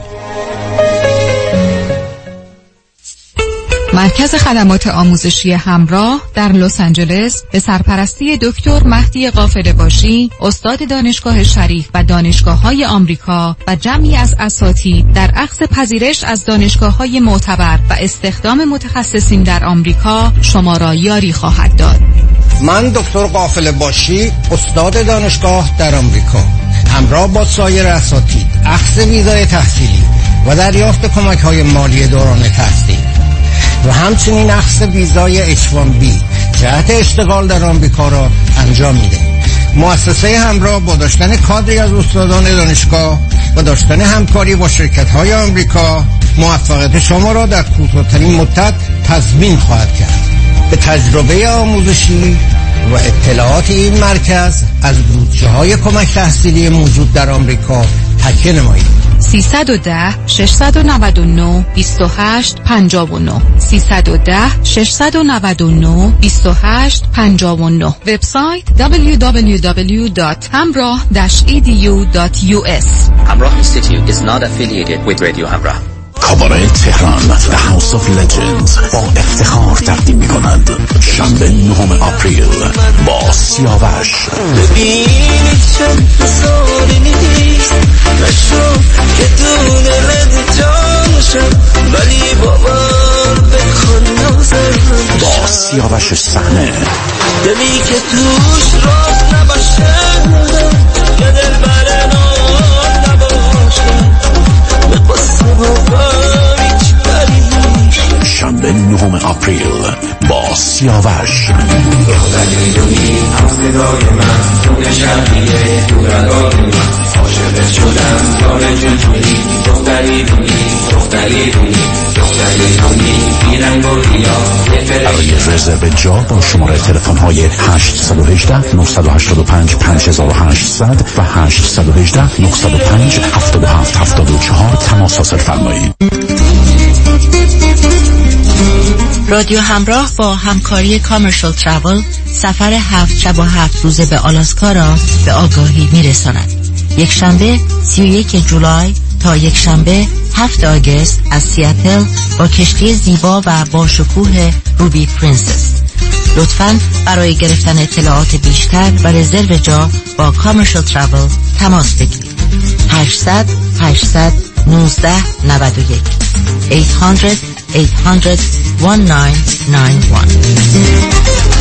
مرکز خدمات آموزشی همراه در لس آنجلس به سرپرستی دکتر مهدی قافله‌باشی، استاد دانشگاه شریف و دانشگاه‌های آمریکا و جمعی از اساتید در اخذ پذیرش از دانشگاه‌های معتبر و استخدام متخصصین در آمریکا شما را یاری خواهد داد. من دکتر قافله‌باشی، استاد دانشگاه در آمریکا، همراه با سایر اساتید اخذ ویزای تحصیلی و دریافت کمک‌های مالی دوران تحصیل و همچنین اخذ ویزای H1B جهت اشتغال در آمریکا را انجام میده. مؤسسه همراه با داشتن کادری از استادان دانشگاه و داشتن همکاری با شرکت‌های آمریکا موفقیت شما را در کوتاه‌ترین مدت تضمین خواهد کرد. به تجربه آموزشی و اطلاعات این مرکز از بودجه‌های کمک تحصیلی موجود در آمریکا تکیه نمایید. 310 699 28 59 310 699 28 59. وبسایت www.hamrah-edu.us. Hamrah Institute is not affiliated with Radio Hamrah. کاباره تهران The House of Legends با افتخار تقدیم می کند شنبه 9 آپریل با سیاوش. ببینی چند سالی نیست نشو که دونلت جانشم ولی باور بکن نازم با سیاوش صحنه دلی که توش راست نباشه یه دل برنان نباشه به قصه شنبه 9 آپریل با سیاوش. دختری دونی هم صدای من خونه شهریه دورگاهی عاشقت شدم یار جونجونی دختری دونی بیرنگ و ریا. برای رزرو جا با شماره تلفن های 818 985 5800 و 818 905 7774 تماس حاصل فرمایید. رادیو همراه با همکاری کامرشال ترافل سفر 7 شب و 7 روزه به آلاسکا را به آگاهی میرساند. یک شنبه 31 جولای تا یک شنبه 7 آگوست از سیاتل با کشتی زیبا و با شکوه روبی پرنسس. لطفاً برای گرفتن اطلاعات بیشتر و رزرو جا با کامرشال ترافل تماس بگیرید. 800 19 91 800 1991.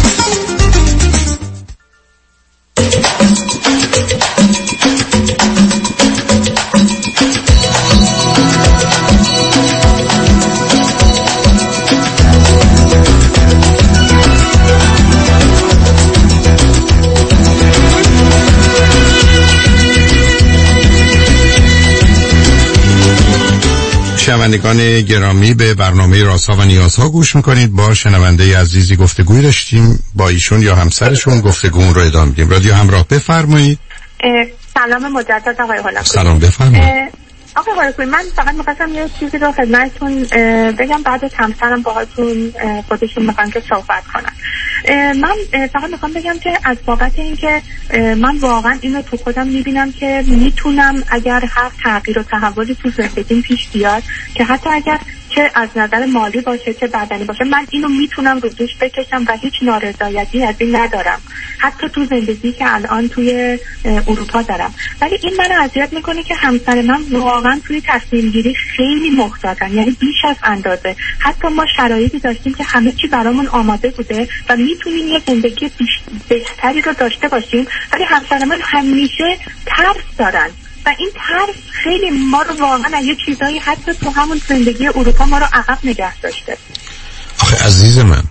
شنوندگان گرامی، به برنامه رازها و نیازها گوش میکنید. با شنونده عزیزی گفتگوی داشتیم، با ایشون یا همسرشون گفتگومون رو ادامه میدیم. رادیو همراه، بفرمایید. سلام مجدد آقای هولاکویی. سلام، بفرمایید. آقای هولاکویی، من فقط می‌خواستم یه چیزی رو خدمتتون بگم، بعد همسرم باهاتون خودشون میخوان که صحبت کنن. من فقط میخوام بگم که از بابت اینکه من واقعا اینو تو خودم میبینم که میتونم اگر هر تغییر و تحولی تو زندگیم پیش بیاد، که حتی اگر چه از نظر مالی باشه چه بدنی باشه، من اینو میتونم رو دوش بکشم و هیچ نارضایتی از این ندارم، حتی تو زندگی که الان توی اروپا دارم. ولی این منو اذیت میکنه که همسر من واقعا توی تصمیم گیری خیلی محتاطن، یعنی بیش از اندازه. حتی ما شرایطی داشتیم که همه چی برامون آماده بوده و میتونیم یه زندگی بهتری رو داشته باشیم، ولی همسر من همیشه ترس دارن و این ترس خیلی ما رو واقعا یه چیزایی حتی تو همون زندگی اروپا ما رو عقب نگه داشته. آخه عزیز من،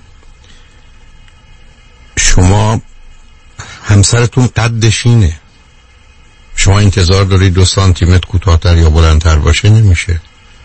شما همسرتون قدش اینه، شما انتظار دارید 2 سانتی متر کوتاه‌تر یا بلندتر باشه؟ نمیشه.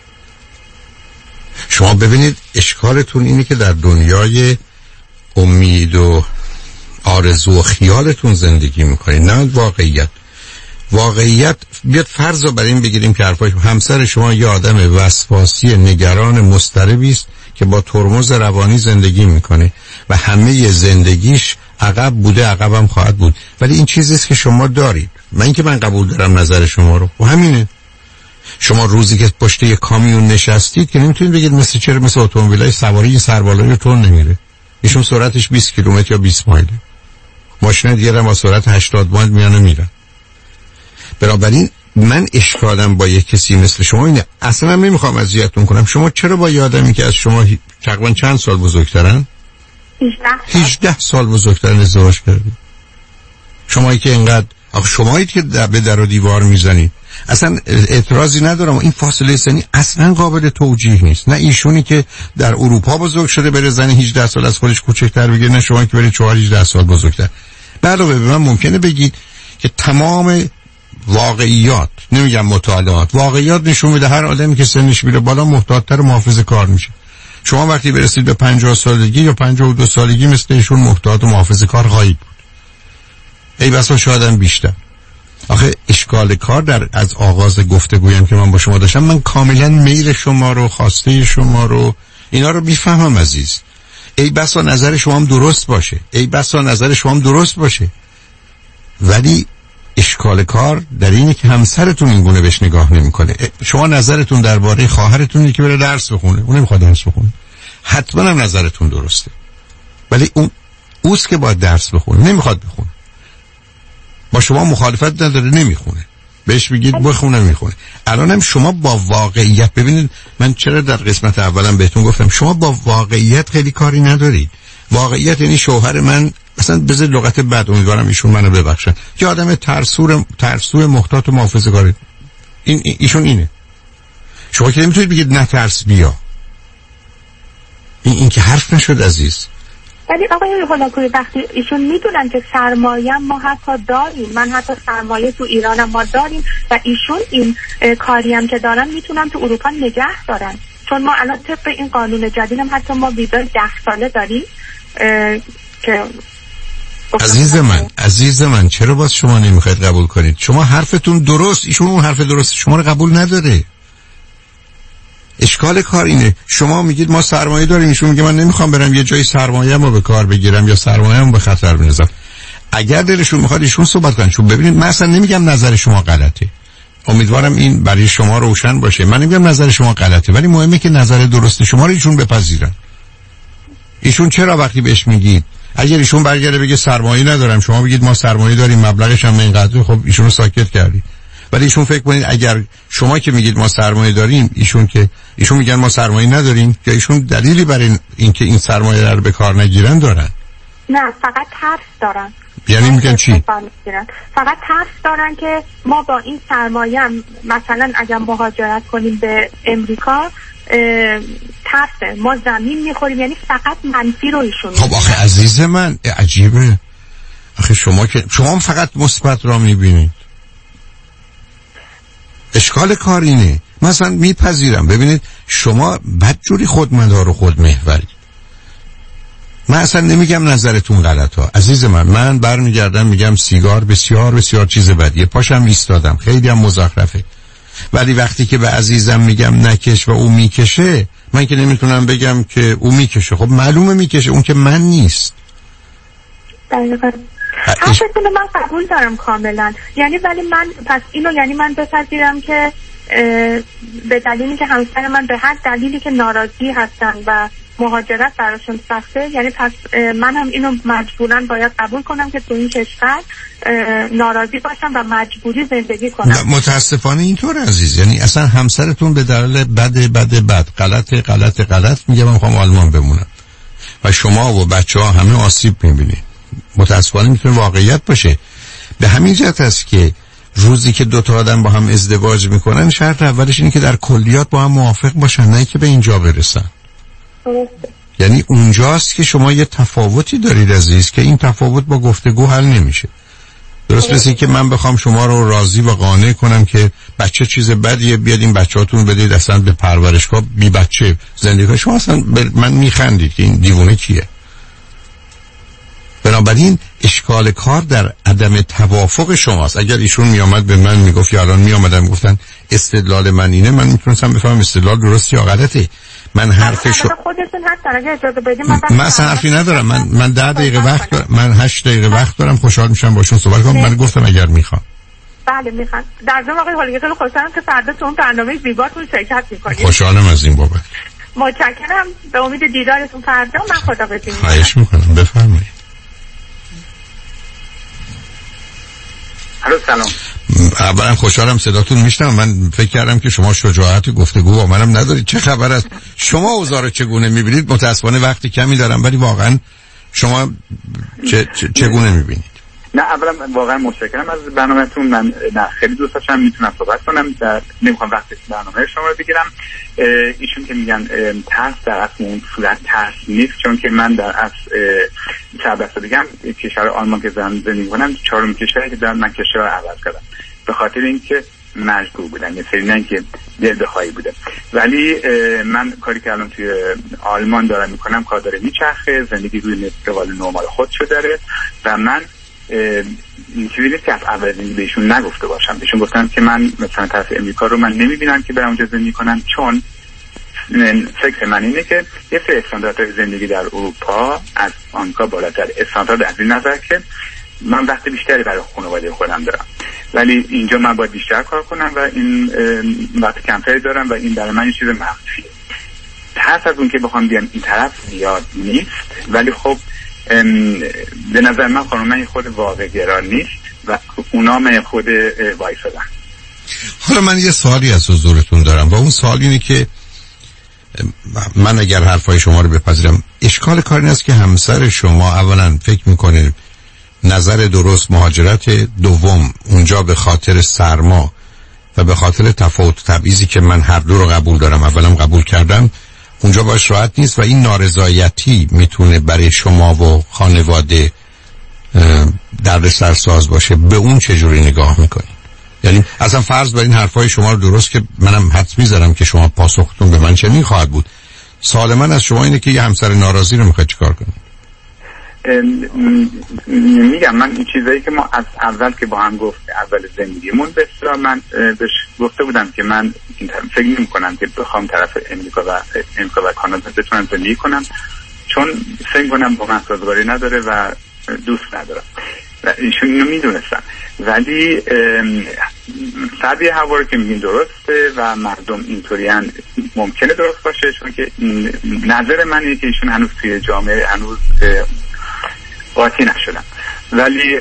شما ببینید اشکالتون اینه که در دنیای امید و آرزو و خیالتون زندگی میکنید، نه واقعیت. بیاد فرض رو برای این بگیریم که همسر شما یه آدم وسواسی، نگران، مضطربی است که با ترمز روانی زندگی میکنه و همه زندگیش عقب بوده، عقبم خواهد بود، ولی این چیزی است که شما دارید. من قبول دارم نظر شما رو و همینه. شما روزی که پشت یه کامیون نشستید که نمیتونید بگید مثل اتومبیلای سواری سربالایی تون نمیره. ایشون سرعتش 20 کیلومتر یا 20 مایل. ماشین دیگه با سرعت 80 مایل میانه میرن. بنابراین من اشکالم با یک کسی مثل شما اینه، اصلا نمیخوام اذیتتون کنم. شما چرا با یه آدمی که از شما تقریبا چند سال بزرگترن؟ 18 سال بزرگترن ازدواج کردید؟ شمایی که اینقدر شمایی که به در و دیوار میزنید، اصلا اعتراضی ندارم، این فاصله سنی اصلا قابل توجیه نیست. نه ایشونی که در اروپا بزرگ شده بره زن 18 سال از خودش کوچکتر بگیره، نه شما که برید 18 سال بزرگتر. علاوه به من ممکنه بگید که تمام واقعیات، نمیگم مطالعات، واقعیات نشون میده هر آدمی که سنش میره بالا محتاط‌تر و محافظه‌کار میشه. شما وقتی برسید به 50 سالگی یا 52 سالگی مثل ایشون محتاط و محافظه‌کار خواهید بود. ای بسا شاید هم بیشتر. آخه اشکال کار از آغاز گفتگویم که من با شما داشتم، من کاملا میل شما رو، خواسته شما رو، اینا رو میفهمم عزیز. ای بسا نظر شما هم درست باشه، ولی اشکال کار در اینه که همسرتون این گونه بهش نگاه نمیکنه. شما نظرتون درباره خواهرتونه که بره درس بخونه، اون نمیخواد درس بخونه، حتما هم نظرتون درسته، ولی اوست که باید درس بخونه، نمیخواد بخونه، با شما مخالفت نداره، نمیخونه، بهش بگید بخونه میخونه. الانم شما با واقعیت، ببینید من چرا در قسمت اولم بهتون گفتم شما با واقعیت خیلی کاری ندارید. واقعیت یعنی شوهر من اصلا بذار لغت بد، امیدوارم ایشون منو ببخشن، یه آدم ترسو محتاط و محافظه‌کار، ایشون اینه. شما که نمیتونید بگید نه ترس بیا، این که حرف نشد عزیز. ولی آقای هولاکویی وقتی ایشون میدونن که سرمایه ما حتی داریم، من حتی سرمایه تو ایرانم ما داریم و ایشون این کاری هم که دارن میتونن تو اروپا نگه دارن، چون ما الان طبق این قانون جدیدم حتی ما ویزای 10 ساله داریم که عزیز من چرا باز شما نمیخواید قبول کنید؟ شما حرفتون درست، ایشون اون حرف درست شما رو قبول نداره. اشکال کار اینه، شما میگید ما سرمایه داریم، ایشون میگه من نمیخوام برم یه جای سرمایه‌مو به کار بگیرم یا سرمایه‌مو به خطر بندازم. اگر دلشون میخواد ایشون صحبت کنن، چون ببینید من اصلا نمیگم نظر شما غلطه، امیدوارم این برای شما روشن باشه، من نمیگم نظر شما غلطه، ولی مهمه که نظر درست شما رو ایشون بپذیرن. ایشون چرا وقتی بهش میگید، اگر ایشون برگرده بگه سرمایه ندارم، شما بگید ما سرمایه داریم مبلغش هم اینقدر، خب ایشون رو ساکت کردی. ولی ایشون فکر کنید اگر شما که میگید ما سرمایه داریم، ایشون میگن ما سرمایه نداریم، که ایشون دلیلی برای اینکه این سرمایه رو به کار نگیرن دارن؟ نه، فقط ترس دارن. یعنی میگن چی؟ فقط ترس دارن که ما با این سرمایه مثلا اگر مهاجرت کنیم به امریکا ترسه ما زمین میخوریم، یعنی فقط منفی رو ایشون. خب آخه عزیز من عجیبه، آخه شما فقط مثبت را میبینید. اشکال کار اینه مثلا میپذیرم. ببینید شما بدجوری خودمدار و خودمحوری. من اصلا نمیگم نظرتون غلط ها عزیز من برمیگردم میگم سیگار بسیار بسیار چیز بدیه، پاشم ایستادم، خیلی هم مزخرفه. ولی وقتی که به عزیزم میگم نکش و او میکشه، من که نمیتونم بگم که او میکشه. خب معلومه میکشه، اون که من نیست. دقیقا حرفتون من قبول دارم کاملا، یعنی ولی من پس اینو یعنی من بپذیرم که به دلیلی که همسر من به هر دلیلی که ناراضی هستن و مهاجرت براشون سخته، یعنی پس من هم اینو مجبوراً باید قبول کنم که تو این کشور ناراضی باشم و مجبوری زندگی کنم. متاسفانه اینطور عزیز، یعنی اصلا همسرتون به دلیل بد غلط میگه من میخوام آلمان بمونم و شما و بچه‌ها همه آسیب میبینید. متاسفانه میتونه واقعیت باشه. به همین جهت است که روزی که دو تا آدم با هم ازدواج میکنن شرط اولش اینه که در کلیات با هم موافق باشن، نه که به اینجا برسن. یعنی اونجاست که شما یه تفاوتی دارید عزیز که این تفاوت با گفتگو حل نمیشه. درست مثل که من بخوام شما رو راضی و قانع کنم که بچه چیز بدیه، بیاد این بچه‌هاتون بدید اصلا به پرورشگاه بی بچه زندگی کنید، شما اصلا من میخندید که این دیوونه کیه. بنابراین اشکال کار در عدم توافق شماست. اگر ایشون میامد به من میگفت یا الان میامدن گفتن استدلال من اینه، من میتونستم بفهمم استدلال درست یا غلطه. من حرفشو خودتون هستن اگه اجازه بدید من اصلا حرفی ندارم. من 10 دقیقه وقت دارم، من 8 دقیقه وقت دارم، خوشحال میشم باشون صحبت کنم. من گفتم اگر میخوام. بله میخوام. در ضمن آقای هولیگا خیلی خوشحالم که فردا تو اون برنامه زیباتون شرکت میکنید. خوشحالم از این بابت. متشکرم. به امید دیدارتون فردا. من خداحافظی میکنم. خواهش میکنم. بفرمایید. سلام. اولا خوشحالم صداتون میشنم. من فکر کردم که شما شجاعت گفتگو با منم ندارید. چه خبر است؟ شما اوضاع رو چگونه میبینید؟ متاسفانه وقتی کمی دارم، ولی واقعا شما چگونه میبینید؟ نه اولا واقعا متشکرم از برنامه‌تون. من خیلی دوست داشتم میتونم صحبت کنم، نمیخوام وقت برنامه شما رو بگیرم. ایشون که میگن ترس در اصل اون صورت ترس نیست، چون که من در اصل چند بسته بگم کشور آلمان که زندگی میکنم 4 کشوری که دارم من کشور رو عوض کردم به خاطر اینکه مجبور بودم، یه سری نه که دل بخواهی بوده. ولی من کاری که الان توی آلمان دارم میکنم کار داره میچرخه، زندگی روی روال نرمال خودشو داره و من اینجوری نیست که از اول زندگی بهشون نگفته باشم. بهشون گفتم که من مثلا طرف امریکا رو من نمیبینم که برم اونجا زندگی کنم، چون فکر من اینه که یه سری استانداردهای زندگی در اروپا از آمریکا بالاتر. استاندارد از این نظر که من وقت بیشتری برای خانواده خودم دارم، ولی اینجا من باید بیشتر کار کنم و این وقت کمتری دارم و این برای من یه چیز مخفیه. ترس از اون که بخوام بیام این طرف زیاد نیست، ولی خب به نظر من خانم من خود واقع گرا نیست و اونا من خود وایسادن. حالا من یه سوالی از حضورتون دارم و اون سوال اینه که من اگر حرفای شما رو بپذیرم، اشکال کار این است که همسر شما اولا فکر میکنه نظر درست مهاجرت، دوم اونجا به خاطر سرما و به خاطر تفاوت تبعیضی که من هر دو رو قبول دارم، اولم قبول کردم، اونجا باش راحت نیست و این نارضایتی میتونه برای شما و خانواده دردسرساز باشه. به اون چجوری نگاه میکنید؟ یعنی اصلا فرض بر این حرفای شما رو درست که منم حدس میذارم که شما پاسختون به من چنین خواهد بود. سوال من از شما اینه که یه همسر ناراضی رو میخواید چیکار کنید؟ میگم من این چیزایی که ما از اول که با هم گفت اول زندگیمون به اصطلاح من بهش گفته بودم که من فکر نمی کنم که بخوام طرف امریکا و کانادا بتونم زندگی کنم، چون فکر کنم با من سازگاری نداره و دوست ندارم و ایشون اینو میدونستم. ولی طبیعی هوا رو که میگین درسته و مردم اینطوریان ممکنه درست باشه، چون که نظر من اینه که ایشون هنوز توی جامعه هنوز قاطی نشدن، ولی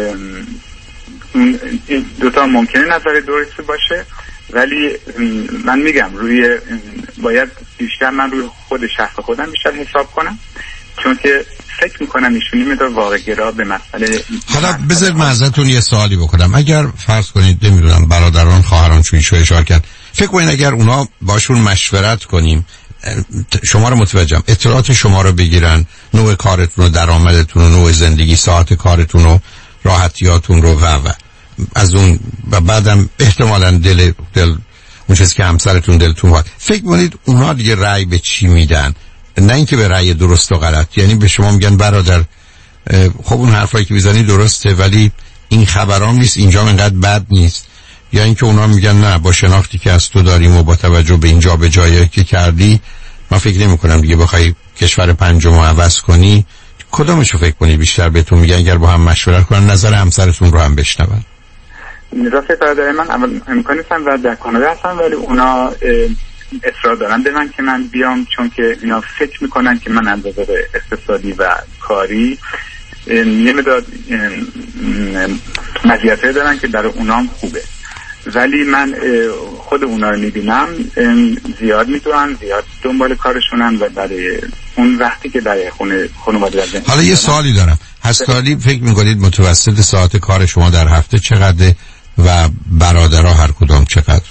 این دوتا ممکنه نظر درستی باشه. ولی من میگم باید بیشتر من روی خود شخص خودم بیشتر حساب کنم، چون که فکر میکنم ایشونی میدار واقع گرا به مسئله. حالا بذار من ازتون یه سوالی بکنم. اگر فرض کنید نمیدونم برادران خواهران چویشو اشاره کرد، فکر کنید اگر اونا باشون مشورت کنیم، شما رو متوجهم، اطلاعات شما رو بگیرن، نوع کارتون رو، درآمدتون رو، نوع زندگی، ساعت کارتون رو، راحتیاتون رو و از اون و بعدم احتمالاً دل اون چیزی که همسرتون دلتون میخواد. فکر کنید اونا دیگه رأی به چی میدن، نه اینکه به رأی درست و غلط. یعنی به شما میگن برادر خب اون حرفایی که میزنی درسته ولی این خبرام نیست، اینجا انقدر بد نیست، یا اینکه اونا میگن نه با شناختی که از تو داریم و با توجه به اینجا به جایی که کردی من فکر نمی کنم دیگه بخوای کشور پنجم رو عوض کنی. کدومشو فکر کنی بیشتر بهتون میگن اگر با هم مشورت کنن نظر همسرتون رو هم بشنون؟ راست برادر من اول امکانی هستن و در کانادا هستن ولی اونا اصرار دارن به من که من بیام، چون که اینا فکر میکنن که من از نظر اقتصادی و کاری نمیداد مزیت‌هایی دارن که در اونام خوبه. ولی من خود اونا رو میبینم زیاد میدونن، زیاد دنبال کارشونن و برای اون وقتی که برای خانواده دارن. حالا یه سوالی دارم، هستالی فکر میکنید متوسط ساعت کار شما در هفته چقدره و برادرها هر کدام چقدر؟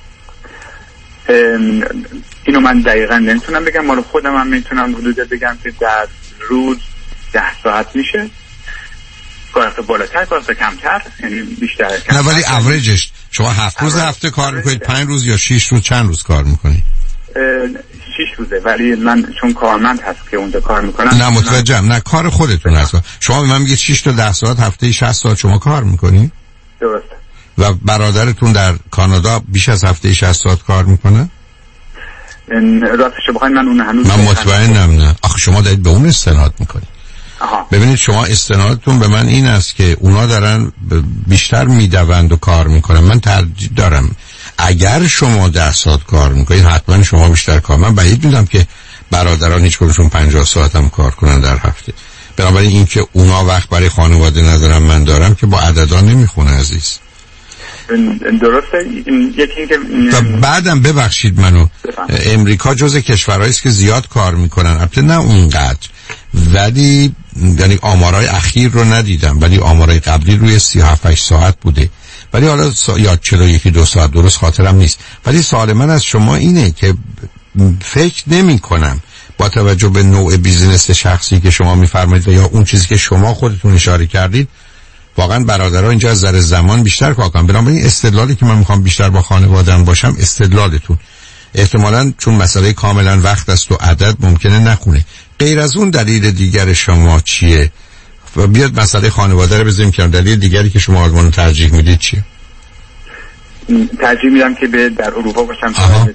اینو من دقیقا نمیتونم بگم، مال خودم هم میتونم حدود بگم که در روز 10 ساعت میشه، کارت بالاتر کارت کمتر، یعنی بیشتر کمتر. نه ولی اوریجش شما 7 روز هفته کار میکنید، 5 روز یا 6 روز؟ چند روز کار میکنید؟ 6 روزه، ولی من چون کارمند هست که اونجا کار میکنم. نه متوجهم، نه کار خودتون هست. شما به من میگید 6 تا 10 ساعت هفته 60 ساعت شما کار میکنید؟ درسته. و برادرتون در کانادا بیش از هفته 60 ساعت کار میکنه؟ راستش بخواید من اون هنوز من مطمئنم نه. آخه شما دارید به اون استناد میکنید. ببینید شما استنادتون به من این است که اونا دارن بیشتر میدوند و کار میکنن. من ترجیح دارم اگر شما 10 ساعت کار میکنید حتما شما بیشتر کار. من بعید میدونم که برادران هیچ کدومشون 50 ساعت هم کار کنن در هفته. بنابراین این که اونا وقت برای خانواده ندارن من دارم که با عددا نمیخونه عزیز. درسته. یکی که و بعدم ببخشید منو امریکا جزء کشورهایی است که زیاد کار میکنن، البته نه اونقدر، ولی یعنی آمارای اخیر رو ندیدم ولی آمارای قبلی روی 37 ساعت بوده، ولی حالا یا 41-2 ساعت درست خاطرم نیست. ولی سوال من از شما اینه که فکر نمی کنم با توجه به نوع بیزینس شخصی که شما میفرمایید و یا اون چیزی که شما خودتون اشاره کردید واقعا برادرها اینجا از نظر زمان بیشتر کار کنن. بنابراین استدلالی که من میخوام بیشتر با خانواده‌ام باشم استدلالتون احتمالاً چون مسئله کاملا وقت است و عدد ممکنه نخونه. غیر از اون دلیل دیگر شما چیه؟ و بیاد مسئله خانواده رو بذاریم کنار. دلیل دیگری که شما آلمان رو ترجیح میدید چیه؟ ترجیح میدم که در اروپا باشم.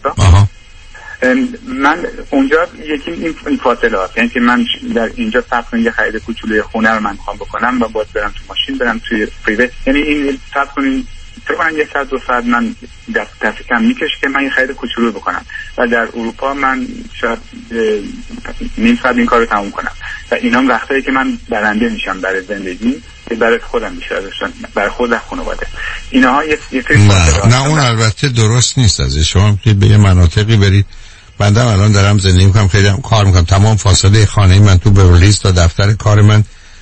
من اونجا یکی این فاصله هست، یعنی که من در اینجا فرض کنید یه خرید کوچولوی خونه رو من میخوام بکنم و باید برم تو ماشین برم توی فریوی، یعنی این فرض کنید تقریبا 1-2 ساعت من دست کم میکشه که من این خرید کوچولو بکنم و در اروپا من شاید نیم ساعت این کار رو تموم کنم و اینام وقتایی که من برنده میشم برای زندگی برای خودم بیشتر داشتن، برای خود و خانواده. اینها یه نه اون البته درست نیست. از شما میتونید به یه مناطقی برید. بنده الان دارم زندگی میکنم، خیلی هم کار میکنم، تمام فاصله خانه من تو بیورلیز تا دفتر کار من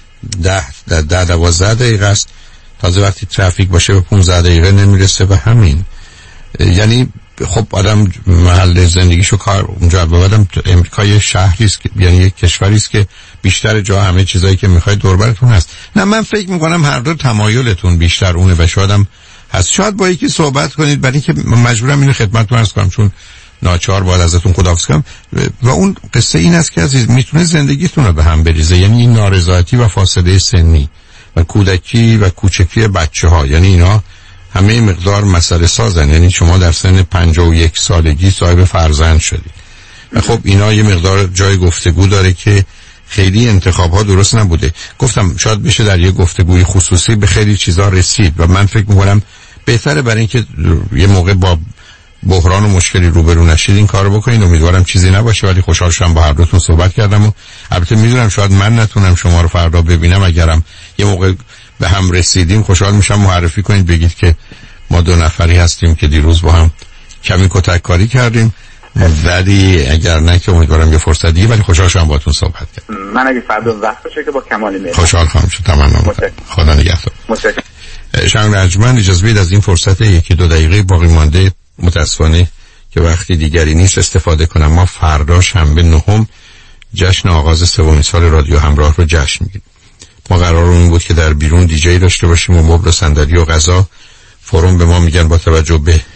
10-12 دقیقه است، تازه وقتی ترافیک باشه به 15 دقیقه نمیرسه و همین. یعنی خب آدم محل زندگیشو کار اونجا بعدم امریکا یه شهری است که یعنی یک کشوری است که بیشتر جا همه چیزایی که میخواید دور براتون هست. نه من فکر میکنم هر دو تمایلتون بیشتر اونه و شایدم هست. شاید با یکی صحبت کنید برای که مجبورم اینو خدمتتون عرض کنم چون ناچار باید ازتون خداحافظی کنم و اون قصه این است که عزیز میتونه زندگیتون رو به هم بریزه. یعنی این نارضایتی و فاصله سنی و کودکی و کوچکی بچه‌ها، یعنی اینا همه مقدار مسئله سازن. یعنی شما در سن 51 سالگی صاحب فرزند شدید و خب اینا یه مقدار جای گفتگو داره که خیلی انتخاب‌ها درست نبوده. گفتم شاید بشه در یه گفتگوی خصوصی به خیلی چیزا رسید و من فکر می‌کنم بهتره برای اینکه یه موقع با بحران و مشکلی روبرو نشید این کارو بکنید. امیدوارم چیزی نباشه ولی خوشحال شدم با هر دوتون صحبت کردم و البته میدونم شاید من نتونم شما رو فردا ببینم. اگرم یه موقع به هم رسیدیم خوشحال میشم معرفی کنید، بگید که ما 2 نفری هستیم که دیروز با هم کمی کتک کاری کردیم، ولی اگر نه که امیدوارم یه فرصتی، ولی خوشحال شدم باهاتون صحبت کردم. من اگه فردا وقت باشه که با کمال میل خوشحال خواهم شد. تمام. خدا نگهدار. متشکرم. شنگ رجمن اجازه بدید از این فرصت 1-2 دقیقه باقی مانده متاسفانه که وقتی دیگری نیست استفاده کنم. ما فردا شنبه 9 جشن آغاز 3 سال رادیو همراه رو جشن میگیریم. ما قرارمون بود که در بیرون دیجی داشته باشیم و مبل و صندلی و غذا. فروم به ما میگن با توجه به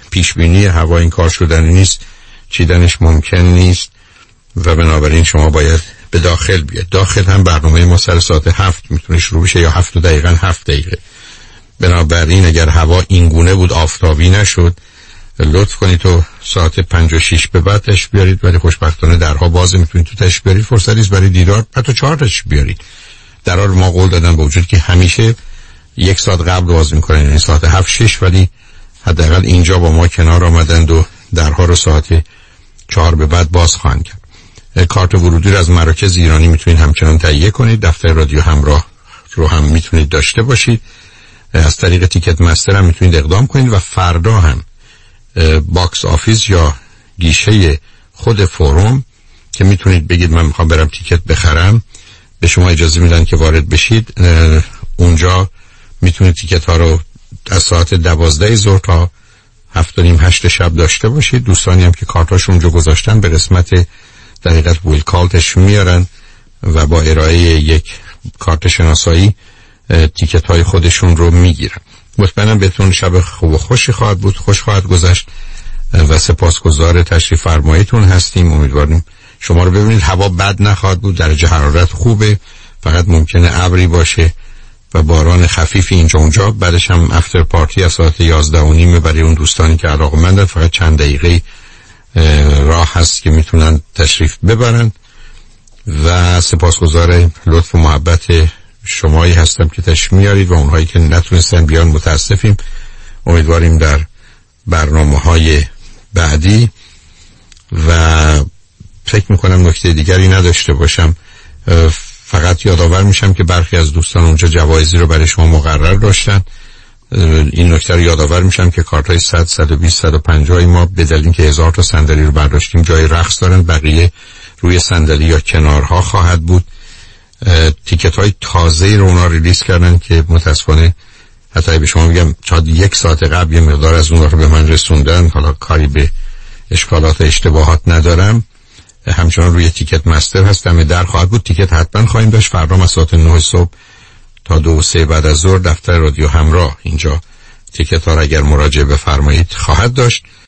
پیش بینی هوا این کار شدنی نیست، چیدنش ممکن نیست و بنابراین شما باید به داخل بیاد. داخل هم برنامه ما سر ساعت 7 میتونه شروع بشه یا 7 دقیقاً 7 دقیقه. بنابراین اگر هوا این گونه بود آفتابی نشد لطف کنید تو ساعت 5 و 6 به بعد تشریف بیارید، ولی خوشبختانه درها بازه، میتونید تو تشریف بیارید، فرصتی است برای دیدار، حتی 4 تشریف بیارید. درها رو ما قول دادن با وجود که همیشه 1 ساعت قبل باز میکنن، یعنی ساعت 7 6، ولی حداقل اینجا با ما کنار آمدند و درها رو ساعت 4 به بعد باز خواهند کرد. کارت ورودی رو از مراکز ایرانی میتونید همچنان تهیه کنید. دفتر رادیو همراه رو هم میتونید داشته باشید. از طریق تیکت مستر هم میتونید اقدام کنید و فردا هم باکس آفیس یا گیشه خود فوروم که میتونید بگید من میخوام برم تیکت بخرم، به شما اجازه میدن که وارد بشید. اونجا میتونید تیکت ها رو از ساعت 12 ظهر تا 7 و نیم 8 شب داشته باشید. دوستانی هم که کارتاشون اونجا گذاشتن به قسمت دقیقت ویل کالتش میارن و با ارائه یک کارت شناسایی تیکت های خودشون رو میگیرن. مطمئنم بهتون شب خوب و خوشی خواهد بود، خوش خواهد گذشت و سپاسگزار تشریف فرماییتون هستیم. امیدواریم شما رو ببینید. هوا بد نخواهد بود، درجه حرارت خوبه، فقط ممکنه ابری باشه و باران خفیفی اینجا اونجا. بعدش هم افتر پارتی از ساعت 11:30 برای اون دوستانی که علاقه‌مندن، فقط چند دقیقه راه هست که میتونن تشریف ببرن و سپاسگزار لطف و محبت شمایی هستم که تشریف میارید و اونهایی که نتونستن بیان متاسفیم. امیدواریم در برنامه‌های بعدی و فکر میکنم نکته دیگری نداشته باشم. فقط یادآور میشم که برخی از دوستان اونجا جوایزی رو برای شما مقرر داشتن. این نکته رو یادآور میشم که کارت‌های 100 120 150 ما به دلیل اینکه 1000 تا صندلی رو برداشتیم جای رقص دارن، بقیه روی صندلی یا کنارها خواهد بود. تیکت‌های تازه‌ای رو اونا ریلیز کردن که متأسفانه حتی به شما میگم شاید 1 ساعت قبل یه مقدار از اون رو به من رسوندن. حالا کاری به اشکالات و اشتباهات ندارم، همچنان روی تیکت مستر هستم. در خواهد بود. تیکت حتما خواهیم داشت. فردا از ساعت 9 صبح تا 2 و 3 بعد از ظهر دفتر رادیو همراه اینجا تیکت ها را اگر مراجعه بفرمایید خواهد داشت.